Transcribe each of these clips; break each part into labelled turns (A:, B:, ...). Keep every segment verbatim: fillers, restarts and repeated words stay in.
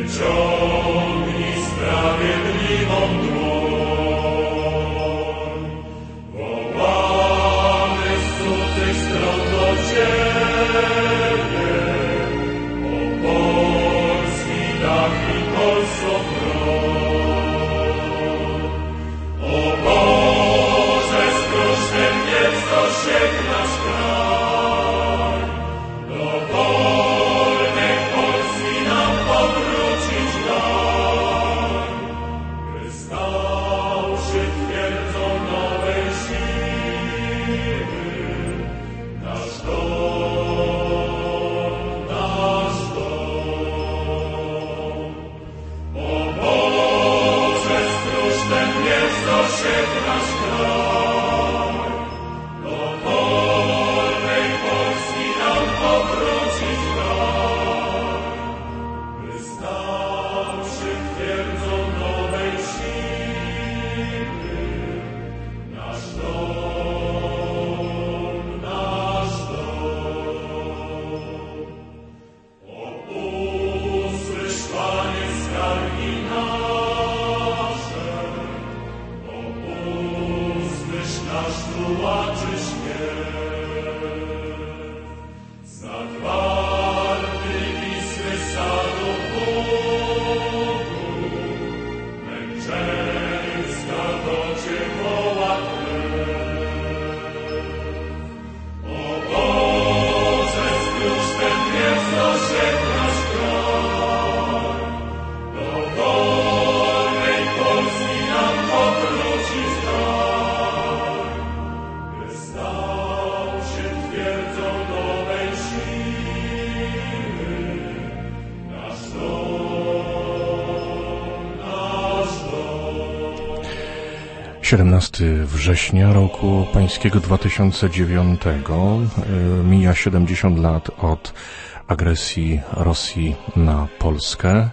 A: siedemnastego września roku pańskiego dwa tysiące dziewiątego mija siedemdziesiąt lat od agresji Rosji na Polskę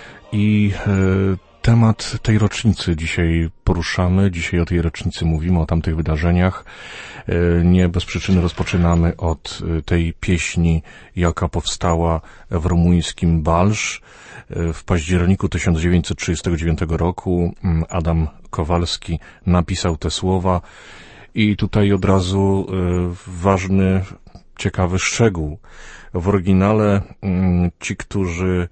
A: i temat tej rocznicy dzisiaj poruszamy, dzisiaj o tej rocznicy mówimy, o tamtych wydarzeniach. Nie bez przyczyny rozpoczynamy od tej pieśni, jaka powstała w rumuńskim Balsz. W październiku tysiąc dziewięćset trzydziestego dziewiątego roku Adam Kowalski napisał te słowa i tutaj od razu ważny, ciekawy szczegół. W oryginale ci, którzy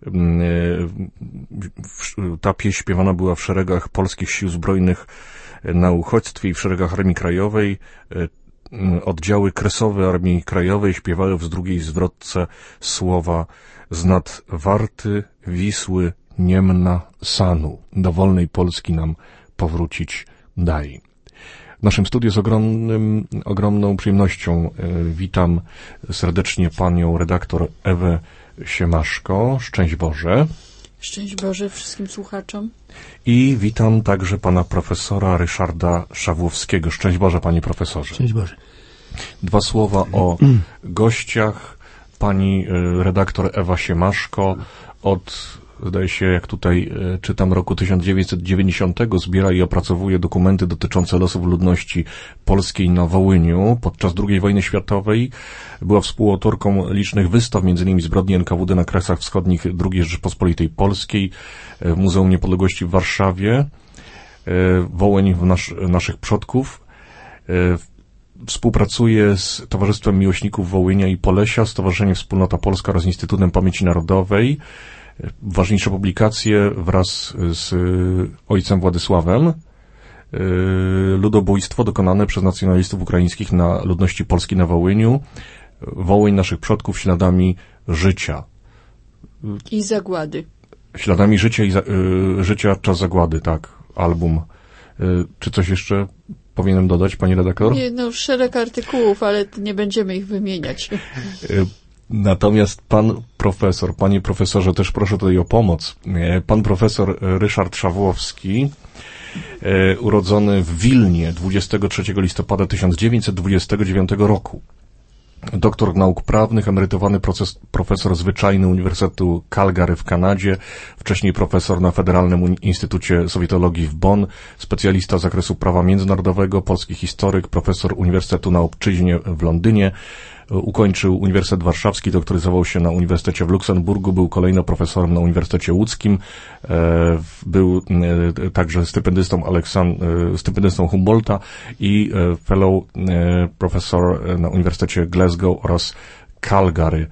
A: ta pieśń śpiewana była w szeregach polskich sił zbrojnych na uchodźstwie i w szeregach Armii Krajowej, oddziały kresowe Armii Krajowej śpiewały w drugiej zwrotce słowa z nad Warty, Wisły, Niemna, Sanu, do wolnej Polski nam powrócić daj. W naszym studiu z ogromnym, ogromną przyjemnością witam serdecznie panią redaktor Ewę Siemaszko. Szczęść Boże.
B: Szczęść Boże wszystkim słuchaczom.
A: I witam także pana profesora Ryszarda Szawłowskiego. Szczęść Boże, panie profesorze.
C: Szczęść Boże.
A: Dwa słowa o gościach. Pani redaktor Ewa Siemaszko od, zdaje się, jak tutaj czytam, roku tysiąc dziewięćset dziewięćdziesiątego zbiera i opracowuje dokumenty dotyczące losów ludności polskiej na Wołyniu. Podczas drugiej wojny światowej była współautorką licznych wystaw, między innymi Zbrodni N K W D na Kresach Wschodnich drugiej Rzeczypospolitej Polskiej w Muzeum Niepodległości w Warszawie. Wołyń w nasz, naszych przodków. Współpracuje z Towarzystwem Miłośników Wołynia i Polesia, Stowarzyszeniem Wspólnota Polska oraz Instytutem Pamięci Narodowej. Ważniejsze publikacje wraz z ojcem Władysławem. Ludobójstwo dokonane przez nacjonalistów ukraińskich na ludności polskiej na Wołyniu. Wołyń naszych przodków śladami życia.
B: I zagłady.
A: Śladami życia i za, y, życia czas zagłady, tak. Album. Y, czy coś jeszcze powinienem dodać, pani redaktor?
B: Nie, no szereg artykułów, ale nie będziemy ich wymieniać.
A: Natomiast pan profesor, panie profesorze, też proszę tutaj o pomoc. Pan profesor Ryszard Szawłowski, urodzony w Wilnie dwudziestego trzeciego listopada tysiąc dziewięćset dwudziestego dziewiątego roku. Doktor nauk prawnych, emerytowany proces, profesor zwyczajny Uniwersytetu Calgary w Kanadzie, wcześniej profesor na Federalnym Instytucie Sowietologii w Bonn, specjalista z zakresu prawa międzynarodowego, polski historyk, profesor Uniwersytetu na Obczyźnie w Londynie, ukończył Uniwersytet Warszawski, doktoryzował się na Uniwersytecie w Luksemburgu, był kolejno profesorem na Uniwersytecie Łódzkim, był także stypendystą, Aleksand- stypendystą Humboldta i fellow profesor na Uniwersytecie Glasgow oraz Calgary.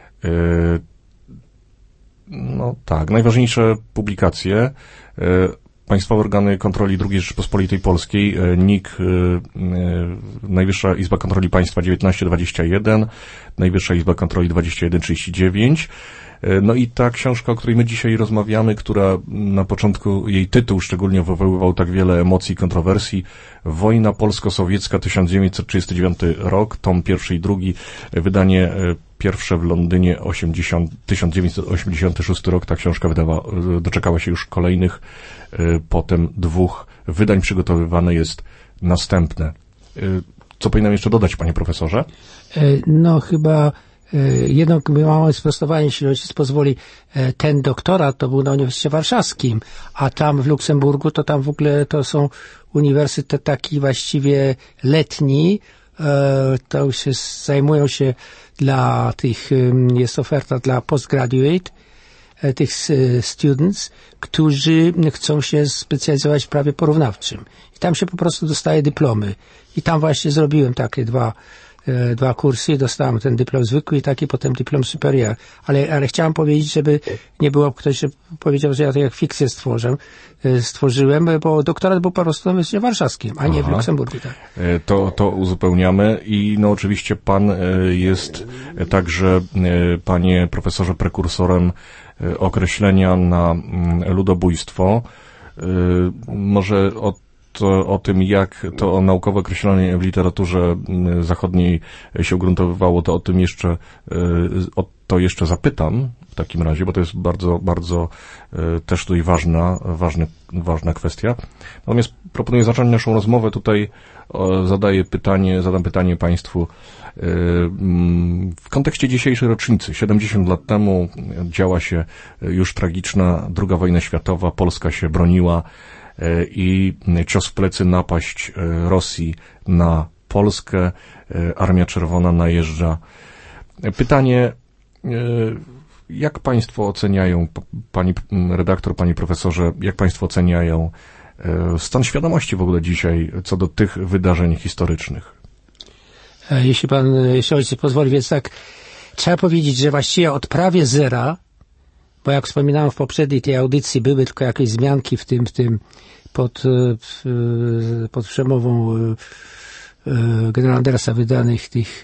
A: No tak, najważniejsze publikacje. Państwowe organy kontroli drugiej Rzeczypospolitej Polskiej, N I K, Najwyższa Izba Kontroli Państwa dziewiętnaście dwadzieścia jeden, Najwyższa Izba Kontroli dwadzieścia jeden trzydzieści dziewięć. No i ta książka, o której my dzisiaj rozmawiamy, która na początku, jej tytuł szczególnie wywoływał tak wiele emocji i kontrowersji, Wojna polsko-sowiecka tysiąc dziewięćset trzydziesty dziewiąty rok, tom pierwszy i drugi, wydanie pierwsze w Londynie tysiąc dziewięćset osiemdziesiąty szósty rok. Ta książka wydawa, doczekała się już kolejnych, potem dwóch wydań, przygotowywane jest następne. Co powinienem jeszcze dodać, panie profesorze?
C: No chyba jedno małe sprostowanie, jeśli ojciec pozwoli. Ten doktorat to był na Uniwersytecie Warszawskim, a tam w Luksemburgu to tam w ogóle to są uniwersytet taki właściwie letni, to się zajmują się dla tych, jest oferta dla postgraduate, tych students, którzy chcą się specjalizować w prawie porównawczym. I tam się po prostu dostaje dyplomy. I tam właśnie zrobiłem takie dwa dwa kursy, dostałem ten dyplom zwykły i taki potem dyplom superior. Ale, ale chciałem powiedzieć, żeby nie było ktoś, że powiedział, że ja to jak fikcję stworzę, stworzyłem, bo doktorat był po prostu na Uniwersytecie Warszawskim, a nie Aha. w Luksemburgu. Tak.
A: To, to uzupełniamy i no oczywiście pan jest także, panie profesorze, prekursorem określenia na ludobójstwo. Może od To, o tym, jak to naukowe określenie w literaturze zachodniej się ugruntowywało, to o tym jeszcze, o to jeszcze zapytam w takim razie, bo to jest bardzo, bardzo też tutaj ważna, ważny, ważna kwestia. Natomiast proponuję zacząć naszą rozmowę. Tutaj zadaję pytanie, zadam pytanie państwu w kontekście dzisiejszej rocznicy. siedemdziesiąt lat temu działa się już tragiczna druga wojna światowa, Polska się broniła, i cios w plecy, napaść Rosji na Polskę, Armia Czerwona najeżdża. Pytanie, jak państwo oceniają, pani redaktor, panie profesorze, jak państwo oceniają stan świadomości w ogóle dzisiaj co do tych wydarzeń historycznych?
C: Jeśli pan, jeśli ojciec pozwoli, więc tak, trzeba powiedzieć, że właściwie od prawie zera, bo jak wspominałem w poprzedniej tej audycji, były tylko jakieś zmianki w tym, w tym pod, pod przemową generała Andersa wydanych tych,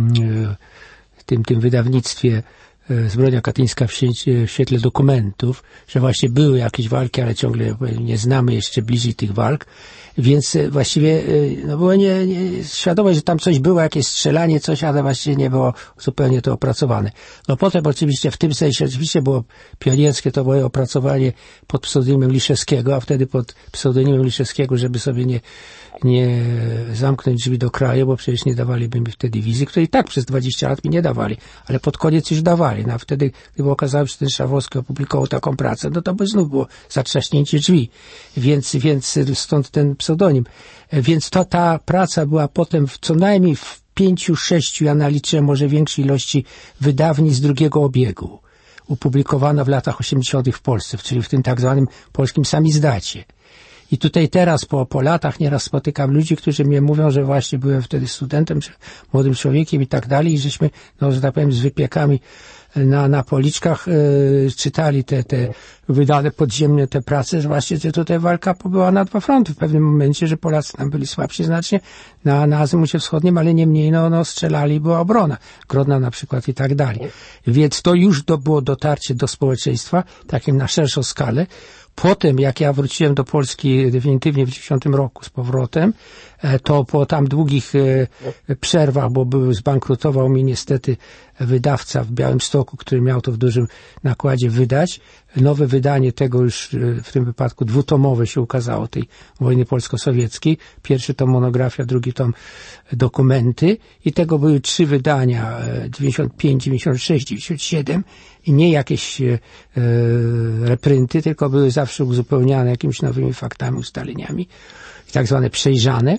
C: w tym, tym wydawnictwie Zbrodnia katyńska w świetle, w świetle dokumentów, że właśnie były jakieś walki, ale ciągle nie znamy jeszcze bliżej tych walk, więc właściwie no było nie, nie, świadomość, że tam coś było, jakieś strzelanie, coś, ale właściwie nie było zupełnie to opracowane. No potem oczywiście w tym sensie oczywiście było pionierskie to moje opracowanie pod pseudonimem Liszewskiego, a wtedy pod pseudonimem Liszewskiego, żeby sobie nie nie zamknąć drzwi do kraju, bo przecież nie dawaliby mi wtedy wizy, której i tak przez dwadzieścia lat mi nie dawali, ale pod koniec już dawali. No a wtedy, gdyby okazało się, że ten Szawowski opublikował taką pracę, no to by znów było zatrzaśnięcie drzwi. Więc, więc stąd ten pseudonim. Więc to ta praca była potem w co najmniej w pięciu, sześciu, ja naliczyłem może większej ilości wydawnictw drugiego obiegu. Upublikowana w latach osiemdziesiątych w Polsce, czyli w tym tak zwanym polskim samizdacie. I tutaj teraz po, po latach nieraz spotykam ludzi, którzy mnie mówią, że właśnie byłem wtedy studentem, czy młodym człowiekiem i tak dalej, i żeśmy, no, że tak powiem, z wypiekami na, na policzkach y, czytali te, te wydane podziemnie te prace, że właśnie że tutaj walka była na dwa fronty w pewnym momencie, że Polacy tam byli słabsi znacznie na, na Azymucie Wschodnim, ale niemniej no, no strzelali, była obrona. Grodna na przykład i tak dalej. Więc to już do, było dotarcie do społeczeństwa, takim na szerszą skalę. Potem, jak ja wróciłem do Polski definitywnie w dziewięćdziesiątym roku z powrotem, to po tam długich przerwach, bo był, zbankrutował mi niestety wydawca w Białymstoku, który miał to w dużym nakładzie wydać. Nowe wydanie tego już w tym wypadku dwutomowe się ukazało, tej wojny polsko-sowieckiej. Pierwszy tom monografia, drugi tom dokumenty i tego były trzy wydania, dziewięćdziesiąt pięć, dziewięćdziesiąt sześć, dziewięćdziesiąt siedem i nie jakieś e, reprynty, tylko były zawsze uzupełniane jakimiś nowymi faktami, ustaleniami i tak zwane przejrzane.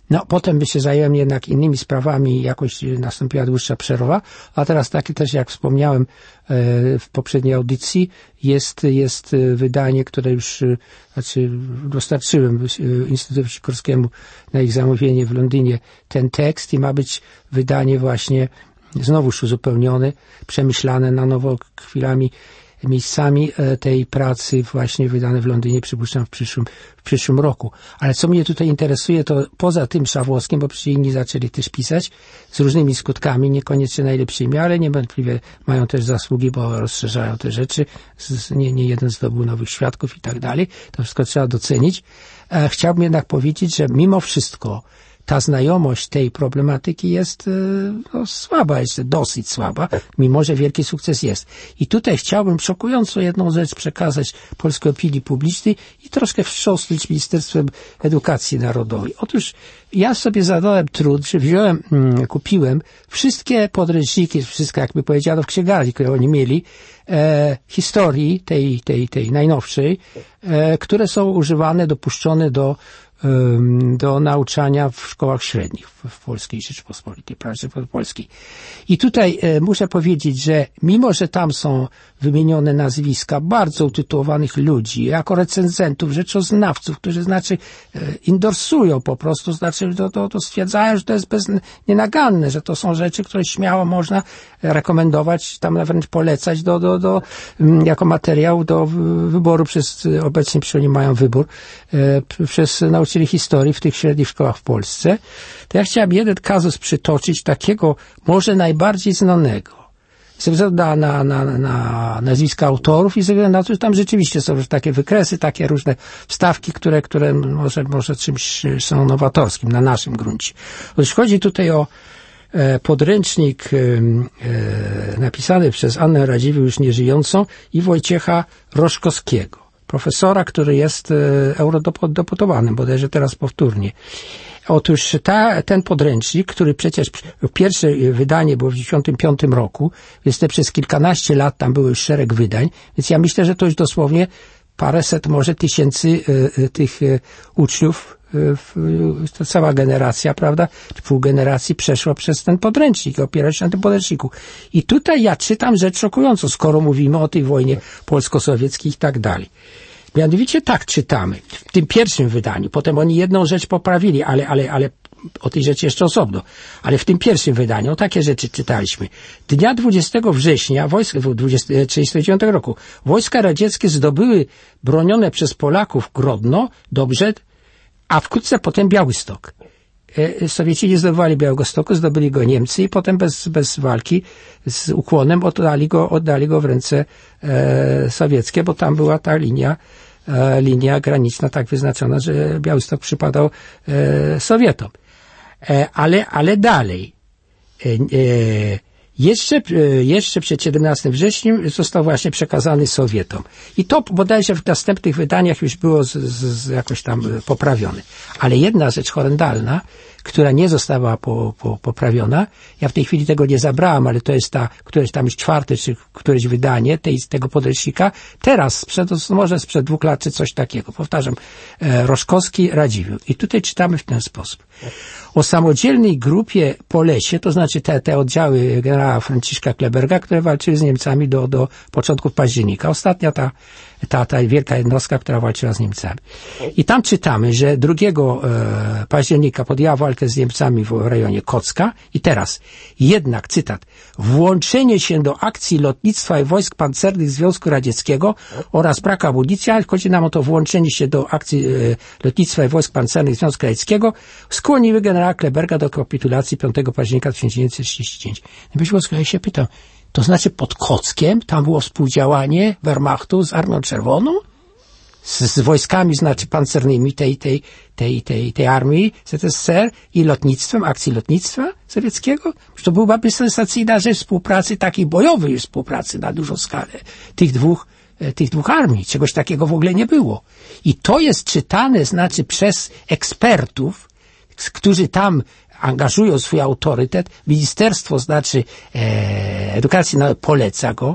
C: No, potem by się zająłem jednak innymi sprawami, jakoś nastąpiła dłuższa przerwa, a teraz takie też, jak wspomniałem w poprzedniej audycji, jest, jest wydanie, które już, znaczy dostarczyłem Instytutowi Sikorskiemu na ich zamówienie w Londynie ten tekst i ma być wydanie właśnie znowuż uzupełnione, przemyślane na nowo chwilami, miejscami tej pracy właśnie wydane w Londynie, przypuszczam w przyszłym, w przyszłym roku. Ale co mnie tutaj interesuje, to poza tym Szawłowskim, bo przecież inni zaczęli też pisać z różnymi skutkami, niekoniecznie najlepszymi, ale niewątpliwie mają też zasługi, bo rozszerzają te rzeczy. Nie, nie jeden zdobył nowych świadków i tak dalej. To wszystko trzeba docenić. Chciałbym jednak powiedzieć, że mimo wszystko ta znajomość tej problematyki jest no, słaba, jest dosyć słaba, mimo że wielki sukces jest. I tutaj chciałbym szokująco jedną rzecz przekazać polskiej opinii publicznej i troszkę wstrząsnąć Ministerstwem Edukacji Narodowej. Otóż ja sobie zadałem trud, że wziąłem, kupiłem wszystkie podręczniki, wszystko jakby powiedziano w księgarni, które oni mieli, e, historii tej, tej, tej najnowszej, e, które są używane, dopuszczone do do nauczania w szkołach średnich w Polskiej Rzeczypospolitej, prawie polskiej. I tutaj e, muszę powiedzieć, że mimo, że tam są wymienione nazwiska bardzo utytułowanych ludzi, jako recenzentów, rzeczoznawców, którzy znaczy e, endorsują po prostu, znaczy to, to, to stwierdzają, że to jest bez, nienaganne, że to są rzeczy, które śmiało można rekomendować, tam wręcz polecać do, do, do, jako materiał do wyboru przez, obecnie przecież oni mają wybór, e, przez nauczycieli historii w tych średnich szkołach w Polsce, to ja chciałem jeden kazus przytoczyć, takiego może najbardziej znanego. Ze względu na, na, na, na nazwiska autorów i ze względu na to, że tam rzeczywiście są już takie wykresy, takie różne wstawki, które, które może, może czymś są nowatorskim na naszym gruncie. Otóż chodzi tutaj o e, podręcznik e, e, napisany przez Annę Radziwiłł, już nieżyjącą, i Wojciecha Roszkowskiego, profesora, który jest e, eurodeputowanym, bodajże teraz powtórnie. Otóż ta, ten podręcznik, który przecież pierwsze wydanie było w dziewięćdziesiątym piątym roku, więc te przez kilkanaście lat tam były już szereg wydań, więc ja myślę, że to już dosłownie paręset, może tysięcy y, y, tych y, uczniów, y, to cała generacja, prawda, czy pół generacji przeszła przez ten podręcznik, opiera się na tym podręczniku. I tutaj ja czytam rzecz szokującą, skoro mówimy o tej wojnie polsko-sowieckiej i tak dalej. Mianowicie tak czytamy, w tym pierwszym wydaniu, potem oni jedną rzecz poprawili, ale, ale, ale o tej rzeczy jeszcze osobno, ale w tym pierwszym wydaniu o takie rzeczy czytaliśmy. Dnia dwudziestego września wojska, tysiąc dziewięćset trzydziestego dziewiątego roku wojska radzieckie zdobyły bronione przez Polaków Grodno, Dobrzeń, a wkrótce potem Białystok. Sowieci nie zdobywali Białegostoku, zdobyli go Niemcy i potem bez, bez walki z ukłonem oddali go, oddali go w ręce e, sowieckie, bo tam była ta linia, e, linia graniczna tak wyznaczona, że Białystok przypadał e, Sowietom. E, ale, ale dalej. E, e, Jeszcze, jeszcze przed siedemnastym września został właśnie przekazany Sowietom. I to bodajże w następnych wydaniach już było z, z, jakoś tam poprawione. Ale jedna rzecz horrendalna, która nie została po, po, poprawiona, ja w tej chwili tego nie zabrałem, ale to jest ta, któreś tam już czwarte, czy któreś wydanie tej, tego podręcznika, teraz, sprzed, może sprzed dwóch lat, czy coś takiego. Powtarzam, e, Roszkowski, Radziwiłł. I tutaj czytamy w ten sposób. O samodzielnej grupie po lesie, to znaczy te, te oddziały generała Franciszka Kleberga, które walczyły z Niemcami do, do początków października. Ostatnia ta, ta, ta wielka jednostka, która walczyła z Niemcami. I tam czytamy, że drugiego e, października podjęła walkę z Niemcami w rejonie Kocka. I teraz, jednak, cytat, włączenie się do akcji lotnictwa i wojsk pancernych Związku Radzieckiego oraz brak amunicji, ale chodzi nam o to włączenie się do akcji e, lotnictwa i wojsk pancernych Związku Radzieckiego, skłoniły generała Kleberga do kapitulacji piątego października tysiąc dziewięćset trzydziestego dziewiątego. No ja się pytam, to znaczy pod Kockiem tam było współdziałanie Wehrmachtu z Armią Czerwoną? Z, z wojskami, znaczy pancernymi tej, tej, tej, tej, tej armii Z S R i lotnictwem, akcji lotnictwa sowieckiego? To byłaby sensacyjna rzecz współpracy, takiej bojowej współpracy na dużą skalę tych dwóch, tych dwóch armii. Czegoś takiego w ogóle nie było. I to jest czytane, znaczy przez ekspertów, którzy tam angażują swój autorytet, ministerstwo, znaczy e, edukacji no, poleca go,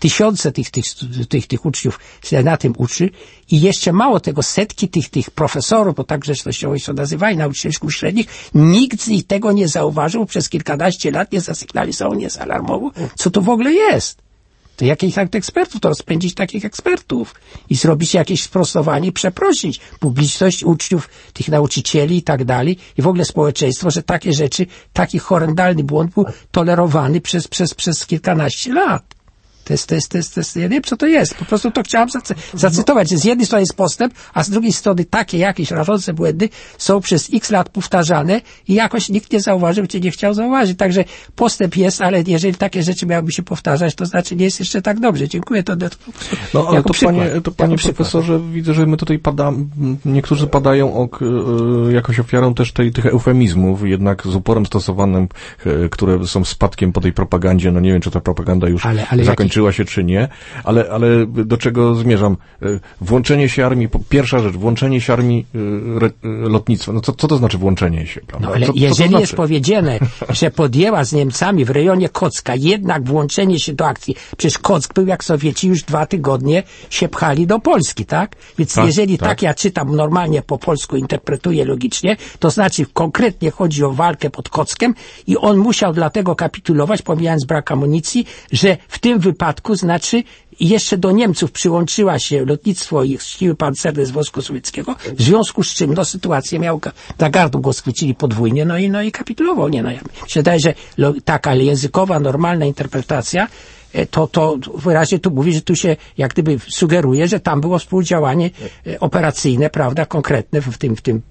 C: tysiące tych, tych, tych, tych uczniów się na tym uczy i jeszcze mało tego, setki tych, tych profesorów, bo tak grzecznościowo się nazywali, nauczycieli szkół średnich, nikt z nich tego nie zauważył, przez kilkanaście lat nie zasygnalizował, nie zaalarmował, co to w ogóle jest. To jakich ekspertów, to rozpędzić takich ekspertów i zrobić jakieś sprostowanie, przeprosić publiczność, uczniów, tych nauczycieli i tak dalej i w ogóle społeczeństwo, że takie rzeczy, taki horrendalny błąd był tolerowany przez, przez, przez kilkanaście lat. To jest, to jest, to jest, to jest, ja nie wiem, co to jest. Po prostu to chciałam zacy- zacytować, że z jednej strony jest postęp, a z drugiej strony takie jakieś rażące błędy są przez x lat powtarzane i jakoś nikt nie zauważył, czy nie chciał zauważyć. Także postęp jest, ale jeżeli takie rzeczy miałyby się powtarzać, to znaczy nie jest jeszcze tak dobrze. Dziękuję. To, to, to
A: no, ale to
C: przykład,
A: panie, to panie profesorze, przykład. Widzę, że my tutaj pada, niektórzy padają ok, jakoś ofiarą też tej, tych eufemizmów, jednak z uporem stosowanym, które są spadkiem po tej propagandzie. No nie wiem, czy ta propaganda już ale, ale zakończyła się czy nie, ale, ale do czego zmierzam? Włączenie się armii, pierwsza rzecz, włączenie się armii lotnictwa. No co, co to znaczy włączenie się? Prawda?
C: No ale
A: co, co
C: jeżeli
A: znaczy?
C: Jest powiedziane, że podjęła z Niemcami w rejonie Kocka jednak włączenie się do akcji, przecież Kock był jak Sowieci już dwa tygodnie się pchali do Polski, tak? Więc tak, jeżeli tak. tak ja czytam normalnie po polsku, interpretuję logicznie, to znaczy konkretnie chodzi o walkę pod Kockiem i on musiał dlatego kapitulować, pomijając brak amunicji, że w tym wypadku znaczy jeszcze do Niemców przyłączyła się lotnictwo i siły pancerne z Wojska Sowieckiego, w związku z czym no sytuację miał, za gardło go schwycili podwójnie, no i, no i kapitulował. Nie, no, ja, mi się wydaje, że lo, taka ale językowa, normalna interpretacja to, to wyraźnie tu mówi, że tu się jak gdyby sugeruje, że tam było współdziałanie operacyjne, prawda, konkretne w tym, w tym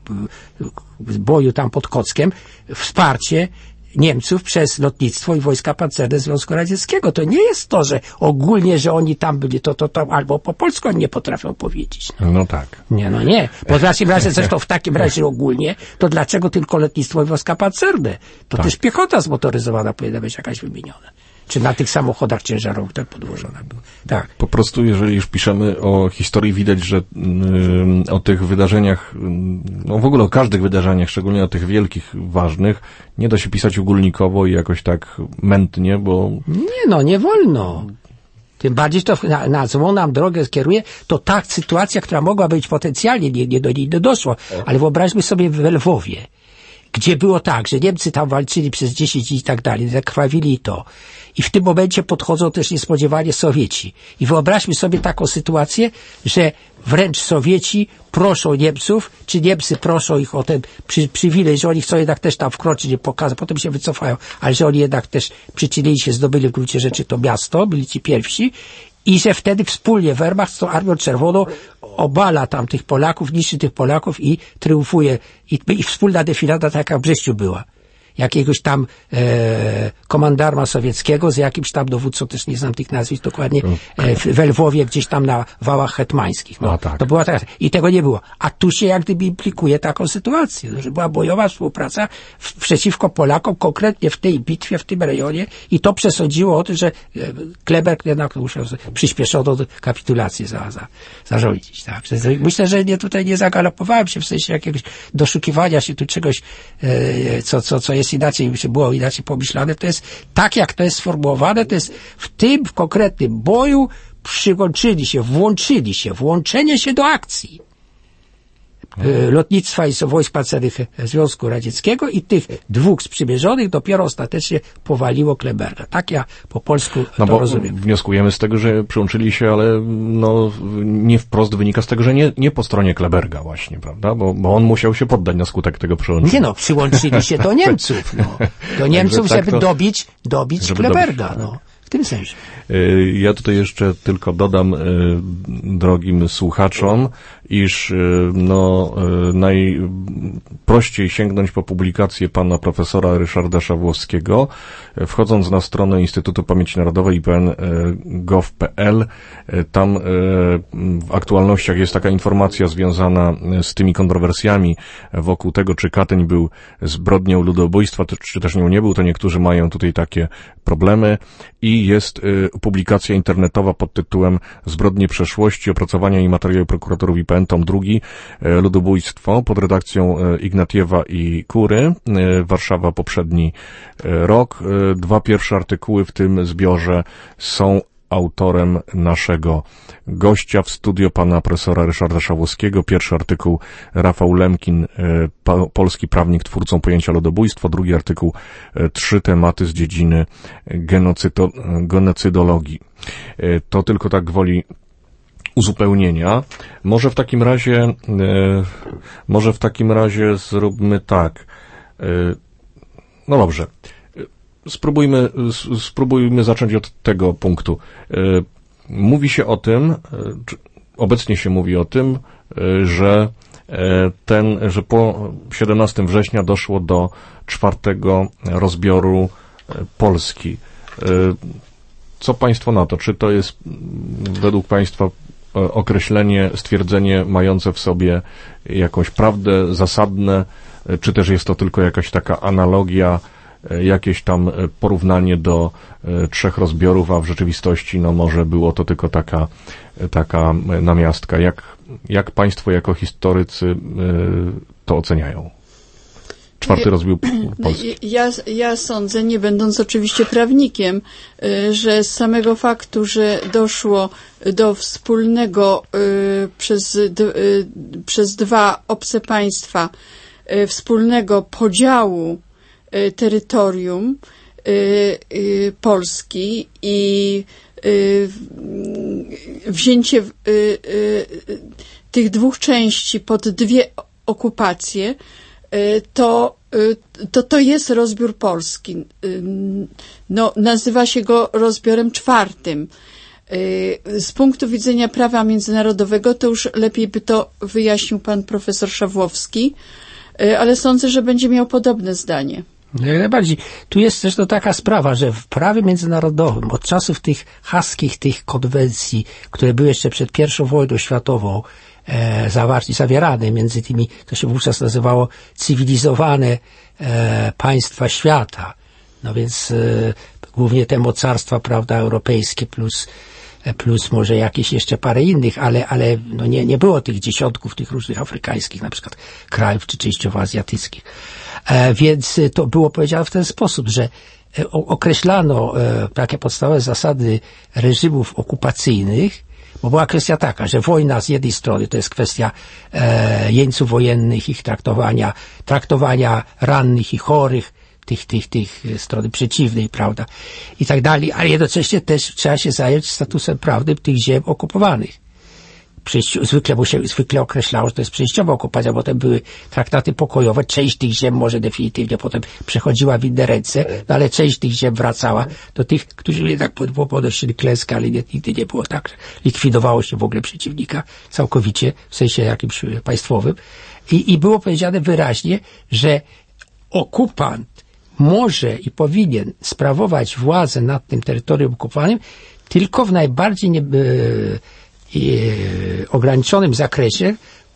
C: boju tam pod Kockiem, wsparcie Niemców przez lotnictwo i wojska pancerne Związku Radzieckiego. To nie jest to, że ogólnie, że oni tam byli, to, to, to albo po polsku oni nie potrafią powiedzieć.
A: No, no tak.
C: Nie, no nie. Bo w takim razie, zresztą w takim razie ogólnie, to dlaczego tylko lotnictwo i wojska pancerne? To tak. Też piechota zmotoryzowana powinna być jakaś wymieniona. Czy na tych samochodach ciężarowych tak podłożona była. Tak.
A: Po prostu, jeżeli już piszemy o historii, widać, że y, o tych wydarzeniach, no w ogóle o każdych wydarzeniach, szczególnie o tych wielkich, ważnych, nie da się pisać ogólnikowo i jakoś tak mętnie, bo...
C: Nie no, nie wolno. Tym bardziej to na, na złą nam drogę skieruje, to ta sytuacja, która mogła być potencjalnie, nie, nie do niej doszło. Ale wyobraźmy sobie w Lwowie, gdzie było tak, że Niemcy tam walczyli przez dziesięć dni i tak dalej, zakrwawili to. I w tym momencie podchodzą też niespodziewanie Sowieci. I wyobraźmy sobie taką sytuację, że wręcz Sowieci proszą Niemców, czy Niemcy proszą ich o ten przy, przywilej, że oni chcą jednak też tam wkroczyć, nie pokazać, potem się wycofają, ale że oni jednak też przyczynili się, zdobyli w gruncie rzeczy to miasto, byli ci pierwsi, i że wtedy wspólnie Wehrmacht z tą Armią Czerwoną obala tam tych Polaków, niszczy tych Polaków i triumfuje. I, i wspólna defilada tak jak w Brześciu była. Jakiegoś tam e, komandarma sowieckiego z jakimś tam dowódcą, też nie znam tych nazwisk dokładnie, e, w, w Lwowie gdzieś tam na wałach hetmańskich. No, tak. To była taka, i tego nie było. A tu się jak gdyby implikuje taką sytuację, że była bojowa współpraca w, przeciwko Polakom, konkretnie w tej bitwie, w tym rejonie i to przesądziło o tym, że Kleberg jednak musiał przyspieszoną kapitulację za, za, zarządzić. Tak. Myślę, że nie, tutaj nie zagalopowałem się w sensie jakiegoś doszukiwania się tu czegoś, e, co, co, co jest inaczej, było inaczej pomyślane, to jest tak, jak to jest sformułowane, to jest w tym w konkretnym boju przyłączyli się, włączyli się, włączenie się do akcji lotnictwa i wojsk pancernych Związku Radzieckiego i tych dwóch sprzymierzonych dopiero ostatecznie powaliło Kleberga. Tak ja po polsku
A: no
C: to
A: bo
C: rozumiem.
A: Wnioskujemy z tego, że przyłączyli się, ale no nie wprost wynika z tego, że nie, nie po stronie Kleberga właśnie, prawda? Bo, bo on musiał się poddać na skutek tego przyłączenia.
C: Nie no, przyłączyli się do Niemców. No. Do Niemców, tak żeby to, dobić, dobić żeby Kleberga. Dobić, no. W tym sensie.
A: Ja tutaj jeszcze tylko dodam drogim słuchaczom, iż no, najprościej sięgnąć po publikację pana profesora Ryszarda Szawłowskiego, wchodząc na stronę Instytutu Pamięci Narodowej I P N kropka gov kropka p l. Tam w aktualnościach jest taka informacja związana z tymi kontrowersjami wokół tego, czy Katyń był zbrodnią ludobójstwa, czy też nią nie był. To niektórzy mają tutaj takie problemy. I jest publikacja internetowa pod tytułem Zbrodnie przeszłości, opracowania i materiały prokuratorów I P N, tom drugi, ludobójstwo, pod redakcją Ignatiewa i Kury, Warszawa, poprzedni rok. Dwa pierwsze artykuły w tym zbiorze są autorem naszego gościa w studio, pana profesora Ryszarda Szawłowskiego. Pierwszy artykuł Rafał Lemkin, po, polski prawnik, twórcą pojęcia ludobójstwo. Drugi artykuł Trzy tematy z dziedziny genocydo, genocydologii. To tylko tak gwoli uzupełnienia. Może w takim razie, e, może w takim razie zróbmy tak. E, no dobrze. Spróbujmy, spróbujmy zacząć od tego punktu. E, mówi się o tym, e, czy, obecnie się mówi o tym, e, że e, ten, że po siedemnastego września doszło do czwartego rozbioru e, Polski. E, co państwo na to? Czy to jest według państwa określenie, stwierdzenie mające w sobie jakąś prawdę, zasadne, czy też jest to tylko jakaś taka analogia, jakieś tam porównanie do trzech rozbiorów, a w rzeczywistości no może było to tylko taka, taka namiastka. Jak, jak państwo jako historycy to oceniają? Czwarty rozbiór Polski.
B: Ja, ja sądzę, nie będąc oczywiście prawnikiem, że z samego faktu, że doszło do wspólnego przez, przez dwa obce państwa wspólnego podziału terytorium Polski i wzięcie tych dwóch części pod dwie okupacje, to, to to jest rozbiór Polski. No, nazywa się go rozbiorem czwartym. Z punktu widzenia prawa międzynarodowego to już lepiej by to wyjaśnił pan profesor Szawłowski, ale sądzę, że będzie miał podobne zdanie.
C: Jak najbardziej. Tu jest też to taka sprawa, że w prawie międzynarodowym od czasów tych haskich, tych konwencji, które były jeszcze przed pierwszą wojną światową, E, zawarci, zawierane między tymi, to się wówczas nazywało cywilizowane e, państwa świata. No więc e, głównie te mocarstwa, prawda, europejskie plus, e, plus może jakieś jeszcze parę innych, ale, ale no nie, nie było tych dziesiątków tych różnych afrykańskich na przykład krajów, czy częściowo azjatyckich. E, więc to było powiedziane w ten sposób, że e, określano e, takie podstawowe zasady reżimów okupacyjnych. Bo była kwestia taka, że wojna z jednej strony to jest kwestia e, jeńców wojennych, ich traktowania, traktowania rannych i chorych, tych, tych, tych strony przeciwnej, prawda, i tak dalej, ale jednocześnie też trzeba się zająć statusem prawnym tych ziem okupowanych. Przejściu, zwykle, bo się zwykle określało, że to jest przejściowa okupacja, potem były traktaty pokojowe, część tych ziem może definitywnie potem przechodziła w inne ręce, no ale część tych ziem wracała do tych, którzy jednak ponosili klęskę, ale nie, nigdy nie było tak, że likwidowało się w ogóle przeciwnika całkowicie, w sensie jakimś państwowym. I, i było powiedziane wyraźnie, że okupant może i powinien sprawować władzę nad tym terytorium okupowanym tylko w najbardziej nie, i ograniczonym zakresie,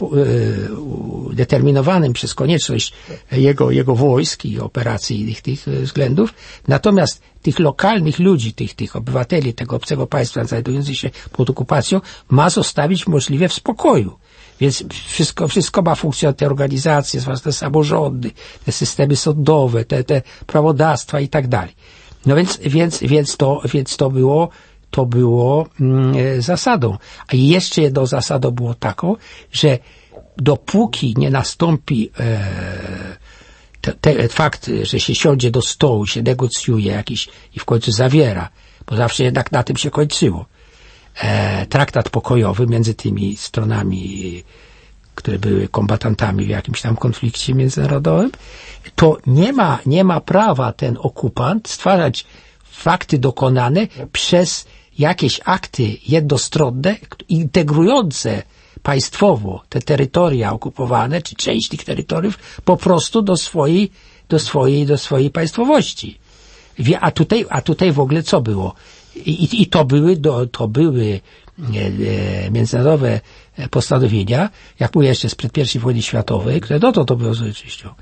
C: determinowanym przez konieczność jego, jego wojsk i operacyjnych tych względów. Natomiast tych lokalnych ludzi, tych, tych obywateli tego obcego państwa znajdujących się pod okupacją ma zostawić możliwie w spokoju. Więc wszystko, wszystko ma funkcjonować, te organizacje, zwłaszcza te samorządy, te systemy sądowe, te, te prawodawstwa i tak dalej. No więc, więc, więc to, więc to było To było mm, zasadą. A jeszcze jedną zasadą było taką, że dopóki nie nastąpi e, te, te, fakt, że się siądzie do stołu, się negocjuje jakiś i w końcu zawiera, bo zawsze jednak na tym się kończyło, e, traktat pokojowy między tymi stronami, które były kombatantami w jakimś tam konflikcie międzynarodowym, to nie ma, nie ma prawa ten okupant stwarzać fakty dokonane przez jakieś akty jednostronne, integrujące państwowo te terytoria okupowane, czy część tych terytoriów, po prostu do swojej, do swojej, do swojej państwowości. A tutaj, a tutaj w ogóle co było? I, i to były, do, to były e, międzynarodowe postanowienia, jak mówię jeszcze sprzed pierwszej wojny światowej, które no to, to były rzeczywistością.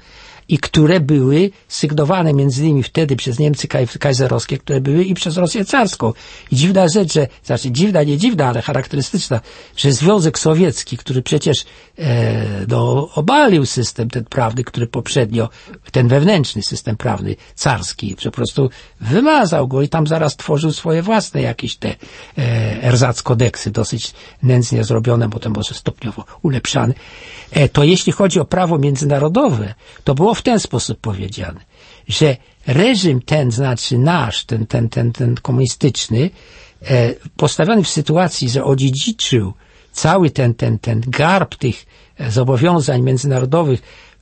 C: i które były sygnowane między innymi wtedy przez Niemcy kaj- kajzerowskie, które były i przez Rosję carską. I dziwna rzecz, że, znaczy dziwna, nie dziwna, ale charakterystyczna, że Związek Sowiecki, który przecież e, no, obalił system ten prawny, który poprzednio, ten wewnętrzny system prawny carski, po prostu wymazał go i tam zaraz tworzył swoje własne jakieś te e, erzac-kodeksy, dosyć nędznie zrobione, potem może stopniowo ulepszane. E, to jeśli chodzi o prawo międzynarodowe, to było w ten sposób powiedziane, że reżim ten, znaczy nasz, ten, ten, ten, ten komunistyczny, e, postawiony w sytuacji, że odziedziczył cały ten, ten, ten garb tych zobowiązań międzynarodowych,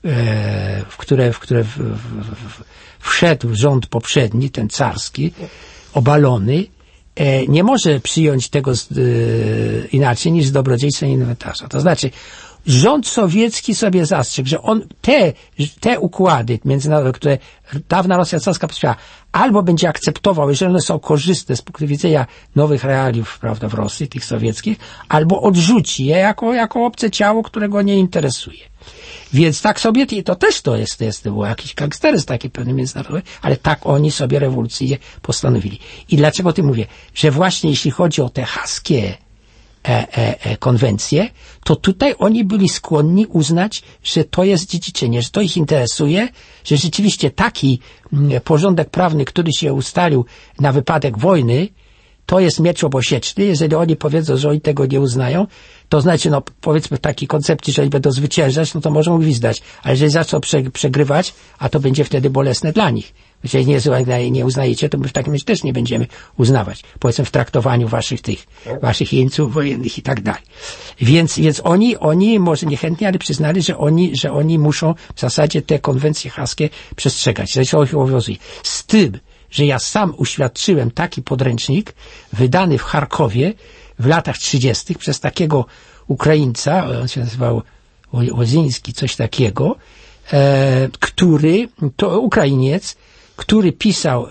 C: e, w które, w które w, w, w, wszedł rząd poprzedni, ten carski, obalony, e, nie może przyjąć tego z, e, inaczej niż z dobrodziejstwem inwentarza. To znaczy, rząd sowiecki sobie zastrzegł, że on te, te układy międzynarodowe, które dawna Rosja carska podpisała, albo będzie akceptował, jeżeli one są korzystne z punktu widzenia nowych realiów, prawda, w Rosji, tych sowieckich, albo odrzuci je jako, jako obce ciało, którego nie interesuje. Więc tak sobie, to też to jest, to jest, to był jakiś gangsteryzm taki pewny międzynarodowy, ale tak oni sobie rewolucyjnie postanowili. I dlaczego ty mówię? Że właśnie jeśli chodzi o te haskie E, e, e, konwencje, to tutaj oni byli skłonni uznać, że to jest dziedziczenie, że to ich interesuje, że rzeczywiście taki m, porządek prawny, który się ustalił na wypadek wojny, to jest miecz obosieczny. Jeżeli oni powiedzą, że oni tego nie uznają, to znaczy, no powiedzmy w takiej koncepcji, że oni będą zwyciężać, no to możemy gwizdać. Ale jeżeli zaczną prze, przegrywać, a to będzie wtedy bolesne dla nich. Jeżeli nie, nie uznajecie, to my w takim razie też nie będziemy uznawać. Powiedzmy w traktowaniu waszych tych, waszych jeńców wojennych i tak dalej. Więc, więc oni, oni może niechętnie, ale przyznali, że oni, że oni muszą w zasadzie te konwencje haskie przestrzegać. Że to ich obowiązuje. Z tym, że ja sam uświadczyłem taki podręcznik wydany w Charkowie w latach trzydziestych przez takiego Ukraińca, on się nazywał Łoziński, coś takiego, e, który, to Ukrainiec, który pisał e,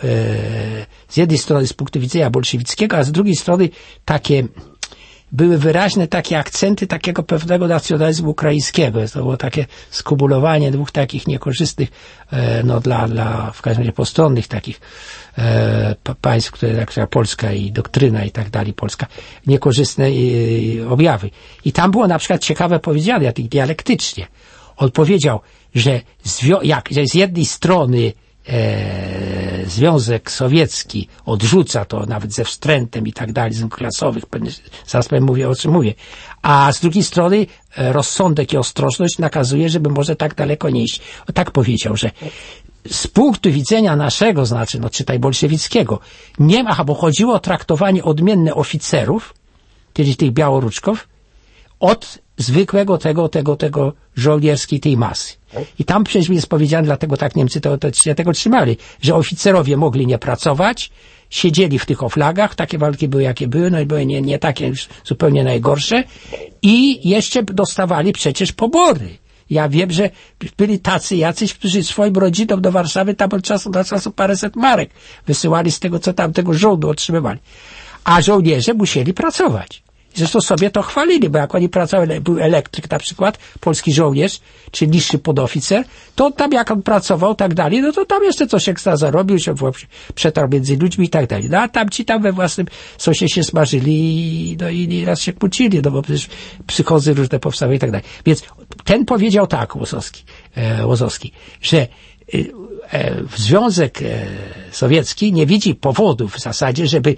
C: z jednej strony z punktu widzenia bolszewickiego, a z drugiej strony takie były wyraźne takie akcenty takiego pewnego nacjonalizmu ukraińskiego. To było takie skumulowanie dwóch takich niekorzystnych, e, no dla, dla w każdym razie postronnych takich e, państw, które jak Polska i doktryna i tak dalej, Polska, niekorzystne e, objawy. I tam było na przykład ciekawe powiedziane, jak dialektycznie. On powiedział, że zwi- jak, że z jednej strony E, Związek Sowiecki odrzuca to nawet ze wstrętem i tak dalej, z klasowych, zaraz powiem, mówię o czym mówię, a z drugiej strony e, rozsądek i ostrożność nakazuje, żeby może tak daleko nie iść. O, tak powiedział, że z punktu widzenia naszego, znaczy, no czytaj bolszewickiego, nie ma, bo chodziło o traktowanie odmienne oficerów, czyli tych białoruczków, od zwykłego tego, tego, tego żołnierskiej tej masy. I tam przecież jest powiedziane, dlatego tak Niemcy to, to się tego trzymali, że oficerowie mogli nie pracować, siedzieli w tych oflagach, takie walki były jakie były, no i były nie, nie takie już zupełnie najgorsze i jeszcze dostawali przecież pobory. Ja wiem, że byli tacy jacyś, którzy swoim rodzinom do Warszawy tam od czasu do czasu paręset marek wysyłali z tego, co tam tego żołdu otrzymywali. A żołnierze musieli pracować. Zresztą sobie to chwalili, bo jak oni pracowali, był elektryk na przykład, polski żołnierz, czy niższy podoficer, to tam jak on pracował, tak dalej, no to tam jeszcze coś ekstra zarobił, się przetarł między ludźmi i tak dalej. No a tam ci tam we własnym sosie się smażyli i, no i raz się kłócili, no bo przecież psychozy różne powstały i tak dalej. Więc ten powiedział tak, Łozowski, e, Łozowski, że e, Związek e, Sowiecki nie widzi powodów w zasadzie, żeby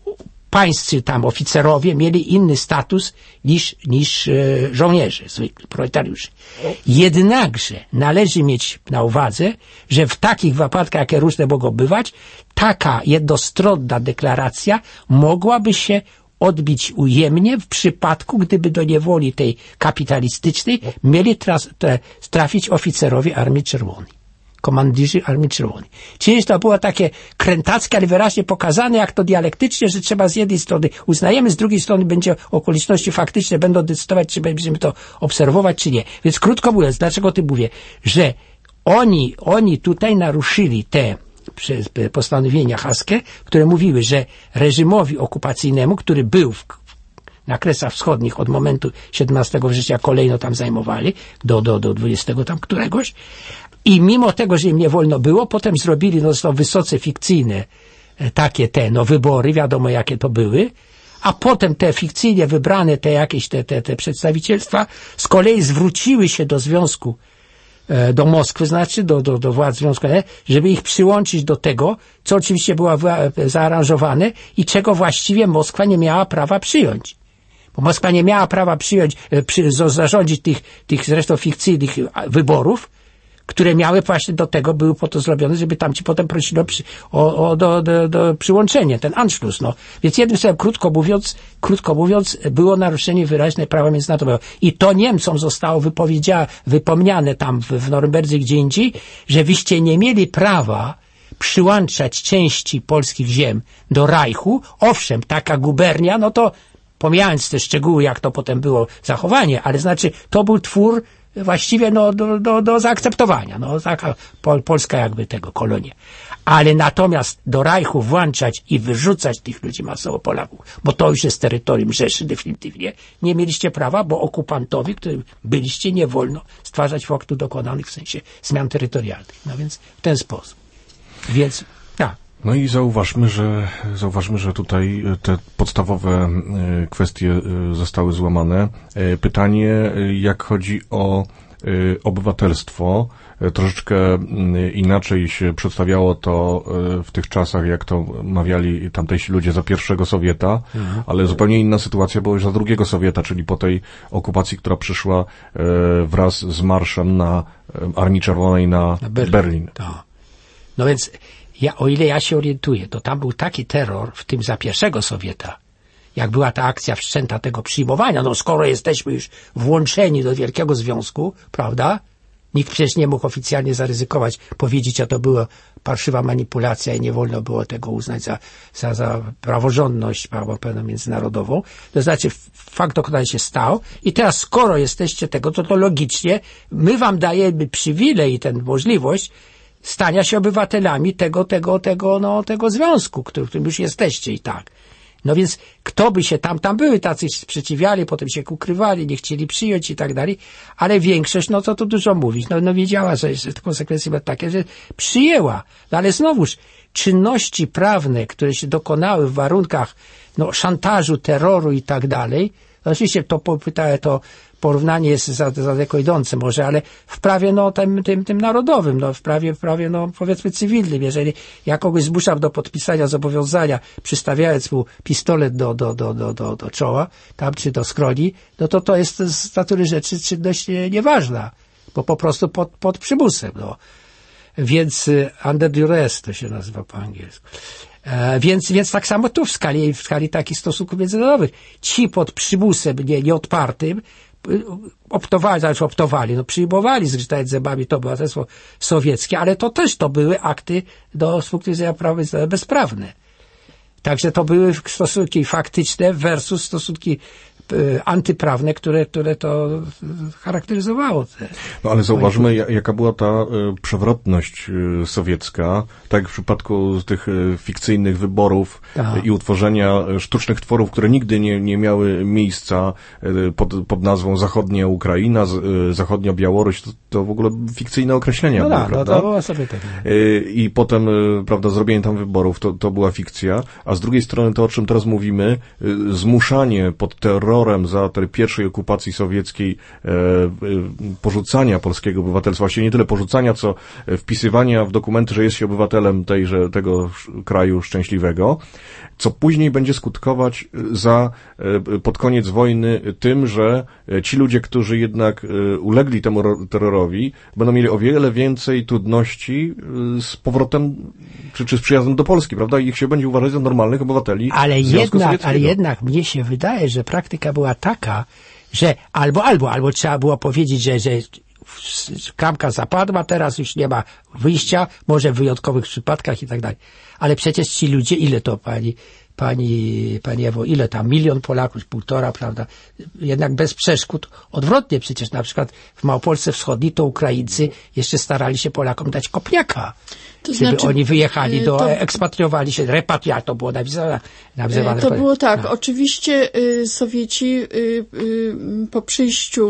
C: pańscy tam oficerowie mieli inny status niż, niż e, żołnierze, zwykli proletariusze. Jednakże należy mieć na uwadze, że w takich wypadkach, jakie różne mogą bywać, taka jednostronna deklaracja mogłaby się odbić ujemnie w przypadku, gdyby do niewoli tej kapitalistycznej mieli tras, te, trafić oficerowie Armii Czerwonej. Komandyrzy Armii Czerwonej. Czyli to było takie krętackie, ale wyraźnie pokazane, jak to dialektycznie, że trzeba z jednej strony uznajemy, z drugiej strony będzie okoliczności faktyczne, będą decydować, czy będziemy to obserwować, czy nie. Więc krótko mówiąc, dlaczego ty mówię, że oni, oni tutaj naruszyli te postanowienia haskie, które mówiły, że reżimowi okupacyjnemu, który był w na Kresach Wschodnich od momentu siedemnastego września kolejno tam zajmowali, do, do, do dwudziestego tam któregoś, I mimo tego, że im nie wolno było, potem zrobili, no to wysoce fikcyjne takie te, no wybory, wiadomo jakie to były, a potem te fikcyjnie wybrane, te jakieś te, te, te przedstawicielstwa z kolei zwróciły się do Związku, do Moskwy, znaczy do, do, do władz Związku, żeby ich przyłączyć do tego, co oczywiście było zaaranżowane i czego właściwie Moskwa nie miała prawa przyjąć. Bo Moskwa nie miała prawa przyjąć, przy, zarządzić tych, tych zresztą fikcyjnych wyborów, które miały właśnie do tego, były po to zrobione, żeby tam ci potem prosili o, o, o do, do, do przyłączenie, ten Anschluss, no. Więc jednym słowem, krótko mówiąc, krótko mówiąc, było naruszenie wyraźne prawa międzynarodowego. I to Niemcom zostało wypowiedziane, wypomniane tam w, w Norymberdze gdzie indziej, że wyście nie mieli prawa przyłączać części polskich ziem do Reichu. Owszem, taka gubernia, no to pomijając te szczegóły, jak to potem było zachowanie, ale znaczy to był twór właściwie no, do, do, do zaakceptowania. No, taka Pol, Polska jakby tego kolonia. Ale natomiast do Reichu włączać i wyrzucać tych ludzi masowo Polaków, bo to już jest terytorium Rzeszy definitywnie, nie mieliście prawa, bo okupantowi, którym byliście, nie wolno stwarzać faktów dokonanych w sensie zmian terytorialnych. No więc w ten sposób. Więc tak.
A: No i zauważmy, że zauważmy, że tutaj te podstawowe kwestie zostały złamane. Pytanie, jak chodzi o obywatelstwo, troszeczkę inaczej się przedstawiało to w tych czasach, jak to mawiali tamtejsi ludzie za pierwszego Sowieta, mhm. ale zupełnie inna sytuacja była już za drugiego Sowieta, czyli po tej okupacji, która przyszła wraz z marszem na Armii Czerwonej na, na Berlin. Berlin.
C: To. No więc ja, o ile ja się orientuję, to tam był taki terror, w tym za pierwszego Sowieta, jak była ta akcja wszczęta tego przyjmowania, no skoro jesteśmy już włączeni do Wielkiego Związku, prawda? Nikt przecież nie mógł oficjalnie zaryzykować, powiedzieć, a to była parszywa manipulacja i nie wolno było tego uznać za, za, za praworządność, prawo pełną międzynarodową. To znaczy fakt dokonania się stał i teraz skoro jesteście tego, to to logicznie my wam dajemy przywilej i tę możliwość stania się obywatelami tego, tego, tego, no, tego związku, który, którym już jesteście i tak. No więc kto by się tam, tam były tacy sprzeciwiali, potem się ukrywali, nie chcieli przyjąć i tak dalej, ale większość, no co tu dużo mówić, no, no wiedziała, że, że te konsekwencje będą takie, że przyjęła. No ale znowuż, czynności prawne, które się dokonały w warunkach, no, szantażu, terroru i tak dalej, no, oczywiście to, to porównanie jest za, za daleko idące może, ale w prawie, no, tym, tym, tym narodowym, no, w prawie, w prawie, no, powiedzmy cywilnym, jeżeli ja kogoś zmuszam do podpisania zobowiązania, przystawiając mu pistolet do, do, do, do, do, do czoła, tam, czy do skroni, no to to jest z natury rzeczy czynność nieważna, bo po prostu pod, pod przymusem, no. Więc under duress to się nazywa po angielsku. E, więc, więc tak samo tu w skali, w skali takich stosunków międzynarodowych. Ci pod przymusem nie, nieodpartym optowali, znaczy optowali, no przyjmowali, zgrzytając zębami, to było obywatelstwo sowieckie, ale to też to były akty do z punktu widzenia prawa bezprawne. Także to były stosunki faktyczne versus stosunki antyprawne, które, które to charakteryzowało. Te
A: no ale zauważmy, jaka była ta przewrotność sowiecka, tak jak w przypadku tych fikcyjnych wyborów Aha. i utworzenia sztucznych tworów, które nigdy nie, nie miały miejsca pod, pod nazwą Zachodnia Ukraina, Zachodnia Białoruś, to, to w ogóle fikcyjne określenia
C: no
A: były,
C: da,
A: prawda?
C: No to było sobie tak.
A: I potem, prawda, zrobienie tam wyborów, to, to była fikcja, a z drugiej strony to, o czym teraz mówimy, zmuszanie pod terrorem za tej pierwszej okupacji sowieckiej e, e, porzucania polskiego obywatelstwa, właściwie nie tyle porzucania, co wpisywania w dokumenty, że jest się obywatelem tejże, tego kraju szczęśliwego, co później będzie skutkować za, e, pod koniec wojny tym, że ci ludzie, którzy jednak e, ulegli temu terrorowi, będą mieli o wiele więcej trudności e, z powrotem, czy, czy z przyjazdem do Polski, prawda? I ich się będzie uważać za normalnych obywateli
C: ale
A: Związku
C: jednak,
A: Sowieckiego.
C: Ale jednak mnie się wydaje, że praktyka była taka, że albo, albo, albo trzeba było powiedzieć, że, że klamka zapadła, teraz już nie ma wyjścia, może w wyjątkowych przypadkach i tak dalej. Ale przecież ci ludzie, ile to pani, pani, pani Ewo, ile tam, milion Polaków, półtora, prawda? Jednak bez przeszkód. Odwrotnie przecież na przykład w Małopolsce Wschodniej to Ukraińcy jeszcze starali się Polakom dać kopniaka. To żeby znaczy, oni wyjechali, do, to, ekspatriowali się, repatriat, to było napisane. napisywane.
B: To było tak, no. Oczywiście y, Sowieci y, y, po przyjściu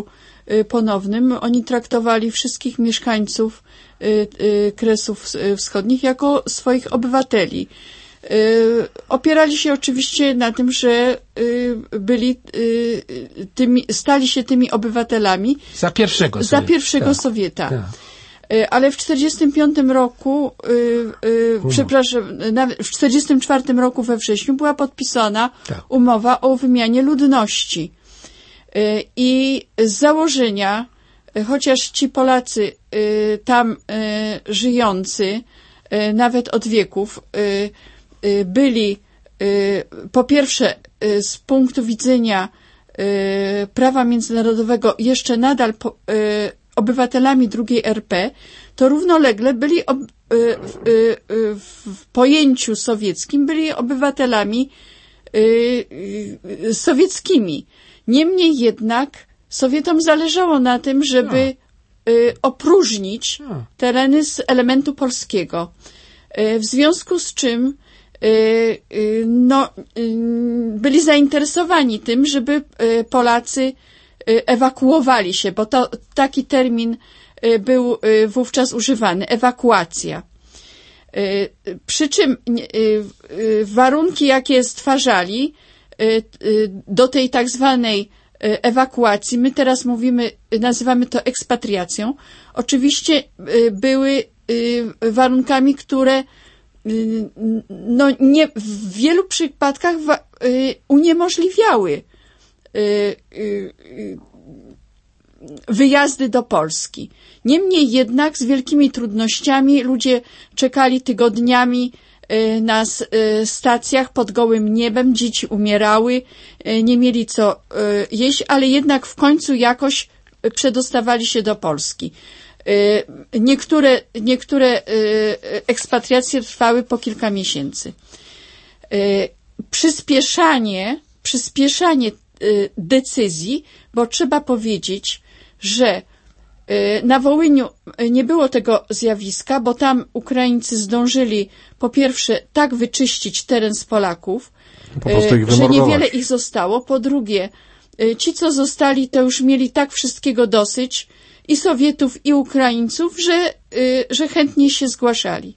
B: ponownym. Oni traktowali wszystkich mieszkańców Kresów Wschodnich jako swoich obywateli. Opierali się oczywiście na tym, że byli tymi, stali się tymi obywatelami
C: za pierwszego
B: za pierwszego tak, Sowieta. Tak. Ale w czterdziestym piątym roku, yy, przepraszam, nawet w czterdziestym czwartym roku we wrześniu była podpisana tak. umowa o wymianie ludności. Yy, I z założenia, yy, chociaż ci Polacy yy, tam yy, żyjący, yy, nawet od wieków, yy, yy, byli yy, po pierwsze yy, z punktu widzenia yy, prawa międzynarodowego jeszcze nadal po, yy, obywatelami drugiej R P, to równolegle byli ob, y, y, y, w pojęciu sowieckim byli obywatelami y, y, sowieckimi. Niemniej jednak Sowietom zależało na tym, żeby y, opróżnić tereny z elementu polskiego. Y, w związku z czym y, y, no, y, byli zainteresowani tym, żeby y, Polacy ewakuowali się, bo to taki termin był wówczas używany, ewakuacja. Przy czym warunki, jakie stwarzali do tej tak zwanej ewakuacji, my teraz mówimy, nazywamy to ekspatriacją, oczywiście były warunkami, które no nie, w wielu przypadkach uniemożliwiały wyjazdy do Polski. Niemniej jednak z wielkimi trudnościami ludzie czekali tygodniami na stacjach pod gołym niebem, dzieci umierały, nie mieli co jeść, ale jednak w końcu jakoś przedostawali się do Polski. Niektóre, niektóre ekspatriacje trwały po kilka miesięcy. Przyspieszanie, przyspieszanie decyzji, bo trzeba powiedzieć, że na Wołyniu nie było tego zjawiska, bo tam Ukraińcy zdążyli po pierwsze tak wyczyścić teren z Polaków, że niewiele ich zostało. Po drugie, ci co zostali, to już mieli tak wszystkiego dosyć, i Sowietów, i Ukraińców, że, że chętnie się zgłaszali.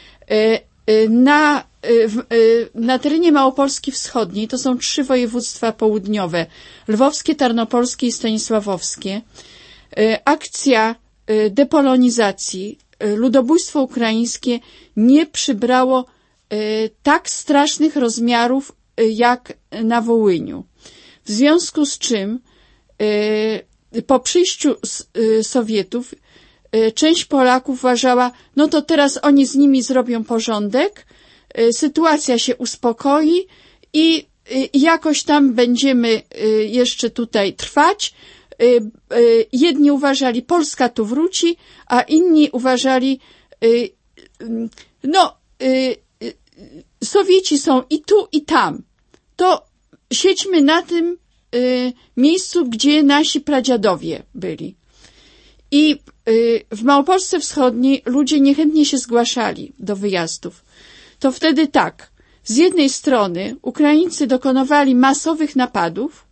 B: Na, na terenie Małopolski Wschodniej, to są trzy województwa południowe, lwowskie, tarnopolskie i stanisławowskie, akcja depolonizacji, ludobójstwo ukraińskie nie przybrało tak strasznych rozmiarów jak na Wołyniu. W związku z czym po przyjściu Sowietów część Polaków uważała, no to teraz oni z nimi zrobią porządek, sytuacja się uspokoi i jakoś tam będziemy jeszcze tutaj trwać. Jedni uważali, Polska tu wróci, a inni uważali, no, Sowieci są i tu, i tam. To siedźmy na tym miejscu, gdzie nasi pradziadowie byli. I w Małopolsce Wschodniej ludzie niechętnie się zgłaszali do wyjazdów. To wtedy tak, z jednej strony Ukraińcy dokonywali masowych napadów,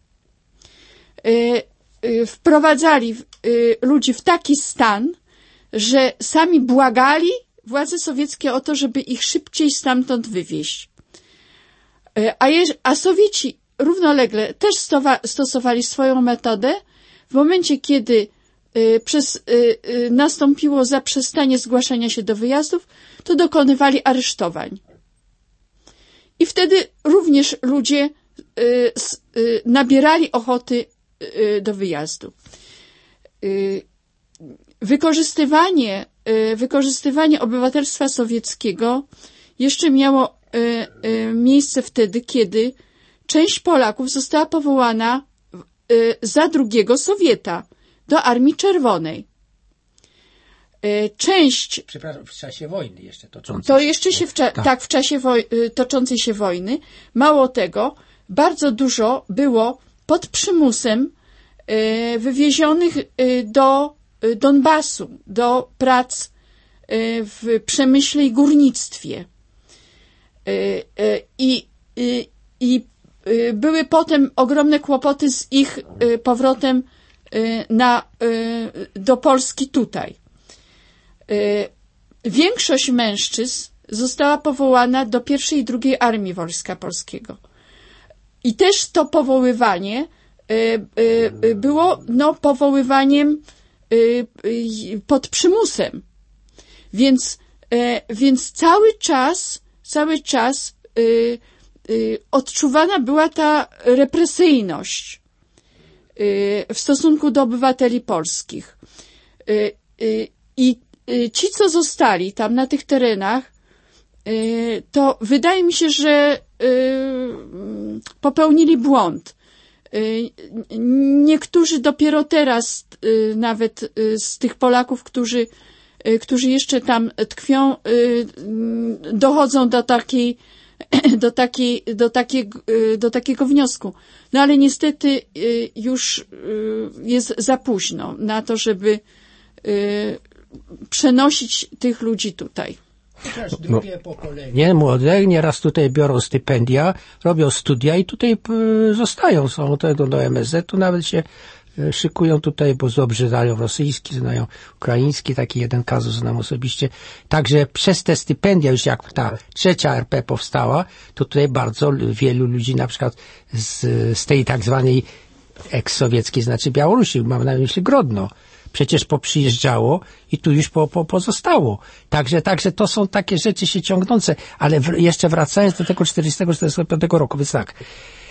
B: wprowadzali ludzi w taki stan, że sami błagali władze sowieckie o to, żeby ich szybciej stamtąd wywieźć. A, je, a Sowieci równolegle też stowa, stosowali swoją metodę. W momencie, kiedy y, przez, y, y, nastąpiło zaprzestanie zgłaszania się do wyjazdów, to dokonywali aresztowań. I wtedy również ludzie y, y, nabierali ochoty y, do wyjazdu. Y, wykorzystywanie, y, wykorzystywanie obywatelstwa sowieckiego jeszcze miało y, y, miejsce wtedy, kiedy część Polaków została powołana y, za drugiego Sowieta do Armii Czerwonej. Y, część...
C: Przepraszam, w czasie wojny jeszcze toczącej
B: To jeszcze się w, cza- tak. tak, w czasie woj- toczącej się wojny. Mało tego, bardzo dużo było pod przymusem y, wywiezionych y, do y, Donbasu, do prac y, w przemyśle i górnictwie. Y, y, I y, y, były potem ogromne kłopoty z ich powrotem na, do Polski tutaj. Większość mężczyzn została powołana do pierwszej i drugiej Armii Wojska Polskiego. I też to powoływanie było no, powoływaniem pod przymusem. Więc, więc cały czas, cały czas odczuwana była ta represyjność w stosunku do obywateli polskich. I ci, co zostali tam na tych terenach, to wydaje mi się, że popełnili błąd. Niektórzy dopiero teraz, nawet z tych Polaków, którzy, którzy jeszcze tam tkwią, dochodzą do takiej, do takiej, do takiego, do takiego wniosku. No ale niestety już jest za późno na to, żeby przenosić tych ludzi tutaj.
C: Też drugie no. pokolenie młode nieraz tutaj biorą stypendia, robią studia i tutaj zostają, są tego do M S Z, tu nawet się szykują tutaj, bo dobrze znają rosyjski, znają ukraiński, taki jeden kazus znam osobiście. Także przez te stypendia, już jak ta trzecia R P powstała, to tutaj bardzo wielu ludzi, na przykład z, z tej tak zwanej eks-sowieckiej, znaczy Białorusi, mam na myśli Grodno, przecież poprzyjeżdżało i tu już po, po, pozostało. Także, także to są takie rzeczy się ciągnące, ale w, jeszcze wracając do tego czterdziestego czterdziestego piątego roku, więc tak,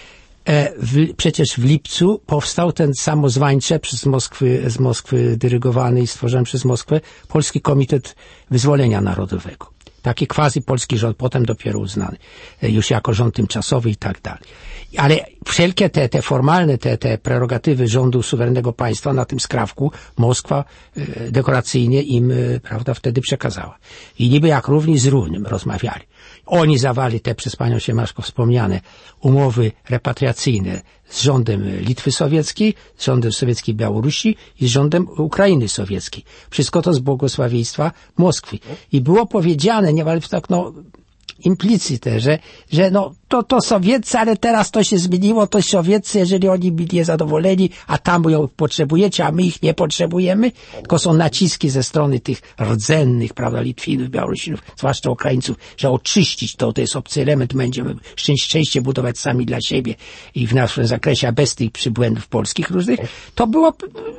C: e, w, przecież w lipcu powstał ten samozwańcze z Moskwy, z Moskwy dyrygowany i stworzony przez Moskwę Polski Komitet Wyzwolenia Narodowego. Taki quasi polski rząd, potem dopiero uznany, już jako rząd tymczasowy i tak dalej. Ale wszelkie te, te formalne, te, te prerogatywy rządu suwerennego państwa na tym skrawku Moskwa e, dekoracyjnie im, e, prawda, wtedy przekazała. I niby jak równi z równym rozmawiali. Oni zawali te przez panią Siemaszko wspomniane umowy repatriacyjne z rządem Litwy Sowieckiej, z rządem sowieckiej Białorusi i z rządem Ukrainy Sowieckiej. Wszystko to z błogosławieństwa Moskwy. I było powiedziane, nie ale tak no implicite, że, że no to, to Sowieccy, ale teraz to się zmieniło, to Sowieccy, jeżeli oni byli niezadowoleni, a tam ją potrzebujecie, a my ich nie potrzebujemy, tylko są naciski ze strony tych rdzennych, prawda, Litwinów, Białorusinów, zwłaszcza Ukraińców, że oczyścić to, to jest obcy element, będziemy szczęście budować sami dla siebie i w naszym zakresie, a bez tych przybłędów polskich różnych, to było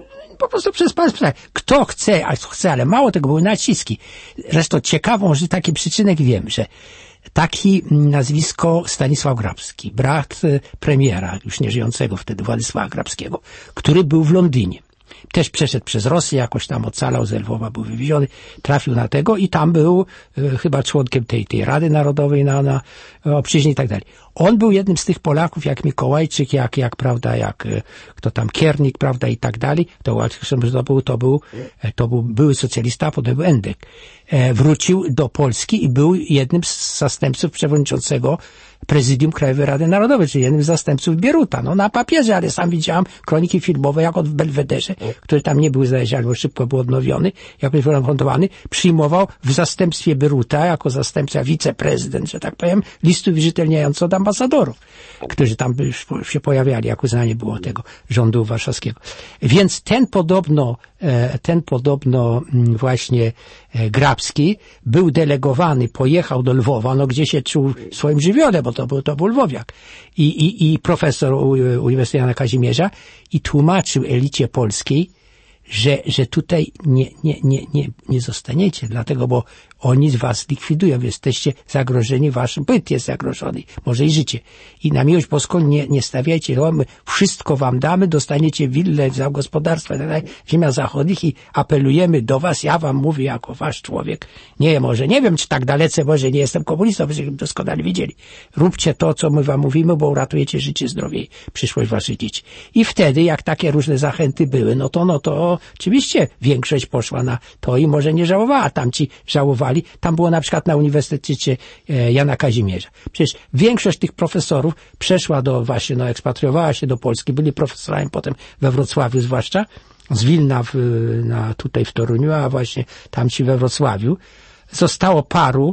C: po prostu przez państwo. Kto chce, a chce, ale mało tego, były naciski. Zresztą ciekawą, że taki przyczynek wiem, że taki nazwisko Stanisław Grabski, brat premiera, już nieżyjącego wtedy Władysława Grabskiego, który był w Londynie. Też przeszedł przez Rosję, jakoś tam ocalał, z Lwowa był wywieziony, trafił na tego i tam był e, chyba członkiem tej, tej Rady Narodowej na, na obczyźnie i tak dalej. On był jednym z tych Polaków, jak Mikołajczyk, jak, jak prawda, jak e, kto tam, Kiernik, prawda, i tak dalej. To, to był, to był, to był były socjalista, a potem był Endek. E, wrócił do Polski i był jednym z zastępców przewodniczącego Prezydium Krajowej Rady Narodowej, czyli jednym z zastępców Bieruta. No na papierze, ale sam widziałam kroniki filmowe, jak on w Belwederze, który tam nie był, zdaje się, albo szybko był odnowiony, jak był konfrontowany, przyjmował w zastępstwie Bieruta, jako zastępca wiceprezydent, że tak powiem, listów wierzytelniających od ambasadorów, którzy tam się pojawiali, jak uznanie było tego rządu warszawskiego. Więc ten podobno, ten podobno właśnie Grabski był delegowany, pojechał do Lwowa, no gdzie się czuł w swoim żywiole, bo to był, to był Lwowiak. I, i, i profesor Uniwersytetu Jana Kazimierza i tłumaczył elicie polskiej, że, że tutaj nie, nie, nie, nie, nie zostaniecie, dlatego, bo oni was likwidują, jesteście zagrożeni, wasz byt jest zagrożony, może i życie. I na miłość boską nie, nie stawiajcie, no, my wszystko wam damy, dostaniecie willę za gospodarstwa, ziemia zachodnich i apelujemy do was, ja wam mówię jako wasz człowiek, nie, może nie wiem, czy tak dalece, może nie jestem komunistą, byście doskonale widzieli. Róbcie to, co my wam mówimy, bo uratujecie życie, zdrowie i przyszłość waszych dzieci. I wtedy, jak takie różne zachęty były, no to, no to oczywiście większość poszła na to i może nie żałowała, tamci żałowali. Tam było na przykład na Uniwersytecie Jana Kazimierza. Przecież większość tych profesorów przeszła do, właśnie, no, ekspatriowała się do Polski, byli profesorami potem we Wrocławiu zwłaszcza, z Wilna w, na, tutaj w Toruniu, a właśnie tamci we Wrocławiu. Zostało paru,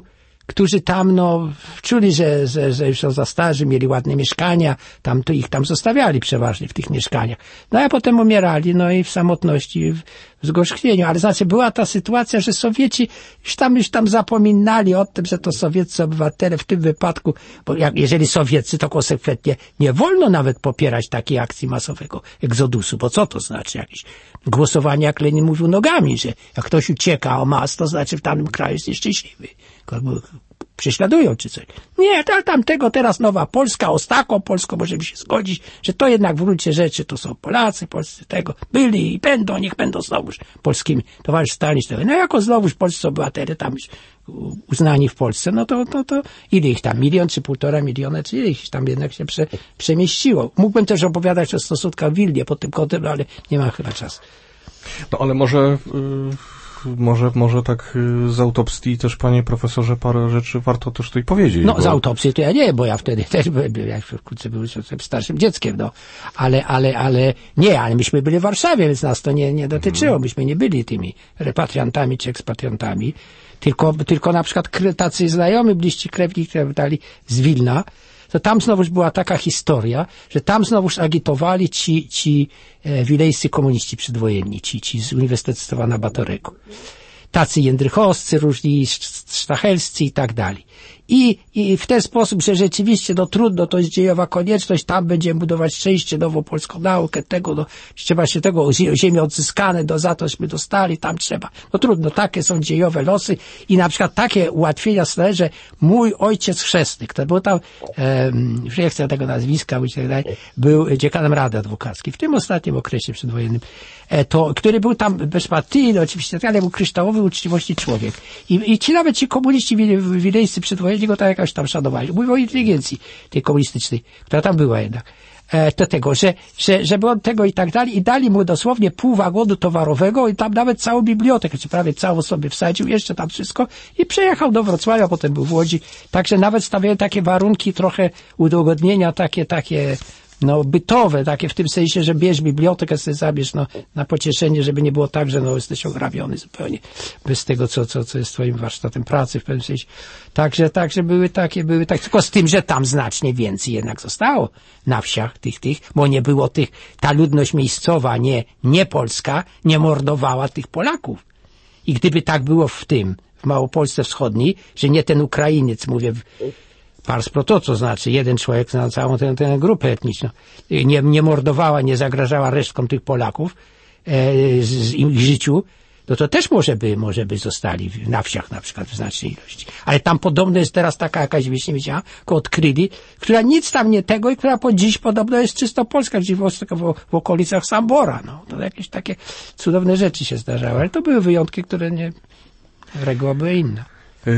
C: którzy tam, no, czuli, że, że, że już są za starzy, mieli ładne mieszkania, tam to ich tam zostawiali przeważnie w tych mieszkaniach. No a potem umierali, no i w samotności, w, w zgorzknieniu. Ale znaczy była ta sytuacja, że Sowieci już tam, już tam zapominali o tym, że to sowieccy obywatele w tym wypadku, bo jak, jeżeli sowieccy, to konsekwentnie nie wolno nawet popierać takiej akcji masowego egzodusu, bo co to znaczy? Jakieś głosowanie, jak Lenin mówił, nogami, że jak ktoś ucieka o mas, to znaczy w danym kraju jest nieszczęśliwy. Prześladują czy coś. Nie, to tamtego teraz Nowa Polska, o z taką Polską możemy się zgodzić, że to jednak w gruncie rzeczy to są Polacy, Polscy tego byli i będą, niech będą znowuż polskimi. Towarzysz Stalin, no jako znowuż polscy obywatele tam uznani w Polsce, no to, to, to ile ich tam, milion czy półtora miliona, czy ile ich tam jednak się prze, przemieściło. Mógłbym też opowiadać o stosunkach w Wilnie pod tym kątem, no, ale nie mam chyba czasu.
A: No ale może... Yy... Może, może tak z autopsji też, panie profesorze, parę rzeczy warto też tutaj powiedzieć.
C: No,
A: bo...
C: z autopsji to ja nie, bo ja wtedy też byłem, jak wkrótce byłem starszym dzieckiem, no. Ale, ale, ale, nie, ale myśmy byli w Warszawie, więc nas to nie, nie dotyczyło. Myśmy nie byli tymi repatriantami czy ekspatriantami. Tylko, tylko na przykład tacy znajomi, bliżsi krewni, które dali z Wilna, to tam znowuż była taka historia, że tam znowuż agitowali ci, ci e, wilejscy komuniści przedwojenni, ci, ci z Uniwersytetu Stefana Batorego. Tacy jędrychowscy, różni sztachelscy i tak dalej. I, I w ten sposób, że rzeczywiście, no trudno, to jest dziejowa konieczność, tam będziemy budować szczęście, nową polską naukę, tego, no, trzeba się tego, ziemię odzyskane, do, za tośmy dostali, tam trzeba. No trudno, takie są dziejowe losy i na przykład takie ułatwienia są, że mój ojciec chrzestny, który był tam, um, nie chcę tego nazwiska, był dziekanem Rady Adwokackiej w tym ostatnim okresie przedwojennym, e, to, który był tam bezpartyjny, oczywiście, ale był kryształowy uczciwości człowiek. I, i ci nawet ci komuniści wilejscy przedwojenni go tak jakoś tam szanowali. Mówię o inteligencji tej komunistycznej, która tam była jednak. E, do tego, że, że, żeby on tego i tak dalej i dali mu dosłownie pół wagonu towarowego i tam nawet całą bibliotekę, czy prawie całą sobie wsadził, jeszcze tam wszystko i przejechał do Wrocławia, potem był w Łodzi. Także nawet stawiają takie warunki trochę udogodnienia, takie, takie no bytowe, takie w tym sensie, że bierz bibliotekę, sobie zabierz, no, na pocieszenie, żeby nie było tak, że no jesteś ograbiony zupełnie bez tego, co, co, co jest twoim warsztatem pracy w pewnym sensie. Także, także były takie, były tak, tylko z tym, że tam znacznie więcej jednak zostało na wsiach tych, tych, bo nie było tych, ta ludność miejscowa, nie, nie polska, nie mordowała tych Polaków. I gdyby tak było w tym, w Małopolsce Wschodniej, że nie ten Ukrainiec, mówię, pars pro to, co znaczy jeden człowiek na całą tę, tę grupę etniczną, nie, nie mordowała, nie zagrażała resztkom tych Polaków e, z ich życiu, no to też może by, może by zostali na wsiach na przykład w znacznej ilości. Ale tam podobno jest teraz taka jakaś wieś, nie wiedziała, odkryli, która nic tam nie tego i która po dziś podobno jest czysto polska, gdzieś w, w, w okolicach Sambora. No, to jakieś takie cudowne rzeczy się zdarzały, ale to były wyjątki, które nie, reguła była inna.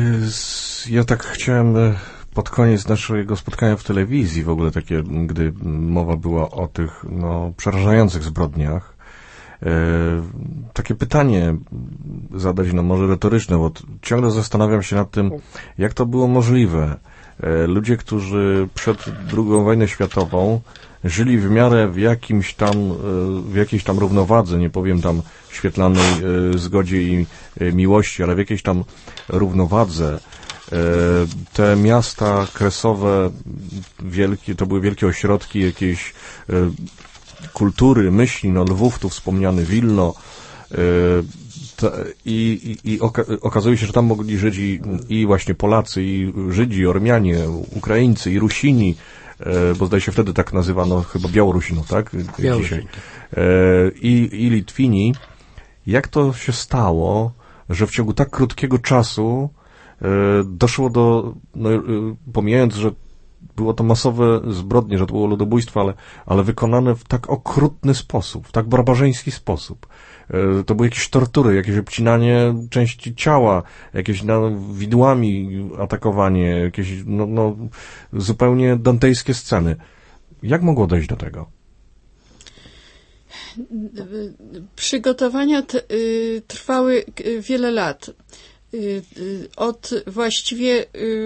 A: Ja tak chciałem pod koniec naszego spotkania w telewizji, w ogóle takie, gdy mowa była o tych no, przerażających zbrodniach, e, takie pytanie zadać, no może retoryczne, bo ciągle zastanawiam się nad tym, jak to było możliwe. E, ludzie, którzy przed drugą wojną światową żyli w miarę w jakimś tam, w jakiejś tam równowadze, nie powiem tam świetlanej e, zgodzie i e, miłości, ale w jakiejś tam równowadze. Te miasta kresowe, wielkie, to były wielkie ośrodki jakiejś kultury, myśli, no Lwów, tu wspomniany Wilno, i, i, i oka okazuje się, że tam mogli żyć i, i właśnie Polacy, i Żydzi, i Ormianie, Ukraińcy, i Rusini, bo zdaje się wtedy tak nazywano chyba Białorusinów, tak? Dzisiaj. I, i Litwini. Jak to się stało, że w ciągu tak krótkiego czasu doszło do, no, pomijając, że było to masowe zbrodnie, że to było ludobójstwo, ale, ale wykonane w tak okrutny sposób, w tak barbarzyński sposób. To były jakieś tortury, jakieś obcinanie części ciała, jakieś no, widłami atakowanie, jakieś no, no, zupełnie dantejskie sceny. Jak mogło dojść do tego?
B: Przygotowania t, y, trwały wiele lat. Od właściwie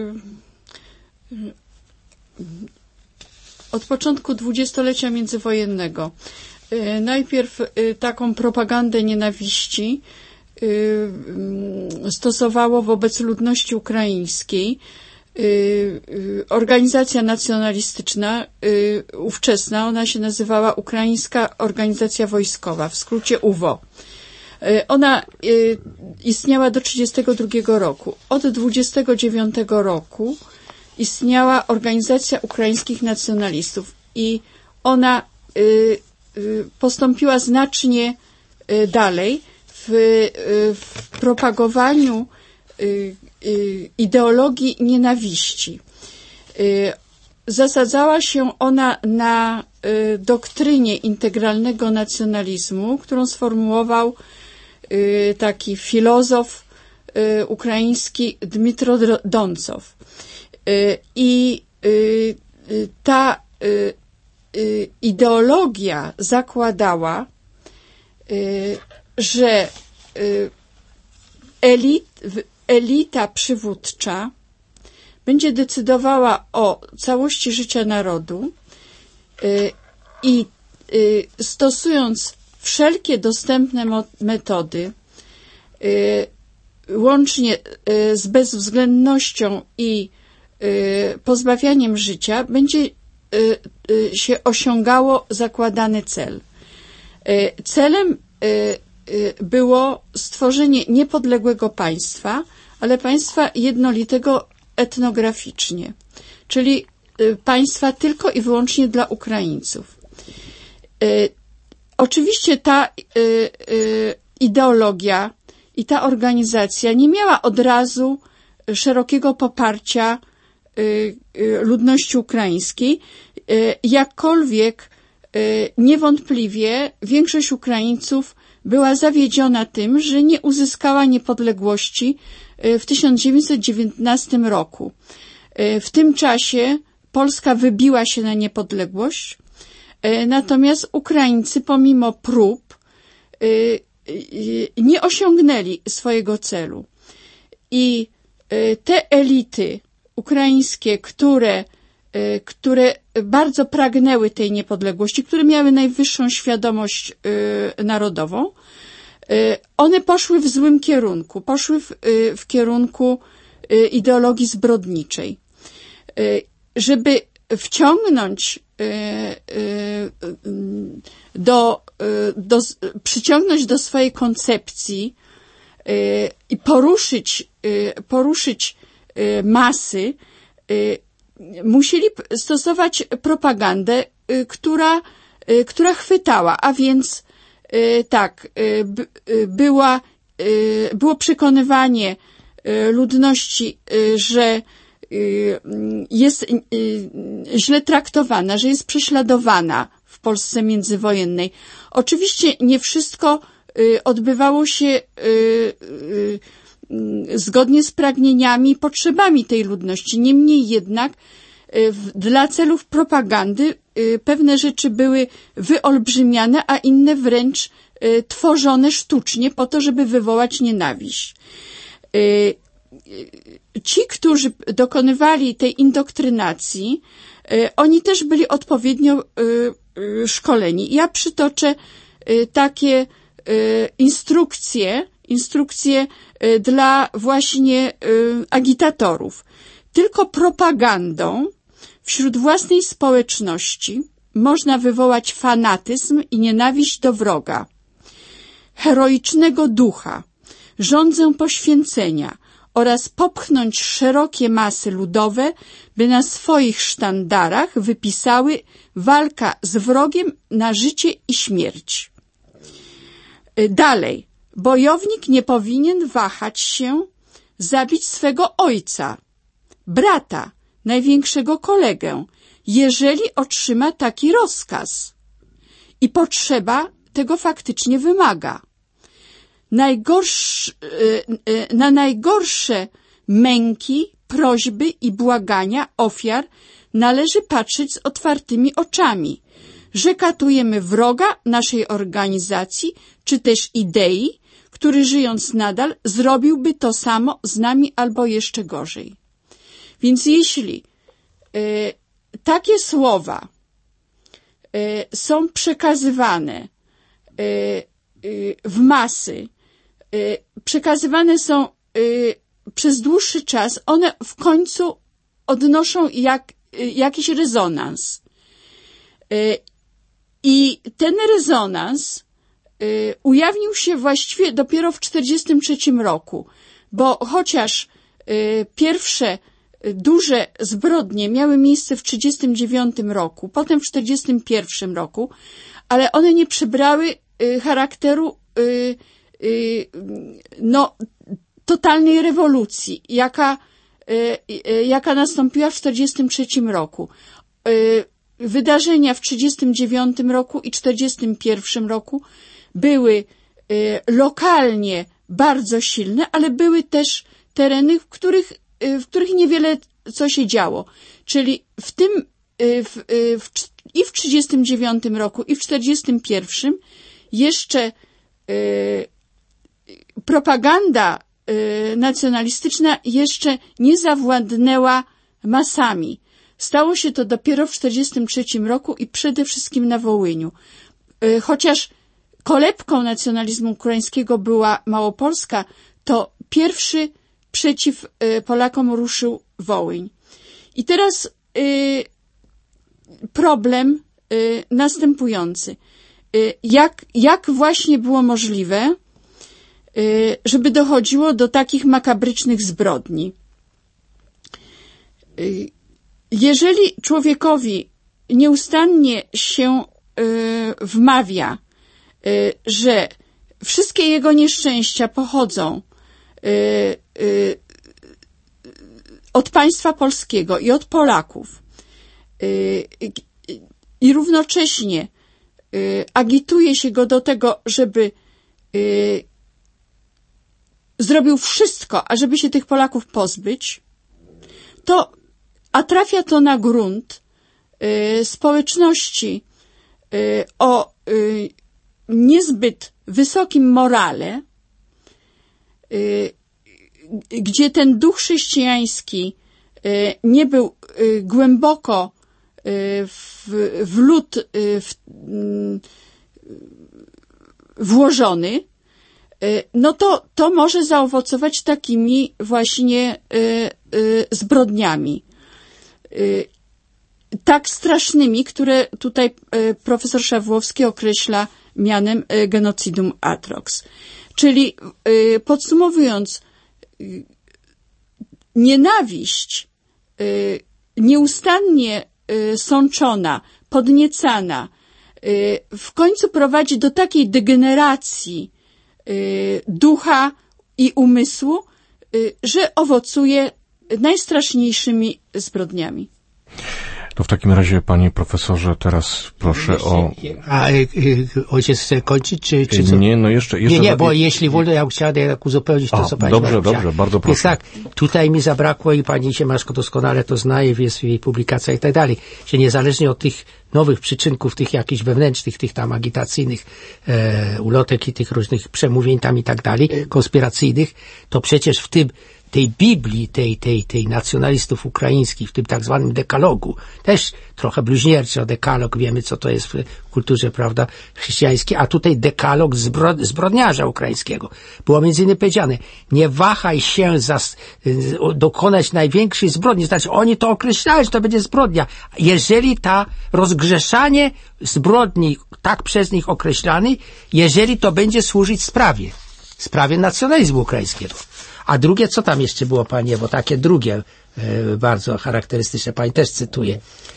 B: od początku dwudziestolecia międzywojennego. Najpierw taką propagandę nienawiści stosowało wobec ludności ukraińskiej organizacja nacjonalistyczna ówczesna, ona się nazywała Ukraińska Organizacja Wojskowa, w skrócie U W O. Ona istniała do trzydziestego drugiego roku. Od dwudziestego dziewiątego roku istniała Organizacja Ukraińskich Nacjonalistów i ona postąpiła znacznie dalej w, w propagowaniu ideologii nienawiści. Zasadzała się ona na doktrynie integralnego nacjonalizmu, którą sformułował taki filozof ukraiński Dmytro Doncow. I ta ideologia zakładała, że elit, elita przywódcza będzie decydowała o całości życia narodu i stosując wszelkie dostępne metody, łącznie z bezwzględnością i pozbawianiem życia, będzie się osiągało zakładany cel. Celem było stworzenie niepodległego państwa, ale państwa jednolitego etnograficznie, czyli państwa tylko i wyłącznie dla Ukraińców. Oczywiście ta ideologia i ta organizacja nie miała od razu szerokiego poparcia ludności ukraińskiej, jakkolwiek niewątpliwie większość Ukraińców była zawiedziona tym, że nie uzyskała niepodległości w tysiąc dziewięćset dziewiętnastym roku. W tym czasie Polska wybiła się na niepodległość, natomiast Ukraińcy pomimo prób nie osiągnęli swojego celu. I te elity ukraińskie, które, które bardzo pragnęły tej niepodległości, które miały najwyższą świadomość narodową, one poszły w złym kierunku, poszły w, w kierunku ideologii zbrodniczej. Żeby wciągnąć do, do, przyciągnąć do swojej koncepcji i poruszyć, poruszyć masy, musieli stosować propagandę, która, która chwytała, a więc tak, była, było przekonywanie ludności, że jest źle traktowana, że jest prześladowana w Polsce międzywojennej. Oczywiście nie wszystko odbywało się zgodnie z pragnieniami i potrzebami tej ludności. Niemniej jednak dla celów propagandy pewne rzeczy były wyolbrzymiane, a inne wręcz tworzone sztucznie po to, żeby wywołać nienawiść. Ci, którzy dokonywali tej indoktrynacji, oni też byli odpowiednio szkoleni. Ja przytoczę takie instrukcje, instrukcje dla właśnie agitatorów. Tylko propagandą wśród własnej społeczności można wywołać fanatyzm i nienawiść do wroga, heroicznego ducha, żądzę poświęcenia oraz popchnąć szerokie masy ludowe, by na swoich sztandarach wypisały walka z wrogiem na życie i śmierć. Dalej, bojownik nie powinien wahać się zabić swego ojca, brata, największego kolegę, jeżeli otrzyma taki rozkaz i potrzeba tego faktycznie wymaga. Najgorsz, na najgorsze męki, prośby i błagania ofiar należy patrzeć z otwartymi oczami, że katujemy wroga naszej organizacji czy też idei, który żyjąc nadal zrobiłby to samo z nami albo jeszcze gorzej. Więc jeśli y, takie słowa y, są przekazywane y, y, w masy przekazywane są przez dłuższy czas, one w końcu odnoszą jak, jakiś rezonans. I ten rezonans ujawnił się właściwie dopiero w czterdziestym trzecim roku, bo chociaż pierwsze duże zbrodnie miały miejsce w trzydziestym dziewiątym roku, potem w czterdziestym pierwszym roku, ale one nie przybrały charakteru no, totalnej rewolucji, jaka, jaka nastąpiła w czterdziestym trzecim roku. Wydarzenia w trzydziestym dziewiątym roku i czterdziestym pierwszym roku były lokalnie bardzo silne, ale były też tereny, w których, w których niewiele co się działo. Czyli w tym w, w, i w trzydziestym dziewiątym roku i w czterdziestym pierwszym jeszcze y, propaganda y, nacjonalistyczna jeszcze nie zawładnęła masami. Stało się to dopiero w czterdziestym trzecim roku i przede wszystkim na Wołyniu. Y, chociaż kolebką nacjonalizmu ukraińskiego była Małopolska, to pierwszy przeciw y, Polakom ruszył Wołyń. I teraz y, problem y, następujący. Y, jak, jak właśnie było możliwe, y, żeby dochodziło do takich makabrycznych zbrodni? Y, jeżeli człowiekowi nieustannie się y, wmawia, y, że wszystkie jego nieszczęścia pochodzą y, y, od państwa polskiego i od Polaków, i równocześnie agituje się go do tego, żeby zrobił wszystko, ażeby się tych Polaków pozbyć, to a trafia to na grunt społeczności o niezbyt wysokim morale, gdzie ten duch chrześcijański nie był głęboko w, w lud w, włożony, no to to może zaowocować takimi właśnie zbrodniami. Tak strasznymi, które tutaj profesor Szawłowski określa mianem genocidum atrox. Czyli podsumowując, nienawiść nieustannie sączona, podniecana, w końcu prowadzi do takiej degeneracji ducha i umysłu, że owocuje najstraszniejszymi zbrodniami.
A: To w takim razie, panie profesorze, teraz proszę o...
C: A y, y, ojciec chce kończyć, czy, czy co?
A: Nie, no jeszcze... jeszcze
C: nie, nie,
A: za...
C: bo jeśli wolno, ja chciałem tak uzupełnić to,
A: A,
C: co pani
A: dobrze,
C: powiedziała.
A: dobrze, bardzo proszę.
C: Więc tak, tutaj mi zabrakło i pani Siemaszko doskonale to znaje, jest w jej publikacjach i tak dalej, że niezależnie od tych nowych przyczynków, tych jakichś wewnętrznych, tych tam agitacyjnych e, ulotek i tych różnych przemówień tam i tak dalej, konspiracyjnych, to przecież w tym tej Biblii, tej, tej, tej nacjonalistów ukraińskich, w tym tak zwanym dekalogu, też trochę bluźnierczy o dekalog, wiemy co to jest w kulturze, prawda, chrześcijańskiej, a tutaj dekalog zbro, zbrodniarza ukraińskiego. Było między innymi powiedziane, nie wahaj się zas, dokonać największej zbrodni, znaczy oni to określają, że to będzie zbrodnia. Jeżeli ta rozgrzeszanie zbrodni, tak przez nich określany, jeżeli to będzie służyć sprawie, sprawie nacjonalizmu ukraińskiego. A drugie, co tam jeszcze było, panie, bo takie drugie, e, bardzo charakterystyczne, pani też cytuje,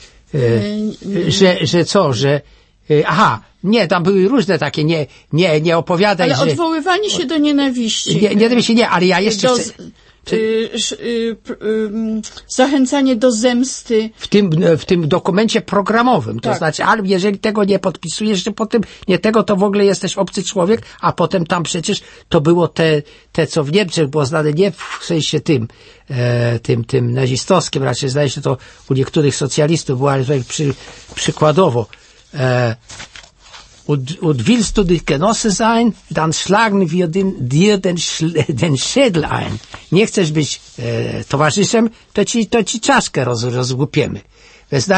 C: e, że, że co, że, e, aha, nie, tam były różne takie, nie, nie, nie opowiadaj,
B: ale
C: że...
B: odwoływanie się do nienawiści.
C: Nie, nie, nie, nie, ale ja jeszcze
B: do,
C: chcę...
B: Y, y, y, zachęcanie do zemsty.
C: W tym, w tym dokumencie programowym, to
B: tak.
C: znaczy, ale jeżeli tego nie podpisujesz, że potem nie tego, to w ogóle jesteś obcy człowiek, a potem tam przecież to było te, te co w Niemczech było znane nie w sensie tym, e, tym, tym nazistowskim, raczej zdaje się to u niektórych socjalistów było, ale tutaj przy, przykładowo, e, Und, und willst du dich Genosse sein, dann schlagen wir den, dir den, den Schädel ein. Nie chcesz być e, towarzyszem, to ci, to ci czaszkę roz, rozłupiemy. To znaczy,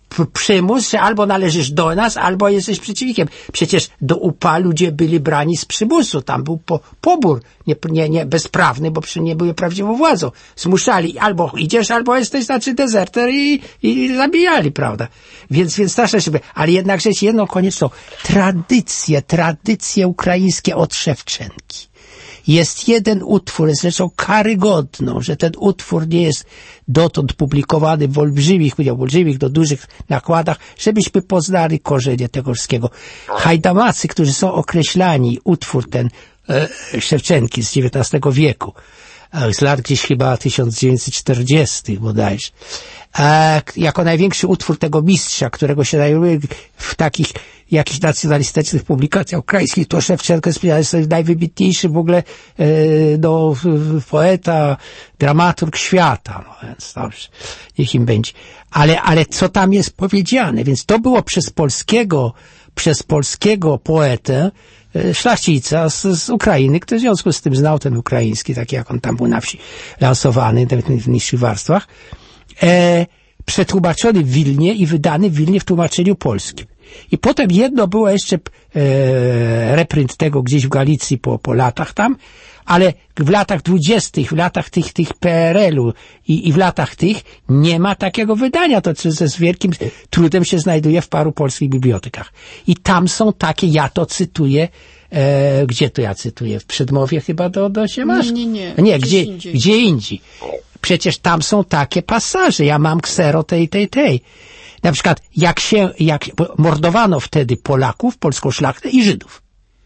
C: przymus, że albo należysz do nas, albo jesteś przeciwnikiem. Przecież do U P A ludzie byli brani z przymusu. Tam był po, pobór nie, nie, nie bezprawny, bo przy nie były prawdziwą władzą. Zmuszali, albo idziesz, albo jesteś, znaczy dezerter i, i zabijali, prawda? Więc, więc strasznie się... Ale jednak rzecz jedną konieczną. Tradycje, tradycje ukraińskie od Szewczenki. Jest jeden utwór, jest rzeczą karygodną, że ten utwór nie jest dotąd publikowany w olbrzymich, w olbrzymich, do dużych nakładach, żebyśmy poznali korzenie tego wszystkiego. Hajdamacy, którzy są określani, utwór ten e, Szewczenki z dziewiętnastego wieku, e, z lat gdzieś chyba tysiąc dziewięćset czterdziestych bodajże, e, jako największy utwór tego mistrza, którego się znajduje w takich jakichś nacjonalistycznych publikacjach ukraińskich, to Szewczenko jest najwybitniejszy w ogóle e, no, poeta, dramaturg świata. No więc dobrze, niech im będzie. Ale, ale co tam jest powiedziane? Więc to było przez polskiego, przez polskiego poetę, e, szlachcica z, z Ukrainy, który w związku z tym znał ten ukraiński, taki jak on tam był na wsi lansowany, w niższych warstwach, e, przetłumaczony w Wilnie i wydany w Wilnie w tłumaczeniu polskim. I potem jedno było jeszcze e, reprint tego gdzieś w Galicji po, po latach tam, ale w latach dwudziestych, w latach tych, tych P R L-u i, i w latach tych nie ma takiego wydania. To ze z wielkim trudem się znajduje w paru polskich bibliotekach. I tam są takie, ja to cytuję, e, gdzie to ja cytuję? W przedmowie chyba do, do Siemaszki?
B: Nie, nie,
C: nie. Nie, gdzie indziej. gdzie indziej. Przecież tam są takie pasaże. Ja mam ksero tej, tej, tej. Na przykład, jak się, jak mordowano wtedy Polaków, polską szlachtę i Żydów.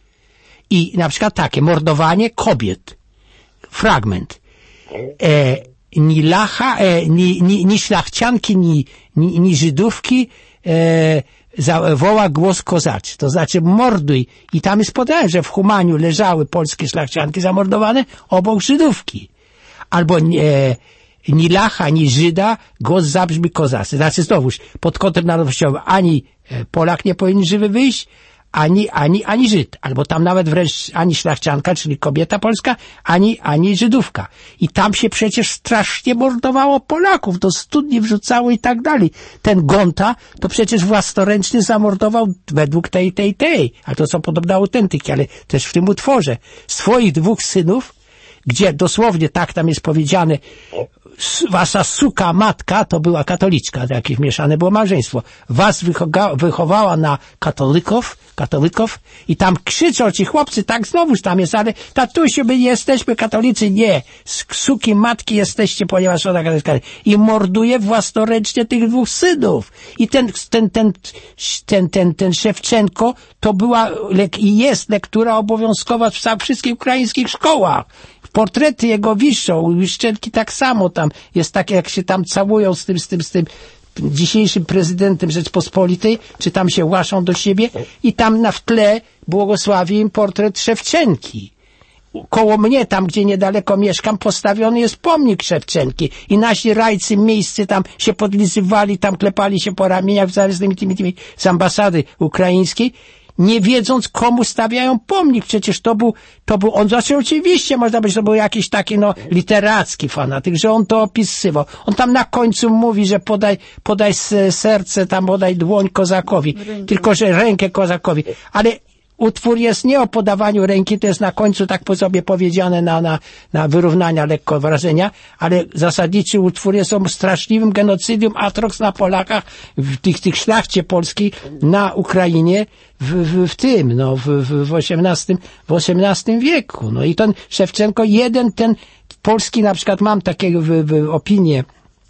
C: I na przykład takie, mordowanie kobiet. Fragment. E, ni lacha, e, ni, ni, ni szlachcianki, ni, ni, ni Żydówki e, zawoła głos kozaczy. To znaczy morduj. I tam jest podane, że w Humaniu leżały polskie szlachcianki zamordowane obok Żydówki. Albo e, ni lacha, ni Żyda, głos zabrzmi kozacy. Znaczy znowuż, pod kątem narodowościowym ani Polak nie powinien żywy wyjść, ani, ani, ani Żyd. Albo tam nawet wręcz ani szlachcianka, czyli kobieta polska, ani, ani Żydówka. I tam się przecież strasznie mordowało Polaków, do studni wrzucało i tak dalej. Ten Gonta to przecież własnoręcznie zamordował według tej, tej, tej. A to są podobne autentyki, ale też w tym utworze. Swoich dwóch synów, gdzie dosłownie tak tam jest powiedziane, wasza suka matka to była katoliczka, to jakieś mieszane było małżeństwo. Was wychoga, wychowała na katolików, katolików i tam krzyczą ci chłopcy, tak znowuż tam jest, ale tatusiu, my nie jesteśmy katolicy, nie. Z suki matki jesteście, ponieważ ona katolicka. I morduje własnoręcznie tych dwóch synów. I ten, ten, ten, ten, ten, ten Szewczenko to była i jest lektura obowiązkowa w wszystkich ukraińskich szkołach. Portrety jego wiszą, Juszczenki tak samo tam, jest takie jak się tam całują z tym, z tym, z tym dzisiejszym prezydentem Rzeczpospolitej, czy tam się łaszą do siebie i tam na w tle błogosławi im portret Szewczenki. Koło mnie, tam gdzie niedaleko mieszkam, postawiony jest pomnik Szewczenki i nasi rajcy miejscy tam się podlizywali, tam klepali się po ramieniach z tymi, tymi, tymi z ambasady ukraińskiej, nie wiedząc, komu stawiają pomnik. Przecież to był, to był, on znaczy oczywiście, można być, to był jakiś taki, no, literacki fanatyk, że on to opisywał. On tam na końcu mówi, że podaj, podaj serce, tam podaj dłoń kozakowi. Rękę. Tylko, że rękę kozakowi. Ale utwór jest nie o podawaniu ręki, to jest na końcu tak po sobie powiedziane na, na, na wyrównania lekko wrażenia, ale zasadniczy utwór jest o straszliwym genocydium atrox na Polakach, w tych, tych szlachcie polskiej na Ukrainie, w, w, w tym, no, w, w, w osiemnastym, w osiemnastym wieku. No i ten Szewczenko, jeden ten polski, na przykład mam takiego w, w opinię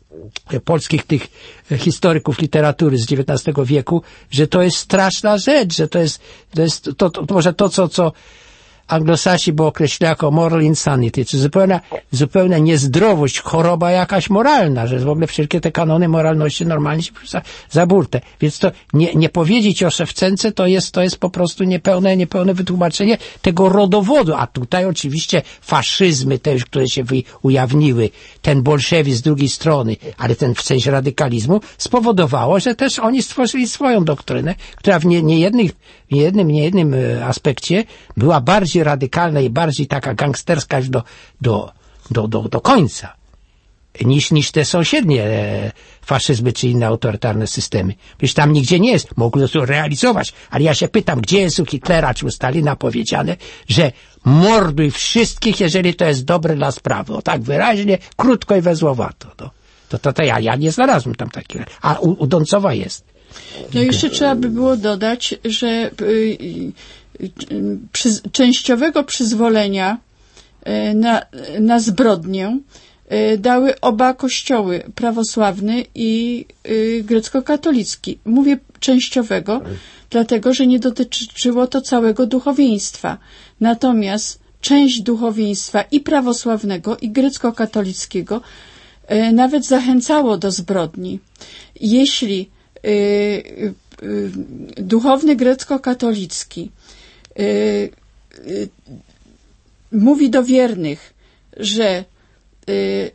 C: polskich tych historyków literatury z dziewiętnastego wieku, że to jest straszna rzecz, że to jest, to jest, to, to, to może to, co, co anglosasi by określili jako moral insanity, czy zupełna, zupełna niezdrowość, choroba jakaś moralna, że w ogóle wszelkie te kanony moralności normalnie się za, zaburte. Więc to nie, nie powiedzieć o Szewczence to jest, to jest po prostu niepełne, niepełne wytłumaczenie tego rodowodu. A tutaj oczywiście faszyzmy też, które się wy, ujawniły, ten bolszewizm z drugiej strony, ale ten w sensie radykalizmu spowodowało, że też oni stworzyli swoją doktrynę, która w nie, niejednym, niejednym, niejednym aspekcie była bardziej radykalna i bardziej taka gangsterska do, do, do, do, do końca. niż, niż te sąsiednie e, faszyzmy czy inne autorytarne systemy. Przecież tam nigdzie nie jest. Mogą to realizować. Ale ja się pytam, gdzie jest u Hitlera czy u Stalina powiedziane, że morduj wszystkich, jeżeli to jest dobre dla sprawy. O tak wyraźnie, krótko i wezłowato. No. To, to, to ja, ja nie znalazłem tam takiego. A u, u Dącowa jest.
B: No jeszcze trzeba by było dodać, że y, y, y, przy, częściowego przyzwolenia y, na, na zbrodnię y, dały oba kościoły, prawosławny i y, grecko-katolicki. Mówię częściowego, dlatego że nie dotyczyło to całego duchowieństwa. Natomiast część duchowieństwa i prawosławnego, i grecko-katolickiego y, nawet zachęcało do zbrodni. Jeśli y, y, duchowny grecko-katolicki y, y, mówi do wiernych, że y,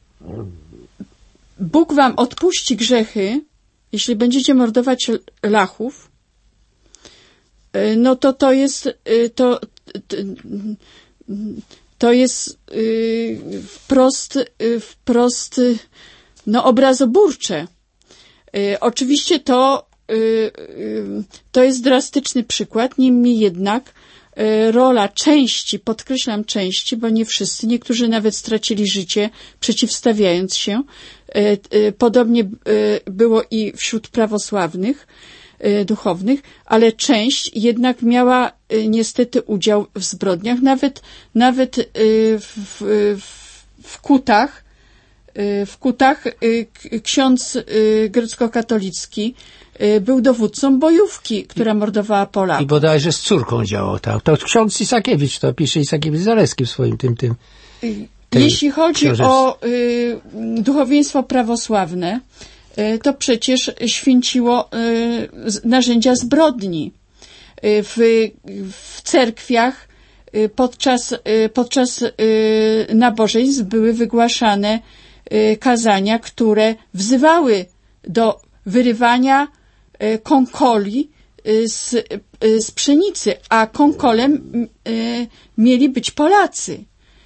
B: Bóg wam odpuści grzechy, jeśli będziecie mordować lachów, y, no to to jest y, to, to, to jest y, wprost, y, wprost y, no obrazoburcze. Y, oczywiście to, y, y, to jest drastyczny przykład, niemniej jednak y, rola części, podkreślam części, bo nie wszyscy, niektórzy nawet stracili życie przeciwstawiając się. Y, y, podobnie y, było i wśród prawosławnych y, duchownych, ale część jednak miała y, niestety udział w zbrodniach, nawet, nawet y, w, w, w Kutach, W Kutach ksiądz grecko-katolicki był dowódcą bojówki, która mordowała Polaków.
C: I bodajże z córką działał tak. To ksiądz Isakiewicz, to pisze Isakiewicz Zaleski w swoim tym tym.
B: Jeśli chodzi książec. o y, duchowieństwo prawosławne, y, to przecież święciło y, narzędzia zbrodni. Y, w, w cerkwiach y, podczas, y, podczas y, nabożeństw były wygłaszane kazania, które wzywały do wyrywania konkoli z, z pszenicy, a konkolem mieli być Polacy.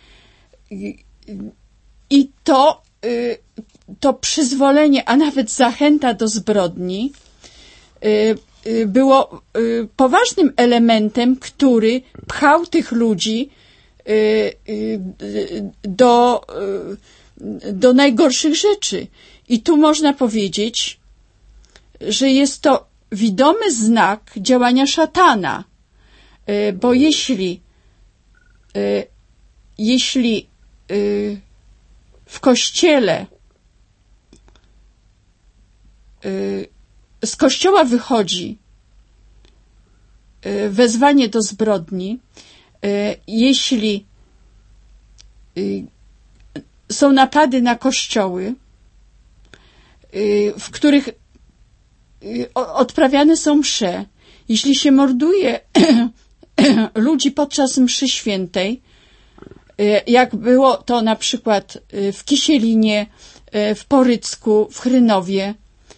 B: I to, to przyzwolenie, a nawet zachęta do zbrodni było poważnym elementem, który pchał tych ludzi do do najgorszych rzeczy. I tu można powiedzieć, że jest to widomy znak działania szatana, bo jeśli jeśli w kościele z kościoła wychodzi wezwanie do zbrodni, jeśli są napady na kościoły, w których odprawiane są msze. Jeśli się morduje ludzi podczas mszy świętej, jak było to na przykład w Kisielinie, w Porycku, w Chrynowie,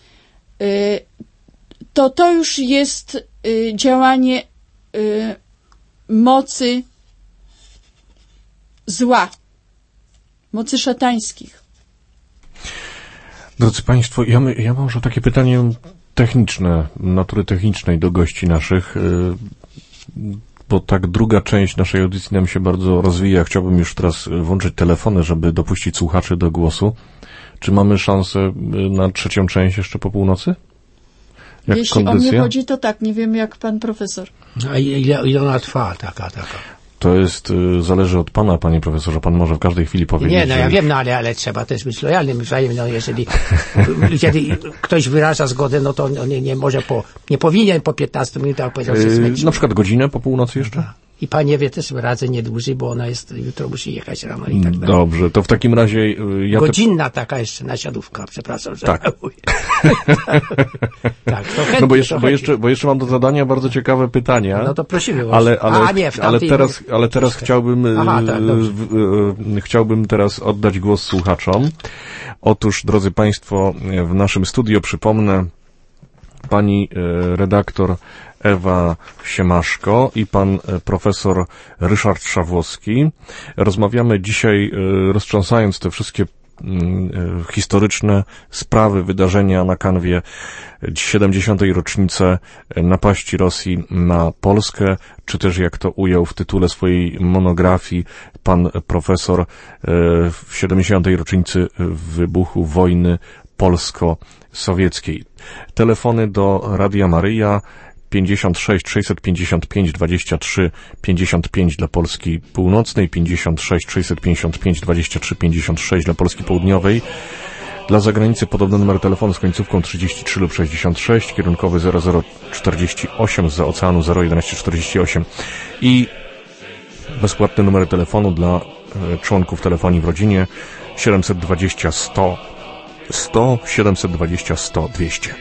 B: to to już jest działanie mocy zła, mocy szatańskich.
A: Drodzy Państwo, ja, my, ja mam może takie pytanie techniczne, natury technicznej do gości naszych, bo tak druga część naszej audycji nam się bardzo rozwija. Chciałbym już teraz włączyć telefony, żeby dopuścić słuchaczy do głosu. Czy mamy szansę na trzecią część jeszcze po północy?
B: Jak Jeśli kondycja? O mnie chodzi, to tak. Nie wiem, jak pan profesor.
C: A ile, ile ona trwa, taka, taka?
A: To jest, zależy od pana, panie profesorze. Pan może w każdej chwili powiedzieć.
C: Nie, no ja wiem, no ale, ale trzeba też być lojalnym wzajemnie. No jeżeli, jeżeli ktoś wyraża zgodę, no to on nie, nie może po, nie powinien po piętnastu minutach powiedzieć, że zmęczył.
A: Na przykład godzinę po północy jeszcze?
C: I paniewie też radzę nie dłużej, bo ona jest, jutro musi jechać rano i tak dalej.
A: Dobrze, to w takim razie... Ja
C: Godzinna te... taka jeszcze nasiadówka, przepraszam, że
A: tak.
C: tak, to chętnie,
A: no bo jeszcze, bo, jeszcze, bo jeszcze mam do zadania bardzo ciekawe pytania.
C: No to prosimy was.
A: Ale, ale,
C: A, nie,
A: ale teraz, ale teraz chciałbym,
C: Aha, tak,
A: w, chciałbym teraz oddać głos słuchaczom. Otóż, drodzy Państwo, w naszym studio, przypomnę, pani redaktor Ewa Siemaszko i pan profesor Ryszard Szawłowski. Rozmawiamy dzisiaj, roztrząsając te wszystkie historyczne sprawy, wydarzenia na kanwie siedemdziesiątej rocznicy napaści Rosji na Polskę, czy też jak to ujął w tytule swojej monografii pan profesor, w siedemdziesiątej rocznicy wybuchu wojny polsko-sowieckiej. Telefony do Radia Maryja pięćdziesiąt sześć sześćset pięćdziesiąt pięć dwadzieścia trzy pięćdziesiąt pięć dla Polski Północnej, pięćdziesiąt sześć sześćset pięćdziesiąt pięć dwadzieścia trzy pięćdziesiąt sześć dla Polski Południowej. Dla zagranicy podobny numer telefonu z końcówką trzydzieści trzy lub sześćdziesiąt sześć, kierunkowy zero zero czterdzieści osiem, zza oceanu zero jedenaście czterdzieści osiem i bezpłatny numer telefonu dla e, członków telefonii w rodzinie siedemset dwadzieścia sto sto, siedemset dwadzieścia sto dwieście.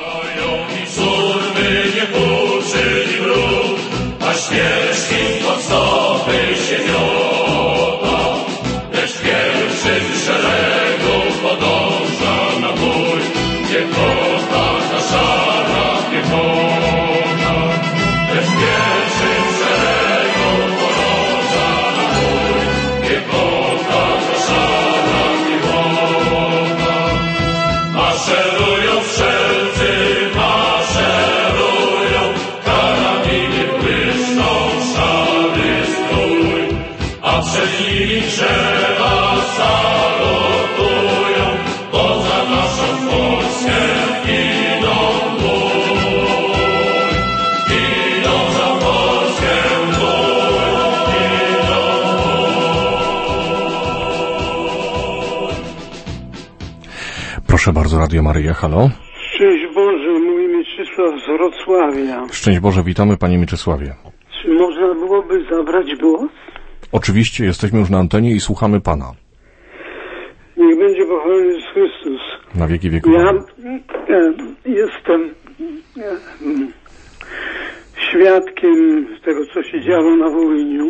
D: A śmierci pod stopy się miota, lecz pierwszy z szeregu podąża na bój. Piechota, ta szara piechota, lecz pierwszy z szeregu podąża na bój. Piechota, ta szara piechota, maszerują strzelcy, maszerują, karabiny błyszczą, szary strój, a przed nimi drzewa salutują, bo za naszą Polskę idą w bój, idą za Polskę w bój, idą w bój.
A: Proszę bardzo, Radio Maryja, halo.
E: Szczęść Boże, mówi Mieczysław z Wrocławia.
A: Szczęść Boże, witamy Panie Mieczysławie.
E: Czy można byłoby zabrać głos?
A: Oczywiście, jesteśmy już na antenie i słuchamy Pana.
E: Niech będzie pochwalony Jezus Chrystus.
A: Na wieki wieków.
E: Ja e, jestem e, m, świadkiem tego, co się działo na Wołyniu,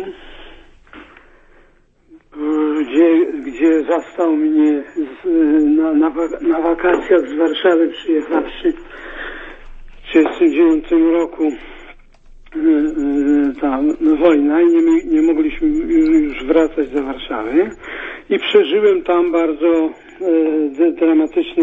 E: e, gdzie, gdzie zastał mnie z, na, na, na wakacjach z Warszawy przyjechawszy w tysiąc dziewięćset trzydziestym dziewiątym roku ta wojna i nie, nie mogliśmy już wracać do Warszawy i przeżyłem tam bardzo e, dramatyczne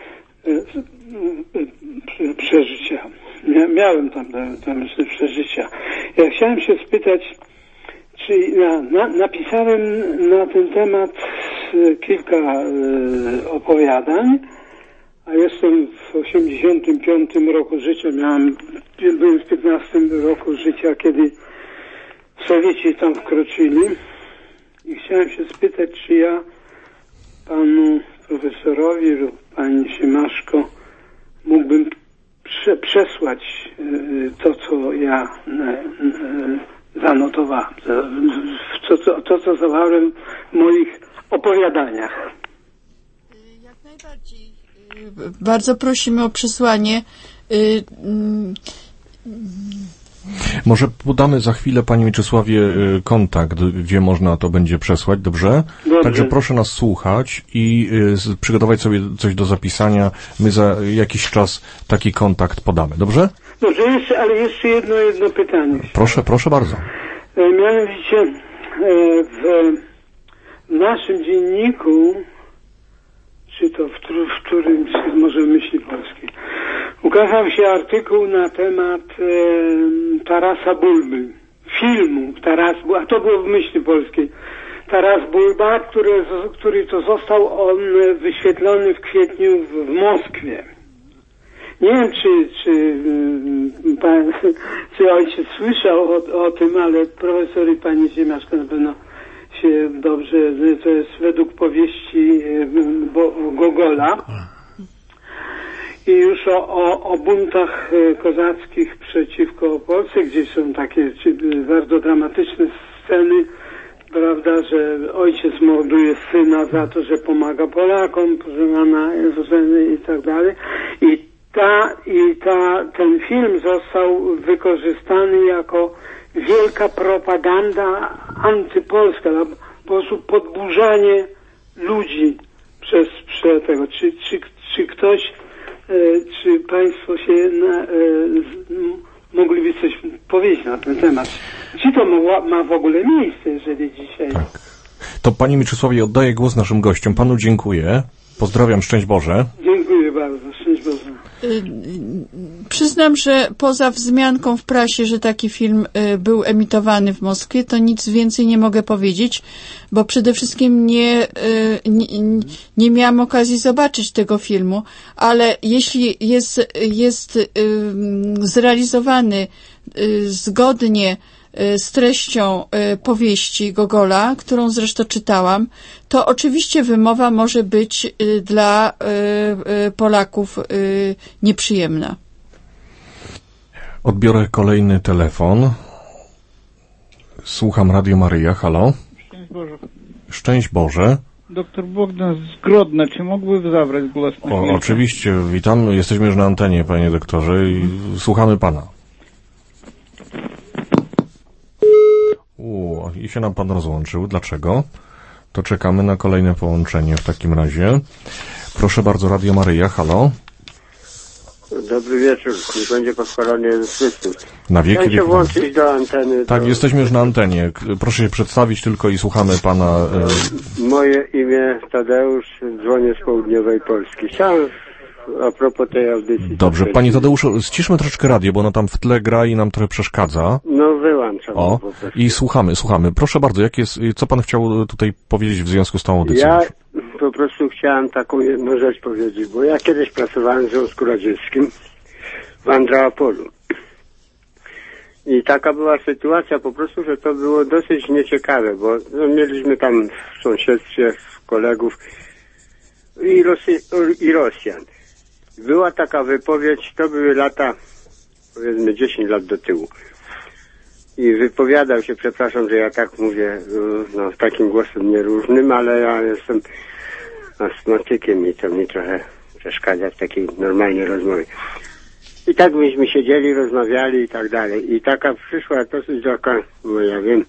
E: e, przeżycia. Mia, miałem tam dramatyczne przeżycia. Ja chciałem się spytać, czy ja na, napisałem na ten temat kilka e, opowiadań, a jestem w osiemdziesiątym piątym roku życia, miałem, byłem w piętnastym roku życia, kiedy Sowieci tam wkroczyli i chciałem się spytać, czy ja panu profesorowi lub pani Siemaszko mógłbym prze, przesłać y, to, co ja y, y, zanotowałem, to, to, to, co zawarłem w moich opowiadaniach.
B: Jak najbardziej. Bardzo prosimy o przesłanie.
A: Może podamy za chwilę, Panie Mieczysławie, kontakt, gdzie można to będzie przesłać, dobrze?
E: Dobrze.
A: Także proszę nas słuchać i przygotować sobie coś do zapisania. My za jakiś czas taki kontakt podamy, dobrze?
E: Dobrze, jeszcze, ale jeszcze jedno, jedno pytanie.
A: Proszę, proszę bardzo.
E: Mianowicie w naszym dzienniku, czy to w, w którym, czy może w Myśli Polskiej, ukazał się artykuł na temat e, Tarasa Bulby, filmu Taras, a to było w Myśli Polskiej, Taras Bulba, który, który to został on wyświetlony w kwietniu w, w Moskwie. Nie wiem, czy, czy, pan, czy ojciec słyszał o, o tym, ale profesor i pani Ziemiaszka na pewno się dobrze, to jest według powieści Gogola. I już o, o, o buntach kozackich przeciwko Polsce, gdzie są takie bardzo dramatyczne sceny, prawda, że ojciec morduje syna za to, że pomaga Polakom, żona i tak dalej. I ta, i ta, ten film został wykorzystany jako wielka propaganda antypolska, po prostu podburzanie ludzi przez, przez tego. Czy, czy, czy ktoś, e, czy państwo się na, e, z, mogliby coś powiedzieć na ten temat? Czy to ma, ma w ogóle miejsce, jeżeli dzisiaj...
A: Tak. To Panie Mieczysławie, oddaję głos naszym gościom. Panu dziękuję. Pozdrawiam, szczęść Boże.
E: Dziękuję bardzo, szczęść Boże.
B: Przyznam, że poza wzmianką w prasie, że taki film był emitowany w Moskwie, to nic więcej nie mogę powiedzieć, bo przede wszystkim nie, nie, nie miałam okazji zobaczyć tego filmu, ale jeśli jest, jest zrealizowany zgodnie z treścią powieści Gogola, którą zresztą czytałam, to oczywiście wymowa może być dla Polaków nieprzyjemna.
A: Odbiorę kolejny telefon. Słucham Radio Maryja. Halo?
F: Szczęść Boże.
A: Szczęść Boże.
F: Doktor Bogdan z Grodna, czy mógłby zabrać głos na
A: O,
F: chwilę?
A: oczywiście, witam. Jesteśmy już na antenie, panie doktorze, i słuchamy pana. U, i się nam pan rozłączył. Dlaczego? To czekamy na kolejne połączenie w takim razie. Proszę bardzo, Radio Maryja, halo.
G: Dobry wieczór, niech będzie pochwalony Jezus Chrystus.
A: Na wieki
G: Chciałem się
A: wieków.
G: włączyć do anteny.
A: Tak,
G: do...
A: jesteśmy już na antenie. K- Proszę się przedstawić tylko i słuchamy pana. E...
G: Moje imię Tadeusz, dzwonię z południowej Polski. Chciałem a propos tej audycji.
A: Dobrze, panie Tadeuszu, ściszmy troszeczkę radio, bo ono tam w tle gra i nam trochę przeszkadza.
G: No wyłączam.
A: O,
G: po prostu.
A: i słuchamy, słuchamy. Proszę bardzo, jak jest, co pan chciał tutaj powiedzieć w związku z tą audycją?
G: Ja po prostu chciałem taką jedną rzecz powiedzieć, bo ja kiedyś pracowałem w Związku Radzieckim w Andreapolu. I taka była sytuacja po prostu, że to było dosyć nieciekawe, bo no, mieliśmy tam w sąsiedztwie kolegów i, Rosy, i Rosjan. Była taka wypowiedź, to były lata, powiedzmy dziesięć lat do tyłu. I wypowiadał się, przepraszam, że ja tak mówię, no takim głosem nieróżnym, ale ja jestem astmatykiem i to mi trochę przeszkadza w takiej normalnej rozmowie. I tak myśmy siedzieli, rozmawiali i tak dalej. I taka przyszła dosyć taka, no ja wiem,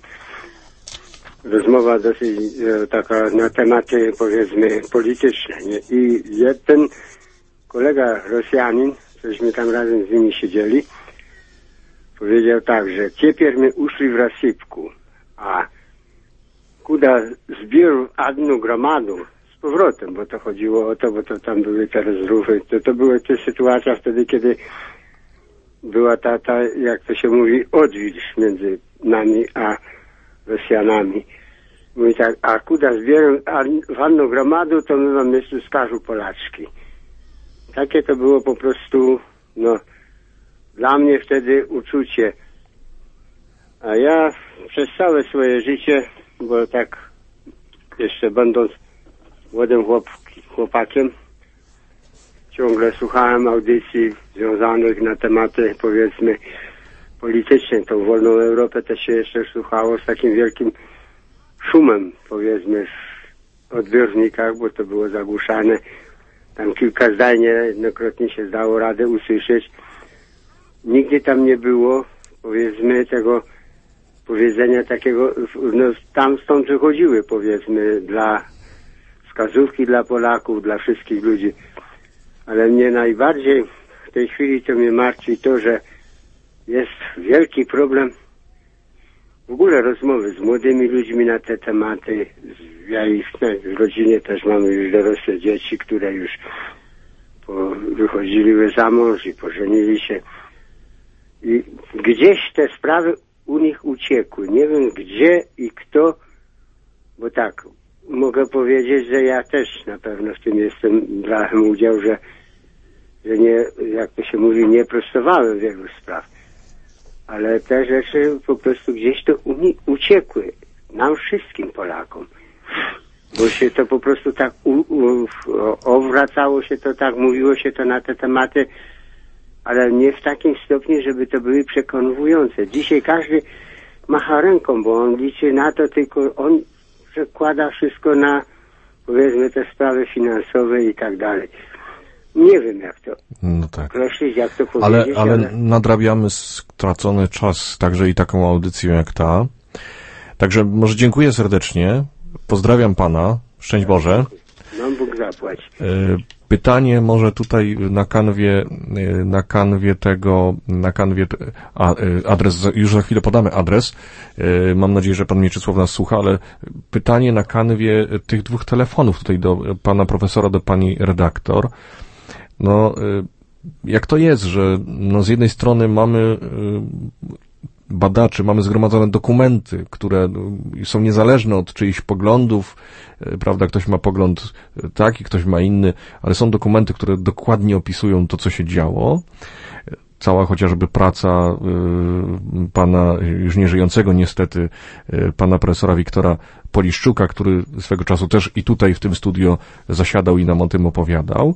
G: rozmowa dosyć e, taka na tematy, powiedzmy, polityczne. Nie? I jeden kolega Rosjanin, cośmy tam razem z nimi siedzieli, powiedział tak, że теперь my uszli w rasypku, a kuda zbiór одну громаду z powrotem, bo to chodziło o to, bo to tam były te rozruchy, to, to były te sytuacje wtedy, kiedy była ta, ta, jak to się mówi, odwilż między nami a Rosjanami. Mówi tak, a kuda zbieram w одну громаду, to my wam jeszcze skażu Polaczki. Takie to było po prostu, no, dla mnie wtedy uczucie. A ja przez całe swoje życie, bo tak jeszcze będąc młodym chłop, chłopakiem, ciągle słuchałem audycji związanych na tematy, powiedzmy, polityczne. Tą Wolną Europę też się jeszcze słuchało z takim wielkim szumem, powiedzmy, w odbiornikach, bo to było zagłuszane. Tam kilka zdań niejednokrotnie się dało radę usłyszeć. Nigdy tam nie było, powiedzmy, tego powiedzenia takiego, no tam stąd wychodziły, powiedzmy, dla wskazówki dla Polaków, dla wszystkich ludzi. Ale mnie najbardziej w tej chwili to mnie martwi to, że jest wielki problem w ogóle rozmowy z młodymi ludźmi na te tematy. Ja ich w rodzinie też mamy już dorosłe dzieci, które już po, wychodziły za mąż i pożenili się. I gdzieś te sprawy u nich uciekły. Nie wiem gdzie i kto, bo tak, mogę powiedzieć, że ja też na pewno w tym jestem, brałem udział, że, że nie, jak to się mówi, nie prostowałem wielu spraw. Ale te rzeczy po prostu gdzieś to u nich uciekły. Nam wszystkim Polakom. Bo się to po prostu tak u, u, owracało się to tak, mówiło się to na te tematy, ale nie w takim stopniu, żeby to były przekonujące. Dzisiaj każdy macha ręką, bo on liczy na to, tylko on przekłada wszystko na, powiedzmy, te sprawy finansowe i tak dalej. Nie wiem, jak to
A: no tak.
G: określić, jak to powiedzieć.
A: Ale, ale, ale nadrabiamy stracony czas także i taką audycją jak ta. Także może dziękuję serdecznie. Pozdrawiam pana. Szczęść Boże.
G: Mam Bóg zapłać.
A: Pytanie może tutaj na kanwie, na kanwie tego, na kanwie, a, adres, już za chwilę podamy adres. Mam nadzieję, że pan Mieczysław nas słucha, ale pytanie na kanwie tych dwóch telefonów tutaj do pana profesora, do pani redaktor. No, jak to jest, że no z jednej strony mamy badaczy, mamy zgromadzone dokumenty, które są niezależne od czyichś poglądów, prawda, ktoś ma pogląd taki, ktoś ma inny, ale są dokumenty, które dokładnie opisują to, co się działo. Cała chociażby praca y, pana już nieżyjącego niestety, y, pana profesora Wiktora Poliszczuka, który swego czasu też i tutaj w tym studio zasiadał i nam o tym opowiadał.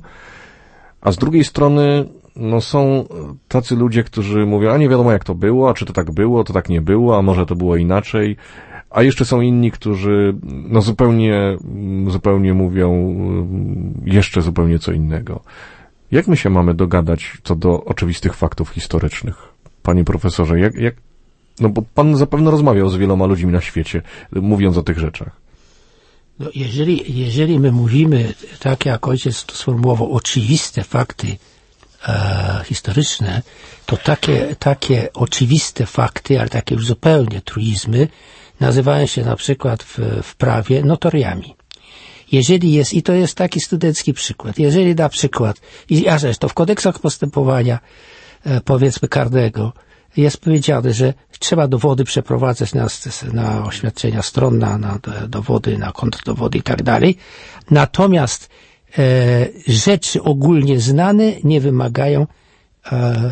A: A z drugiej strony no są tacy ludzie, którzy mówią, a nie wiadomo jak to było, a czy to tak było, to tak nie było, a może to było inaczej. A jeszcze są inni, którzy no zupełnie, zupełnie mówią jeszcze zupełnie co innego. Jak my się mamy dogadać co do oczywistych faktów historycznych? Panie profesorze, jak, jak, no bo pan zapewne rozmawiał z wieloma ludźmi na świecie, mówiąc o tych rzeczach.
C: No jeżeli, jeżeli my mówimy, tak jak ojciec to sformułował, oczywiste fakty e, historyczne, to takie, takie oczywiste fakty, ale takie już zupełnie truizmy, nazywają się na przykład w, w prawie notoriami. Jeżeli jest, i to jest taki studencki przykład, jeżeli na przykład, i a zresztą w kodeksach postępowania, e, powiedzmy karnego, jest powiedziane, że trzeba dowody przeprowadzać na, na oświadczenia stron, na, na dowody, na kontrdowody i tak dalej. Natomiast e, rzeczy ogólnie znane nie wymagają e,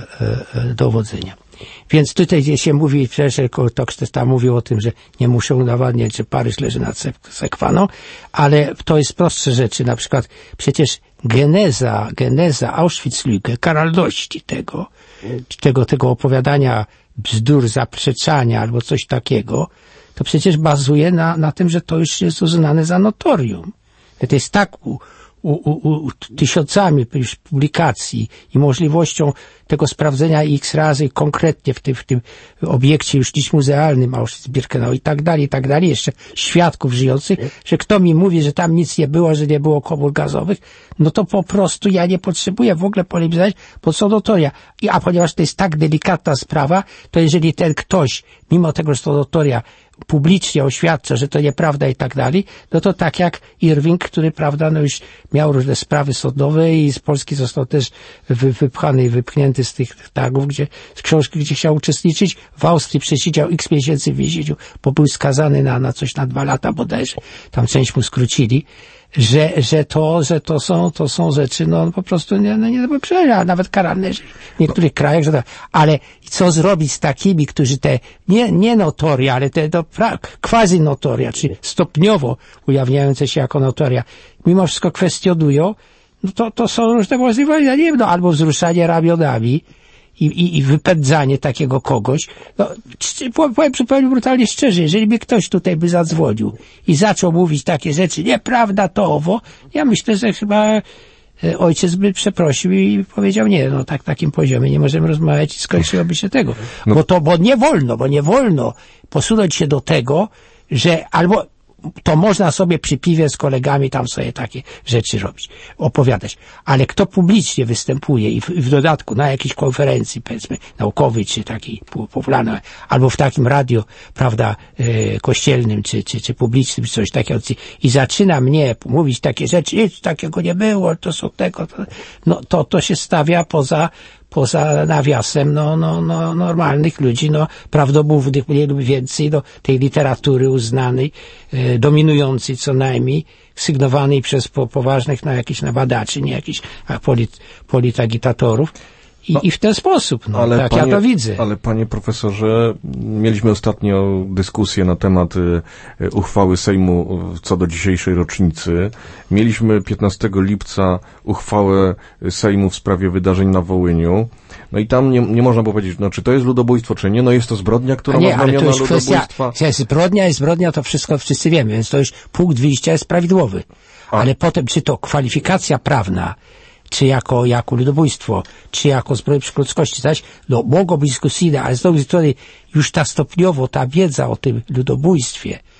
C: e, dowodzenia. Więc tutaj się mówi, przecież Tokstes tam mówił o tym, że nie muszą udowadniać, że Paryż leży nad Sekwaną, ale to jest prostsze rzeczy. Na przykład przecież geneza, geneza Auschwitz-Lübecke, karalności tego, tego, tego opowiadania bzdur, zaprzeczania albo coś takiego, to przecież bazuje na, na tym, że to już jest uznane za notorium. To jest tak u, u, u, u, tysiącami publikacji i możliwością tego sprawdzenia x razy konkretnie w tym, w tym obiekcie już dziś muzealnym Auschwitz-Birkenau i tak dalej, i tak dalej, jeszcze świadków żyjących, że kto mi mówi, że tam nic nie było, że nie było komór gazowych, no to po prostu ja nie potrzebuję w ogóle polemizować, bo są notoria. I, a ponieważ to jest tak delikatna sprawa, to jeżeli ten ktoś, mimo tego, że to notoria, publicznie oświadcza, że to nieprawda i tak dalej, no to tak jak Irving, który, prawda, no już miał różne sprawy sądowe i z Polski został też wy, wypchany i wypchnięty z tych targów, gdzie, z książki, gdzie chciał uczestniczyć. W Austrii przesiedział x miesięcy w więzieniu, bo był skazany na, na coś na dwa lata bodajże. Tam część mu skrócili. Że, że to, że to są, to są rzeczy, no po prostu nie, no, nie do przyjęcia, nawet karalne w niektórych krajach, że to, ale co zrobić z takimi, którzy te, nie, nie notoria, ale te, to quasi notoria, czyli stopniowo ujawniające się jako notoria, mimo wszystko kwestionują, no to, to są różne możliwości, ja nie wiem, no albo wzruszanie ramionami, I, i, i wypędzanie takiego kogoś. No, powiem zupełnie brutalnie szczerze, jeżeli by ktoś tutaj by zadzwonił i zaczął mówić takie rzeczy, nieprawda to owo, ja myślę, że chyba ojciec by przeprosił i powiedział, nie, no tak, takim poziomie nie możemy rozmawiać i skończyłoby się tego. No. Bo to, bo nie wolno, bo nie wolno posunąć się do tego, że albo to można sobie przy piwie z kolegami tam sobie takie rzeczy robić, opowiadać. Ale kto publicznie występuje i w, w dodatku na jakiejś konferencji, powiedzmy, naukowej, czy takiej popularnej, albo w takim radio, prawda, e, kościelnym, czy, czy, czy publicznym, czy coś takiego, i zaczyna mnie mówić takie rzeczy, nic takiego nie było, to są tego, to, no to, to się stawia poza poza nawiasem, no, no, no, normalnych ludzi, no, prawdomównych mniej lub więcej, do tej literatury uznanej, e, dominującej co najmniej, sygnowanej przez po, poważnych, no, jakichś badaczy, nie jakichś polit, politagitatorów. I, no, i w ten sposób, no, ale tak panie, ja to widzę.
A: Ale panie profesorze, mieliśmy ostatnio dyskusję na temat y, uchwały Sejmu co do dzisiejszej rocznicy. Mieliśmy piętnastego lipca uchwałę Sejmu w sprawie wydarzeń na Wołyniu. No i tam nie, nie można było powiedzieć, no czy to jest ludobójstwo, czy nie. No jest to zbrodnia, która
C: nie,
A: ma znamiona
C: ludobójstwa. Kwestia, zbrodnia jest zbrodnia, to wszystko wszyscy wiemy, więc to już punkt wyjścia jest prawidłowy. A. Ale potem, czy to kwalifikacja prawna, czy jako, jako ludobójstwo, czy jako zbrodnię przeciwko ludzkości, zaś, no, mogą być dyskusyjne, ale z drugiej strony już ta stopniowo, ta wiedza o tym ludobójstwie,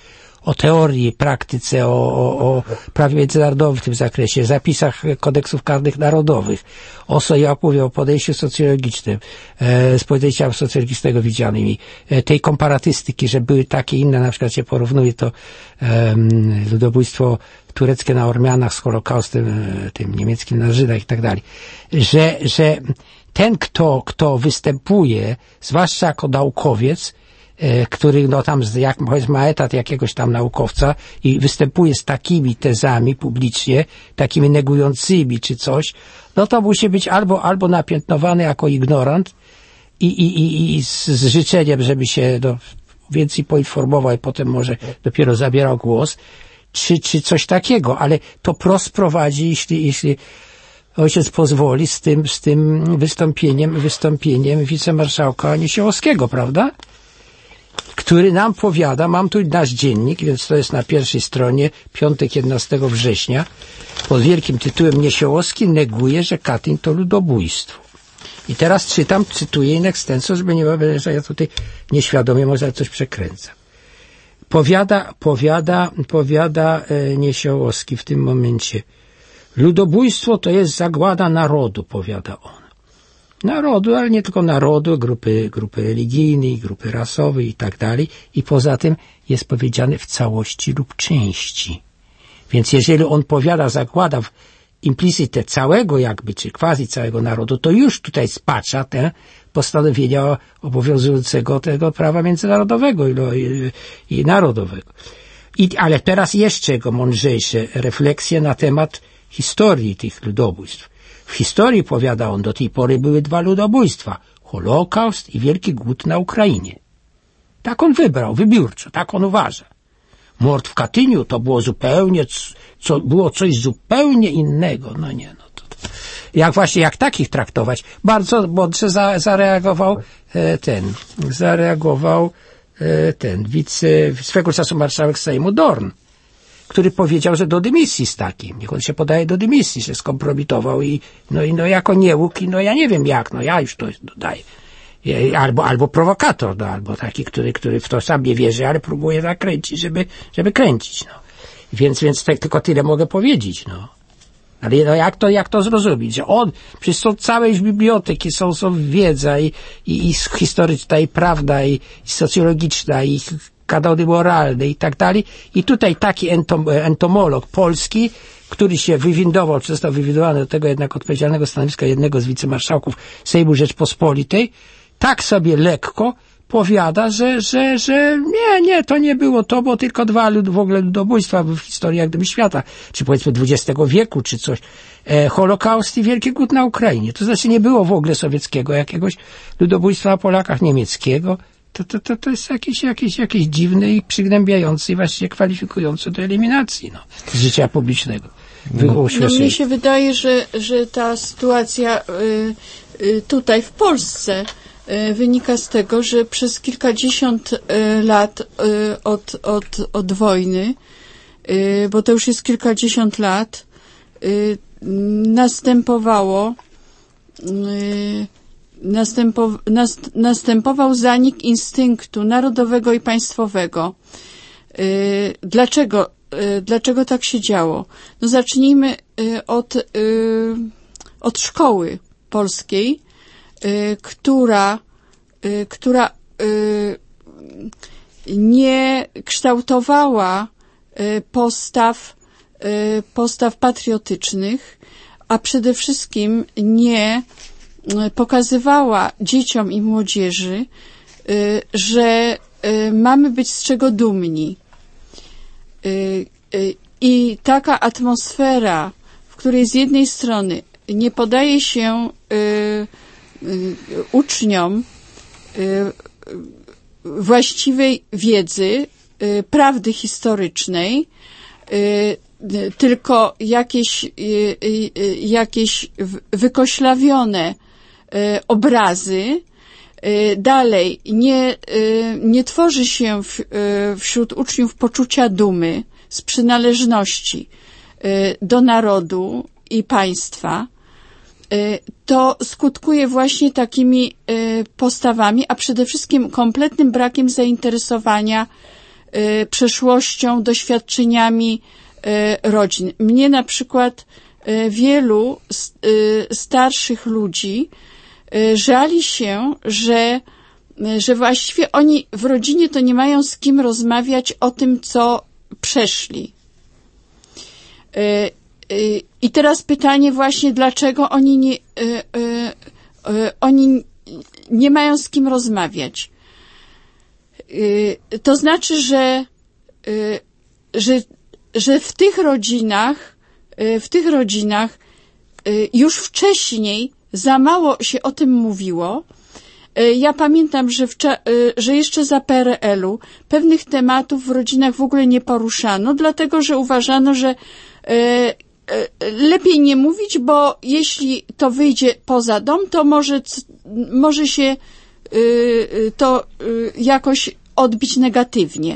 C: o teorii, praktyce, o, o, o prawie międzynarodowym w tym zakresie, zapisach kodeksów karnych narodowych, o, jak mówię, o podejściu socjologicznym, e, z podejścia socjologicznego widzianymi, e, tej komparatystyki, że były takie inne, na przykład się porównuje to e, ludobójstwo tureckie na Ormianach z Holokaustem, e, tym niemieckim na Żydach i tak dalej, że, że ten, kto, kto występuje, zwłaszcza jako naukowiec, który no tam jak powiedzmy ma etat jakiegoś tam naukowca i występuje z takimi tezami publicznie, takimi negującymi czy coś, no to musi być albo, albo napiętnowany jako ignorant i, i, i, i z, z życzeniem, żeby się no, więcej poinformował i potem może dopiero zabierał głos, czy, czy coś takiego, ale to prost prowadzi, jeśli, jeśli ojciec pozwoli, z tym, z tym wystąpieniem, wystąpieniem wicemarszałka Niesiołowskiego, prawda? Który nam powiada, mam tu nasz dziennik, więc to jest na pierwszej stronie, piątek jedenastego września, pod wielkim tytułem Niesiołowski neguje, że Katyń to ludobójstwo. I teraz czytam, cytuję in extenso, żeby nie było, że ja tutaj nieświadomie może coś przekręcam. Powiada, powiada, powiada e, Niesiołowski w tym momencie. Ludobójstwo to jest zagłada narodu, powiada on. Narodu, ale nie tylko narodu, grupy, grupy religijnej, grupy rasowej i tak dalej. I poza tym jest powiedziane w całości lub części. Więc jeżeli on powiada, zakłada w implicite całego jakby, czy quasi całego narodu, to już tutaj spacza te postanowienia obowiązującego tego prawa międzynarodowego i, i, i narodowego. I, ale teraz jeszcze jego mądrzejsze refleksje na temat historii tych ludobójstw. W historii, powiada on, do tej pory były dwa ludobójstwa. Holokaust i Wielki Głód na Ukrainie. Tak on wybrał, wybiórczo, tak on uważa. Mord w Katyniu to było zupełnie, co, było coś zupełnie innego. No nie, no to, to. Jak właśnie, jak takich traktować? Bardzo mądrze za, zareagował e, ten, zareagował e, ten, wice, swego czasu marszałek Sejmu Dorn, który powiedział, że do dymisji z takim. Niech on się podaje do dymisji, że skompromitował i no i no jako niełuk i no ja nie wiem jak, no ja już to dodaję. Albo, albo prowokator, no, albo taki, który, który w to sam nie wierzy, ale próbuje zakręcić, żeby, żeby kręcić, no. Więc, więc te, tylko tyle mogę powiedzieć, no. Ale no jak to, jak to zrozumieć? Że on, przecież są całe już biblioteki, są, są wiedza i, i, i historyczna, i prawda, i, i socjologiczna, i kanony moralne i tak dalej. I tutaj taki entom, entomolog polski, który się wywindował, czy został wywindowany do tego jednak odpowiedzialnego stanowiska jednego z wicemarszałków Sejmu Rzeczpospolitej, tak sobie lekko powiada, że, że, że nie, nie, to nie było to, bo tylko dwa lud, w ogóle ludobójstwa w historii jak gdyby świata, czy powiedzmy dwudziestego wieku, czy coś. E, Holokaust i Wielki Głód na Ukrainie. To znaczy nie było w ogóle sowieckiego jakiegoś ludobójstwa na Polakach, niemieckiego. To, to, to, to jest jakieś, jakieś, jakieś dziwne i przygnębiające i właściwie kwalifikujące do eliminacji, no, z życia publicznego.
B: No, no mnie się wydaje, że, że ta sytuacja y, y, tutaj w Polsce y, wynika z tego, że przez kilkadziesiąt y, lat y, od, od, od wojny, y, bo to już jest kilkadziesiąt lat, y, następowało y, następow, nast, następował zanik instynktu narodowego i państwowego. Y, dlaczego Dlaczego tak się działo? No zacznijmy od, od szkoły polskiej, która, która nie kształtowała postaw, postaw patriotycznych, a przede wszystkim nie pokazywała dzieciom i młodzieży, że mamy być z czego dumni. I taka atmosfera, w której z jednej strony nie podaje się uczniom właściwej wiedzy, prawdy historycznej, tylko jakieś, jakieś wykoślawione obrazy. Dalej, nie, nie tworzy się w, wśród uczniów poczucia dumy z przynależności do narodu i państwa. To skutkuje właśnie takimi postawami, a przede wszystkim kompletnym brakiem zainteresowania przeszłością, doświadczeniami rodzin. Mnie na przykład wielu starszych ludzi żali się, że, że właściwie oni w rodzinie to nie mają z kim rozmawiać o tym, co przeszli. I teraz pytanie właśnie, dlaczego oni nie, oni nie mają z kim rozmawiać. To znaczy, że, że, że w tych rodzinach, w tych rodzinach już wcześniej za mało się o tym mówiło. Ja pamiętam, że, w, że jeszcze za P R L-u pewnych tematów w rodzinach w ogóle nie poruszano, dlatego że uważano, że lepiej nie mówić, bo jeśli to wyjdzie poza dom, to może, może się to jakoś odbić negatywnie.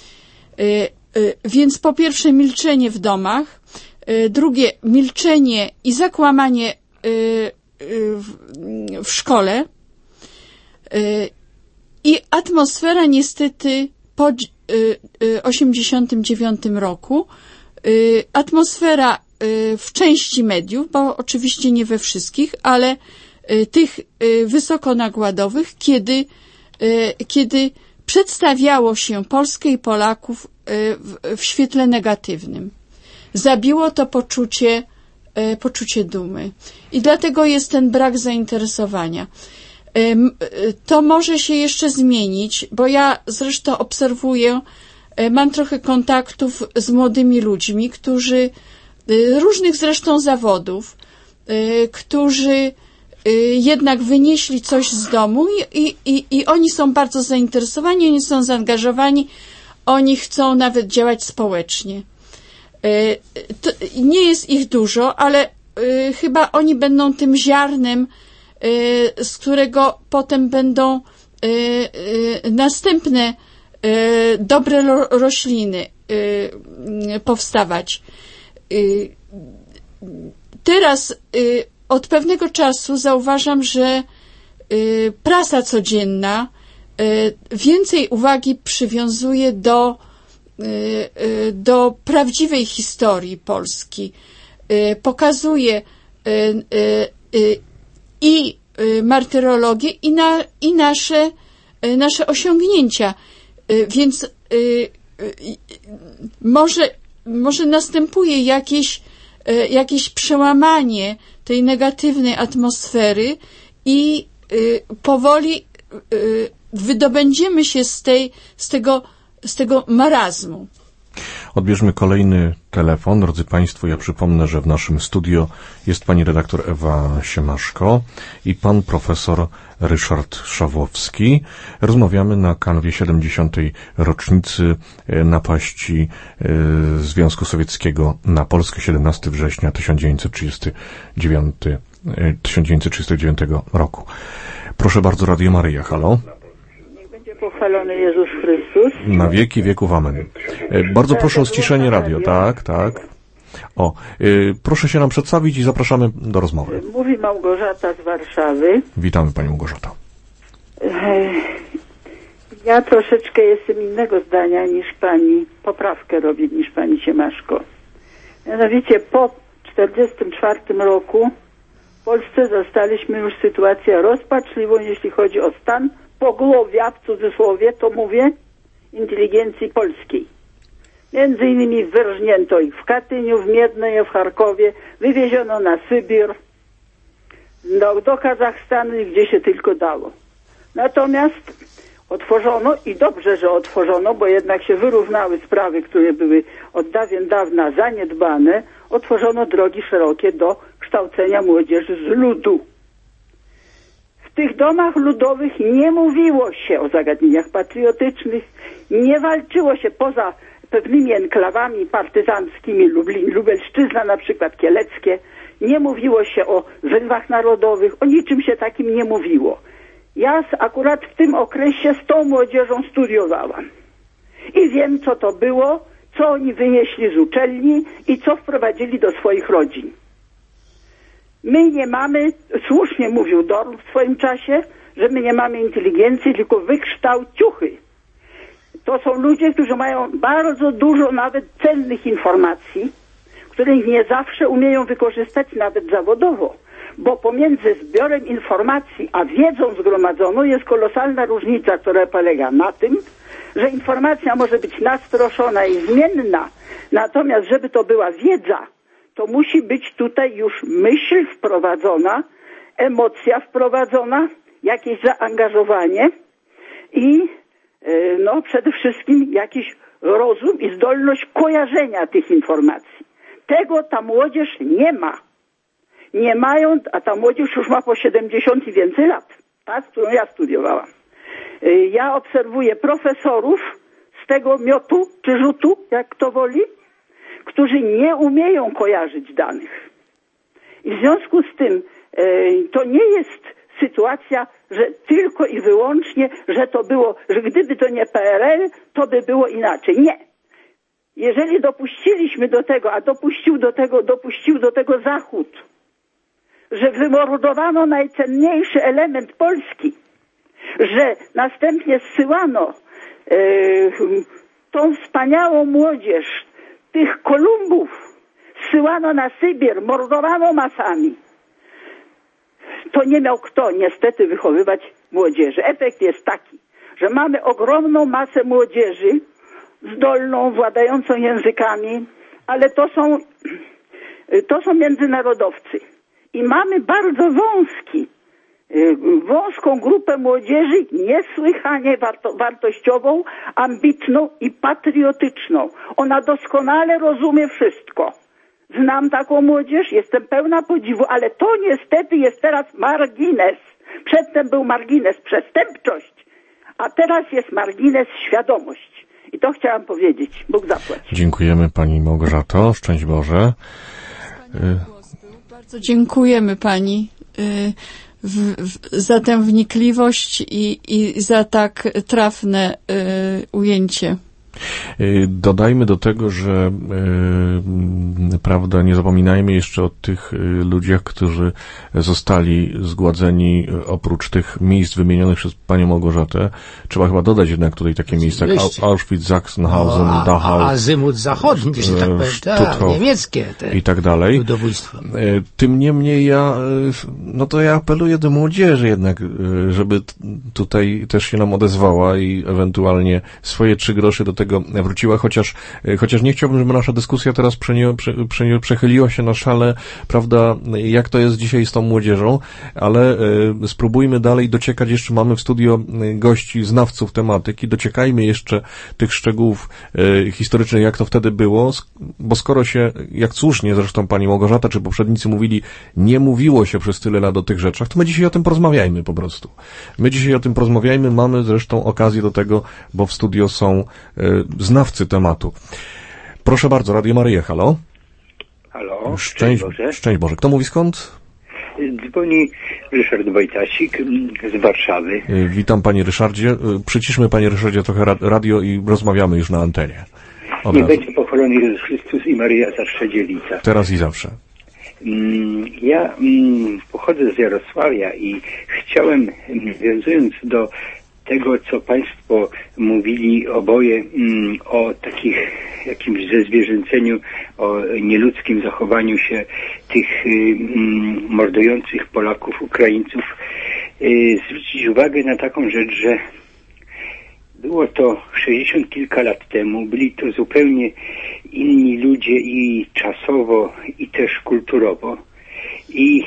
B: Więc po pierwsze milczenie w domach, drugie milczenie i zakłamanie w szkole i atmosfera niestety po osiemdziesiątym dziewiątym roku, atmosfera w części mediów, bo oczywiście nie we wszystkich, ale tych wysokonagładowych, kiedy, kiedy przedstawiało się Polskę i Polaków w, w świetle negatywnym. Zabiło to poczucie, poczucie dumy. I dlatego jest ten brak zainteresowania. To może się jeszcze zmienić, bo ja zresztą obserwuję, mam trochę kontaktów z młodymi ludźmi, którzy różnych zresztą zawodów, którzy jednak wynieśli coś z domu i, i, i oni są bardzo zainteresowani, oni są zaangażowani, oni chcą nawet działać społecznie. To nie jest ich dużo, ale chyba oni będą tym ziarnem, z którego potem będą następne dobre rośliny powstawać. Teraz od pewnego czasu zauważam, że prasa codzienna więcej uwagi przywiązuje do, do prawdziwej historii Polski. Pokazuje i martyrologię, i, na, i nasze, nasze osiągnięcia. Więc może, może następuje jakieś, jakieś przełamanie tej negatywnej atmosfery i powoli wydobędziemy się z, tej, z, tego, z tego marazmu.
A: Odbierzmy kolejny telefon. Drodzy Państwo, ja przypomnę, że w naszym studio jest pani redaktor Ewa Siemaszko i pan profesor Ryszard Szawłowski. Rozmawiamy na kanwie siedemdziesiątej rocznicy napaści Związku Sowieckiego na Polskę siedemnastego września tysiąc dziewięćset trzydziestego dziewiątego roku. Proszę bardzo, Radio Maryja, halo.
H: Pochwalony Jezus Chrystus.
A: Na wieki wieków, amen. Bardzo proszę o ściszenie radio. Tak, tak. O, y, proszę się nam przedstawić i zapraszamy do rozmowy.
H: Mówi Małgorzata z Warszawy.
A: Witamy Pani Małgorzata.
H: Ja troszeczkę jestem innego zdania niż Pani, poprawkę robię niż Pani Siemaszko. Mianowicie po czterdziestym czwartym roku w Polsce zastaliśmy już sytuację rozpaczliwą, jeśli chodzi o stan pogłowia, w cudzysłowie to mówię, inteligencji polskiej. Między innymi wyrżnięto ich w Katyniu, w Miednej, w Charkowie, wywieziono na Sybir, do, do Kazachstanu i gdzie się tylko dało. Natomiast otworzono, i dobrze, że otworzono, bo jednak się wyrównały sprawy, które były od dawien dawna zaniedbane, otworzono drogi szerokie do kształcenia młodzieży z ludu. W tych domach ludowych nie mówiło się o zagadnieniach patriotycznych, nie walczyło się poza pewnymi enklawami partyzanckimi, Lublin, Lubelszczyzna na przykład, Kieleckie, nie mówiło się o zrywach narodowych, o niczym się takim nie mówiło. Ja akurat w tym okresie z tą młodzieżą studiowałam i wiem, co to było, co oni wynieśli z uczelni i co wprowadzili do swoich rodzin. My nie mamy, słusznie mówił Dorn w swoim czasie, że my nie mamy inteligencji, tylko wykształciuchy. to są ludzie, którzy mają bardzo dużo nawet cennych informacji, których nie zawsze umieją wykorzystać nawet zawodowo, bo pomiędzy zbiorem informacji a wiedzą zgromadzoną jest kolosalna różnica, która polega na tym, że informacja może być nastroszona i zmienna, natomiast żeby to była wiedza, to musi być tutaj już myśl wprowadzona, emocja wprowadzona, jakieś zaangażowanie i no przede wszystkim jakiś rozum i zdolność kojarzenia tych informacji. Tego ta młodzież nie ma. Nie mają, a ta młodzież już ma po siedemdziesiąt i więcej lat, ta, z którą ja studiowałam. Ja obserwuję profesorów z tego miotu czy rzutu, jak kto woli, którzy nie umieją kojarzyć danych. I w związku z tym to nie jest sytuacja, że tylko i wyłącznie, że to było, że gdyby to nie P R L, to by było inaczej. Nie. Jeżeli dopuściliśmy do tego, a dopuścił do tego, dopuścił do tego Zachód, że wymordowano najcenniejszy element Polski, że następnie zsyłano e, tą wspaniałą młodzież, tych Kolumbów, zsyłano na Sybir, mordowano masami, to nie miał kto niestety wychowywać młodzieży. Efekt jest taki, że mamy ogromną masę młodzieży, zdolną, władającą językami, ale to są, to są międzynarodowcy. I mamy bardzo wąski, wąską grupę młodzieży, niesłychanie warto, wartościową, ambitną i patriotyczną. Ona doskonale rozumie wszystko. Znam taką młodzież, jestem pełna podziwu, ale to niestety jest teraz margines. Przedtem był margines przestępczość, a teraz jest margines świadomość. I to chciałam powiedzieć. Bóg zapłać.
A: Dziękujemy Pani Małgorzato. Szczęść Boże.
B: Bardzo dziękujemy Pani w, w, za tę wnikliwość i, i za tak trafne y, ujęcie.
A: Dodajmy do tego, że yy, prawda, nie zapominajmy jeszcze o tych yy, ludziach, którzy zostali zgładzeni oprócz tych miejsc wymienionych przez panią Małgorzatę. Trzeba chyba dodać jednak tutaj takie miejsca jak Auschwitz, Sachsenhausen,
C: no, a,
A: Dachau,
C: Azymut Zachodni, że tak powiem, tak, niemieckie te
A: i tak dalej.
C: Ludobójstwa.
A: Tym niemniej ja, no to ja apeluję do młodzieży jednak, żeby tutaj też się nam odezwała i ewentualnie swoje trzy grosze do tego wróciła, chociaż, chociaż nie chciałbym, żeby nasza dyskusja teraz przenie, prze, prze, przechyliła się na szale, prawda, jak to jest dzisiaj z tą młodzieżą, ale e, spróbujmy dalej dociekać, jeszcze mamy w studio gości, znawców tematyki, dociekajmy jeszcze tych szczegółów e, historycznych, jak to wtedy było, bo skoro się, jak słusznie zresztą pani Małgorzata czy poprzednicy mówili, nie mówiło się przez tyle lat o tych rzeczach, to my dzisiaj o tym porozmawiajmy po prostu. My dzisiaj o tym porozmawiajmy, mamy zresztą okazję do tego, bo w studio są e, znawcy tematu. Proszę bardzo, Radio Maryja, halo.
I: Halo,
A: Szczęść,
I: szczęść Boże.
A: Szczęść Boże. Kto mówi skąd?
I: Dzwoni Ryszard Wojtasik z Warszawy.
A: Witam Panie Ryszardzie. Przyciszmy Panie Ryszardzie trochę radio i rozmawiamy już na antenie. Od
I: Niech
A: razu.
I: będzie pochwalony Jezus Chrystus i Maryja zawsze dziewica.
A: Teraz i zawsze.
I: Ja pochodzę z Jarosławia i chciałem, nawiązując do tego, co Państwo mówili oboje mm, o takich jakimś zezwierzęceniu, o nieludzkim zachowaniu się tych mm, mordujących Polaków, Ukraińców, y, zwrócić uwagę na taką rzecz, że było to sześćdziesiąt kilka lat temu, byli to zupełnie inni ludzie i czasowo, i też kulturowo. I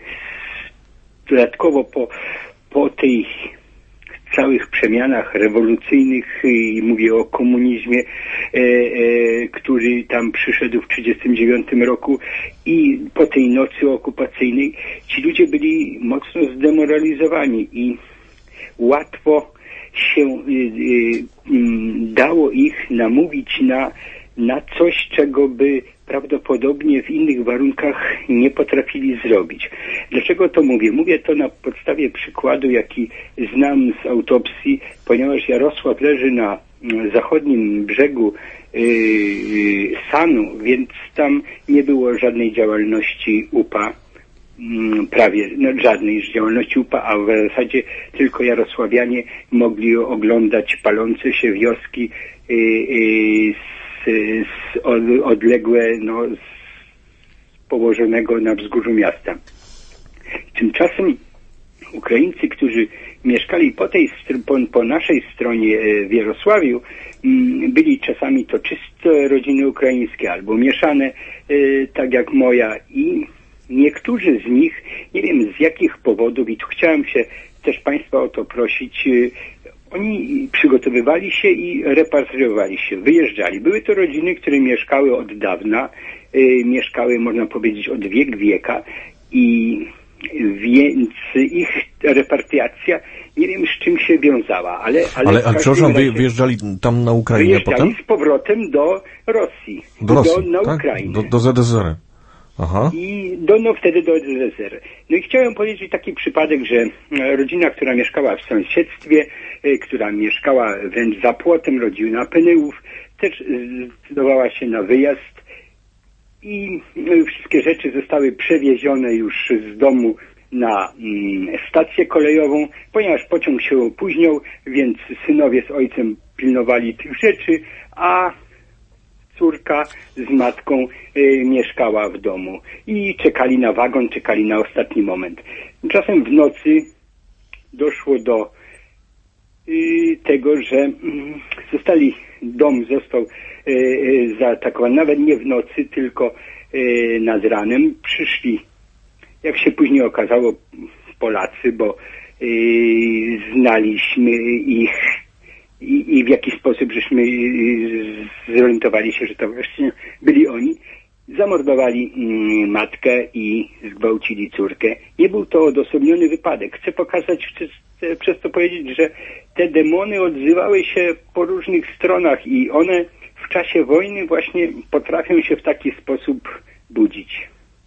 I: dodatkowo po, po tej całych przemianach rewolucyjnych, i mówię o komunizmie, e, e, który tam przyszedł w trzydziestym dziewiątym roku, i po tej nocy okupacyjnej ci ludzie byli mocno zdemoralizowani i łatwo się y, y, dało ich namówić na, na coś, czego by prawdopodobnie w innych warunkach nie potrafili zrobić. Dlaczego to mówię? Mówię to na podstawie przykładu, jaki znam z autopsji, ponieważ Jarosław leży na zachodnim brzegu yy, Sanu, więc tam nie było żadnej działalności U P A. prawie no, żadnej działalności U P A, a w zasadzie tylko jarosławianie mogli oglądać palące się wioski y, y, z, z od, odległe, no, z położonego na wzgórzu miasta. Tymczasem Ukraińcy, którzy mieszkali po tej po, po naszej stronie w Jarosławiu, byli czasami to czyste rodziny ukraińskie albo mieszane, tak jak moja, i niektórzy z nich, nie wiem z jakich powodów, i tu chciałem się też Państwa o to prosić, oni przygotowywali się i repatriowali się, wyjeżdżali. Były to rodziny, które mieszkały od dawna, mieszkały, można powiedzieć, od wiek wieka, i więc ich repatriacja, nie wiem z czym się wiązała, ale... Ale,
A: ale, ale przepraszam, wy, wyjeżdżali tam na Ukrainę
I: wyjeżdżali
A: potem?
I: z powrotem do Rosji.
A: Do Rosji,
I: do, na
A: tak?
I: Ukrainę.
A: Do, do Z D Z R. Aha.
I: I do, no wtedy do Z D Z R. No i chciałem powiedzieć taki przypadek, że rodzina, która mieszkała w sąsiedztwie, która mieszkała wręcz za płotem, rodzina Penyłów, też zdecydowała się na wyjazd i wszystkie rzeczy zostały przewiezione już z domu na mm, stację kolejową, ponieważ pociąg się opóźniał, więc synowie z ojcem pilnowali tych rzeczy, a córka z matką y, mieszkała w domu i czekali na wagon, czekali na ostatni moment. Czasem w nocy doszło do y, tego, że y, zostali, dom został y, y, zaatakowany, nawet nie w nocy, tylko y, nad ranem. Przyszli, jak się później okazało, Polacy, bo y, znaliśmy ich i, i w jaki sposób żeśmy y, zorientowali się, że to właśnie byli oni. Zamordowali y, matkę i zgwałcili córkę. Nie był to odosobniony wypadek. Chcę pokazać, chcę przez to powiedzieć, że te demony odzywały się po różnych stronach i one w czasie wojny właśnie potrafią się w taki sposób budzić.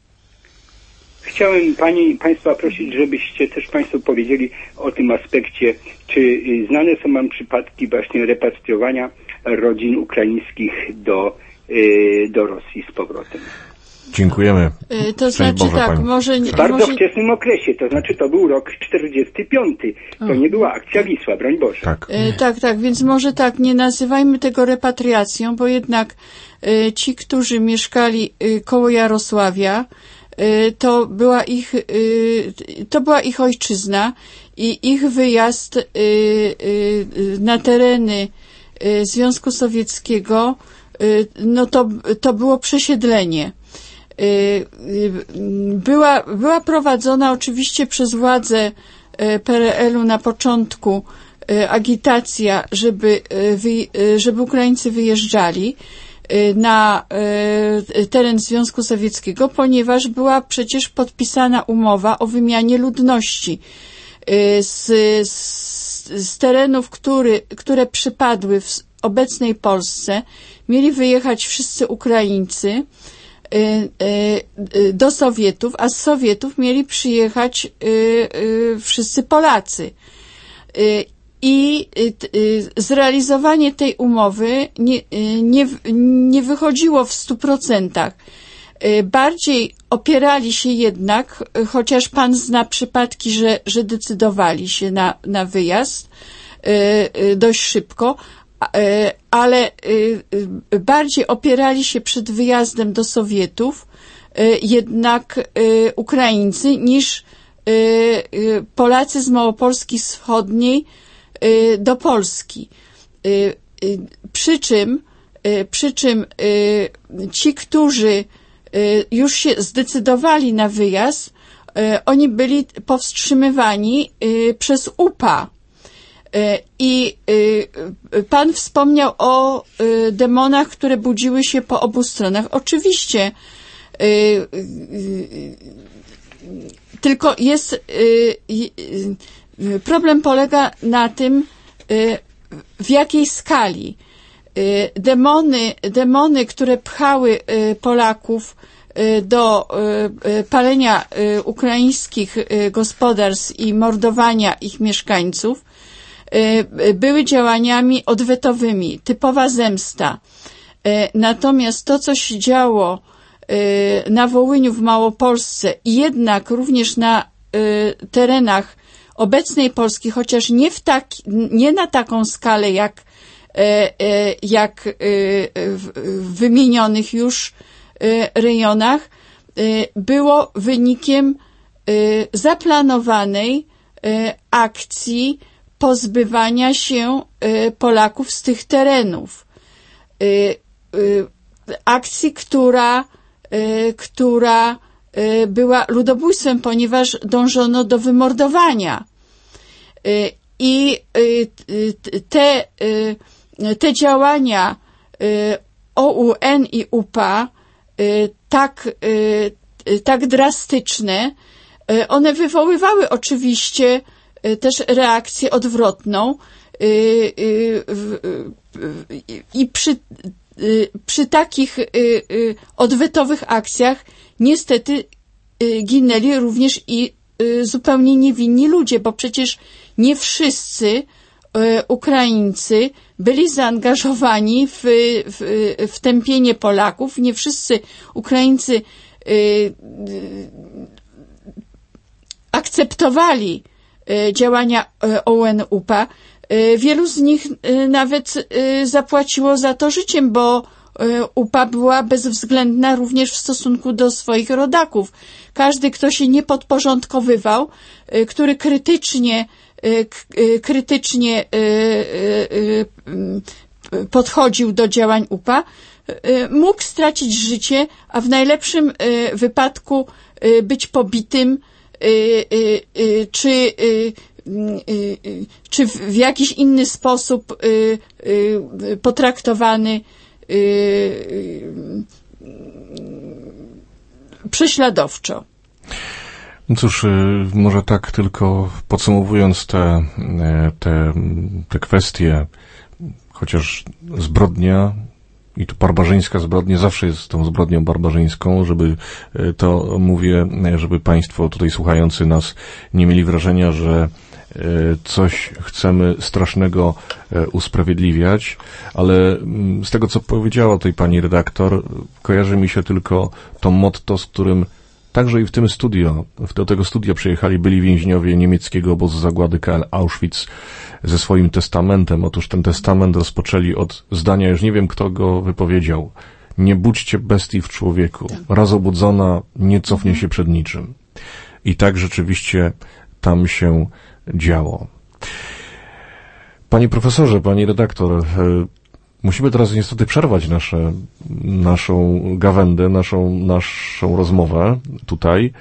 I: Chciałem Pani, Państwa prosić, żebyście też Państwo powiedzieli o tym aspekcie, czy znane są Wam przypadki właśnie repatriowania rodzin ukraińskich do, do Rosji z powrotem.
A: Dziękujemy.
B: To znaczy
A: Boże,
B: tak,
A: Pani.
B: może...
I: W bardzo
B: może...
I: wczesnym okresie, to znaczy to był rok czterdziesty piąty. To
B: O.
I: nie była akcja Wisła, broń Boże.
A: Tak.
B: E, tak, tak, więc może tak, nie nazywajmy tego repatriacją, bo jednak e, ci, którzy mieszkali e, koło Jarosławia, e, to była ich, e, to była ich ojczyzna i ich wyjazd e, e, na tereny e, Związku Sowieckiego, e, no to, to było przesiedlenie. Była, była prowadzona oczywiście przez władze P R L-u na początku agitacja, żeby, żeby Ukraińcy wyjeżdżali na teren Związku Sowieckiego, ponieważ była przecież podpisana umowa o wymianie ludności z, z, z terenów, który, które przypadły w obecnej Polsce. Mieli wyjechać wszyscy Ukraińcy do Sowietów, a z Sowietów mieli przyjechać wszyscy Polacy. I zrealizowanie tej umowy nie, nie, nie wychodziło w stu procentach. Bardziej opierali się jednak, chociaż pan zna przypadki, że, że decydowali się na, na wyjazd dość szybko, ale bardziej opierali się przed wyjazdem do Sowietów jednak Ukraińcy niż Polacy z Małopolski Wschodniej do Polski. Przy czym, przy czym ci, którzy już się zdecydowali na wyjazd, oni byli powstrzymywani przez U P A. I pan wspomniał o demonach, które budziły się po obu stronach. Oczywiście, tylko jest, problem polega na tym, w jakiej skali. Demony, demony, które pchały Polaków do palenia ukraińskich gospodarstw i mordowania ich mieszkańców, były działaniami odwetowymi, typowa zemsta. Natomiast to, co się działo na Wołyniu, w Małopolsce i jednak również na terenach obecnej Polski, chociaż nie w tak, nie na taką skalę jak, jak w wymienionych już rejonach, było wynikiem zaplanowanej akcji pozbywania się Polaków z tych terenów. Akcji, która, która była ludobójstwem, ponieważ dążono do wymordowania. I te, te działania O U N i U P A tak, tak drastyczne, one wywoływały oczywiście też reakcję odwrotną i przy, przy takich odwetowych akcjach niestety ginęli również i zupełnie niewinni ludzie, bo przecież nie wszyscy Ukraińcy byli zaangażowani w, w, w tępienie Polaków, nie wszyscy Ukraińcy akceptowali działania O U N U P A. Wielu z nich nawet zapłaciło za to życiem, bo U P A była bezwzględna również w stosunku do swoich rodaków. Każdy, kto się nie podporządkowywał, który krytycznie, krytycznie podchodził do działań U P A, mógł stracić życie, a w najlepszym wypadku być pobitym czy, czy w jakiś inny sposób potraktowany prześladowczo.
A: No cóż, może tak tylko podsumowując te, te, te kwestie, chociaż zbrodnia i to barbarzyńska zbrodnia zawsze jest tą zbrodnią barbarzyńską, żeby to mówię, żeby państwo tutaj słuchający nas nie mieli wrażenia, że coś chcemy strasznego usprawiedliwiać, ale z tego, co powiedziała tutaj pani redaktor, kojarzy mi się tylko to motto, z którym także i w tym studio, do tego studia przyjechali byli więźniowie niemieckiego obozu zagłady K L Auschwitz ze swoim testamentem. Otóż ten testament rozpoczęli od zdania, już nie wiem kto go wypowiedział, nie budźcie bestii w człowieku, raz obudzona nie cofnie się przed niczym. I tak rzeczywiście tam się działo. Panie profesorze, pani redaktor, musimy teraz niestety przerwać nasze, naszą gawędę, naszą, naszą rozmowę tutaj.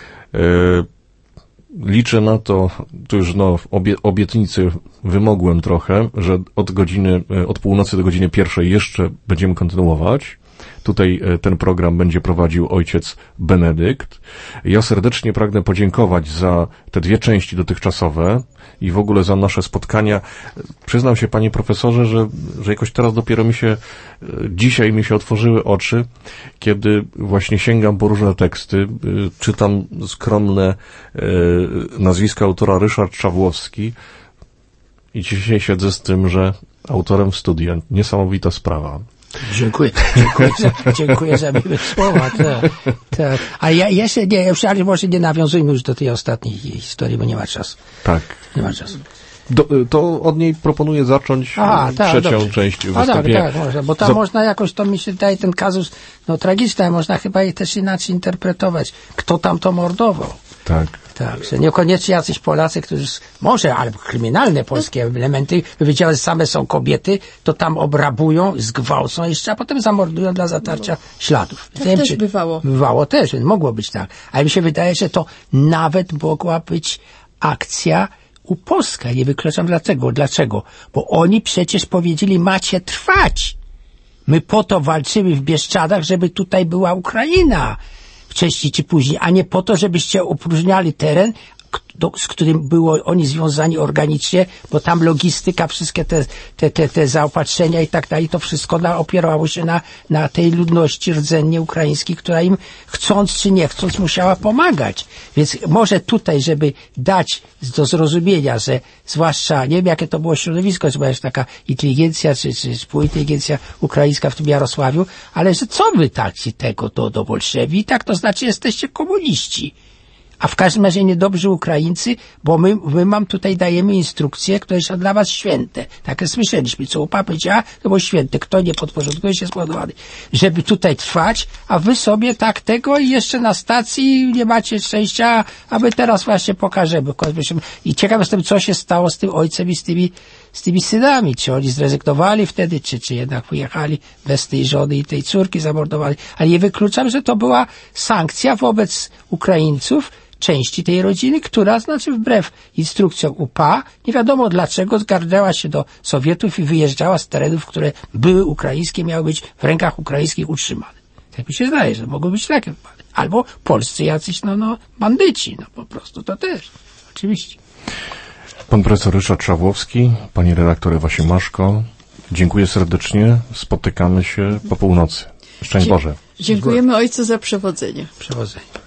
A: Liczę na to, tu już no, obie, obietnicy wymogłem trochę, że od godziny, od północy do godziny pierwszej jeszcze będziemy kontynuować. Tutaj ten program będzie prowadził ojciec Benedykt. Ja serdecznie pragnę podziękować za te dwie części dotychczasowe i w ogóle za nasze spotkania. Przyznam się, panie profesorze, że, że jakoś teraz dopiero mi się, dzisiaj mi się otworzyły oczy, kiedy właśnie sięgam po różne teksty, czytam skromne nazwisko autora Ryszard Czawłowski i dzisiaj siedzę z tym, że autorem w studiu. Niesamowita sprawa.
C: Dziękuję. Dziękuję za, dziękuję za miłe słowa. Tak, tak. A ja jeszcze nie, już, ale może nie nawiązujmy już do tej ostatniej historii, bo nie ma czasu.
A: Tak.
C: Nie ma czasu.
A: Do, to od niej proponuję zacząć A, tak, trzecią dobrze. część wystąpienia.
C: Tak, tak, można, bo tam Za... można jakoś, to mi się wydaje, ten kazus, no tragiczny, ale można chyba je też inaczej interpretować. Kto tam to mordował?
A: Tak.
C: Tak, że niekoniecznie jacyś Polacy, którzy, może, ale kryminalne polskie elementy, powiedziałem, że same są kobiety, to tam obrabują, zgwałcą jeszcze, a potem zamordują dla zatarcia no. śladów.
B: Tak wiem, też czy bywało.
C: Bywało też, mogło być tak. Ale mi się wydaje, że to nawet mogła być akcja upolska. Nie wykluczam dlaczego. Dlaczego? Bo oni przecież powiedzieli, macie trwać. My po to walczymy w Bieszczadach, żeby tutaj była Ukraina. Wcześniej czy później, a nie po to, żebyście opróżniali teren, do, z którym było oni związani organicznie, bo tam logistyka, wszystkie te, te, te, te zaopatrzenia i tak dalej, to wszystko na, opierało się na, na tej ludności rdzennie ukraińskiej, która im chcąc czy nie chcąc musiała pomagać. Więc może tutaj, żeby dać do zrozumienia, że zwłaszcza, nie wiem jakie to było środowisko, czy była jeszcze taka inteligencja, czy, czy współinteligencja ukraińska w tym Jarosławiu, ale że co wy tacy tego do, do bolszewi, tak to znaczy jesteście komuniści. A w każdym razie niedobrzy Ukraińcy, bo my, my mam tutaj dajemy instrukcje, które są dla was święte. Tak jak słyszeliśmy, co u papy działa, to było święte. Kto nie podporządkuje się spowodowany. Żeby tutaj trwać, a wy sobie tak tego i jeszcze na stacji nie macie szczęścia, a my teraz właśnie pokażemy. I ciekaw jestem, co się stało z tym ojcem i z tymi, z tymi synami. Czy oni zrezygnowali wtedy, czy, czy jednak pojechali bez tej żony i tej córki zamordowali. Ale nie wykluczam, że to była sankcja wobec Ukraińców, części tej rodziny, która, znaczy wbrew instrukcjom U P A, nie wiadomo dlaczego zgarnęła się do Sowietów i wyjeżdżała z terenów, które były ukraińskie, miały być w rękach ukraińskich utrzymane. Tak mi się zdaje, że mogły być takie. Albo polscy jacyś, no, no, bandyci, no po prostu to też. Oczywiście.
A: Pan profesor Ryszard Szawłowski, pani redaktor Ewa Siemaszko, dziękuję serdecznie. Spotykamy się po północy. Szczęść Boże.
B: Dziękujemy ojcu za przewodzenie.
C: Przewodzenie.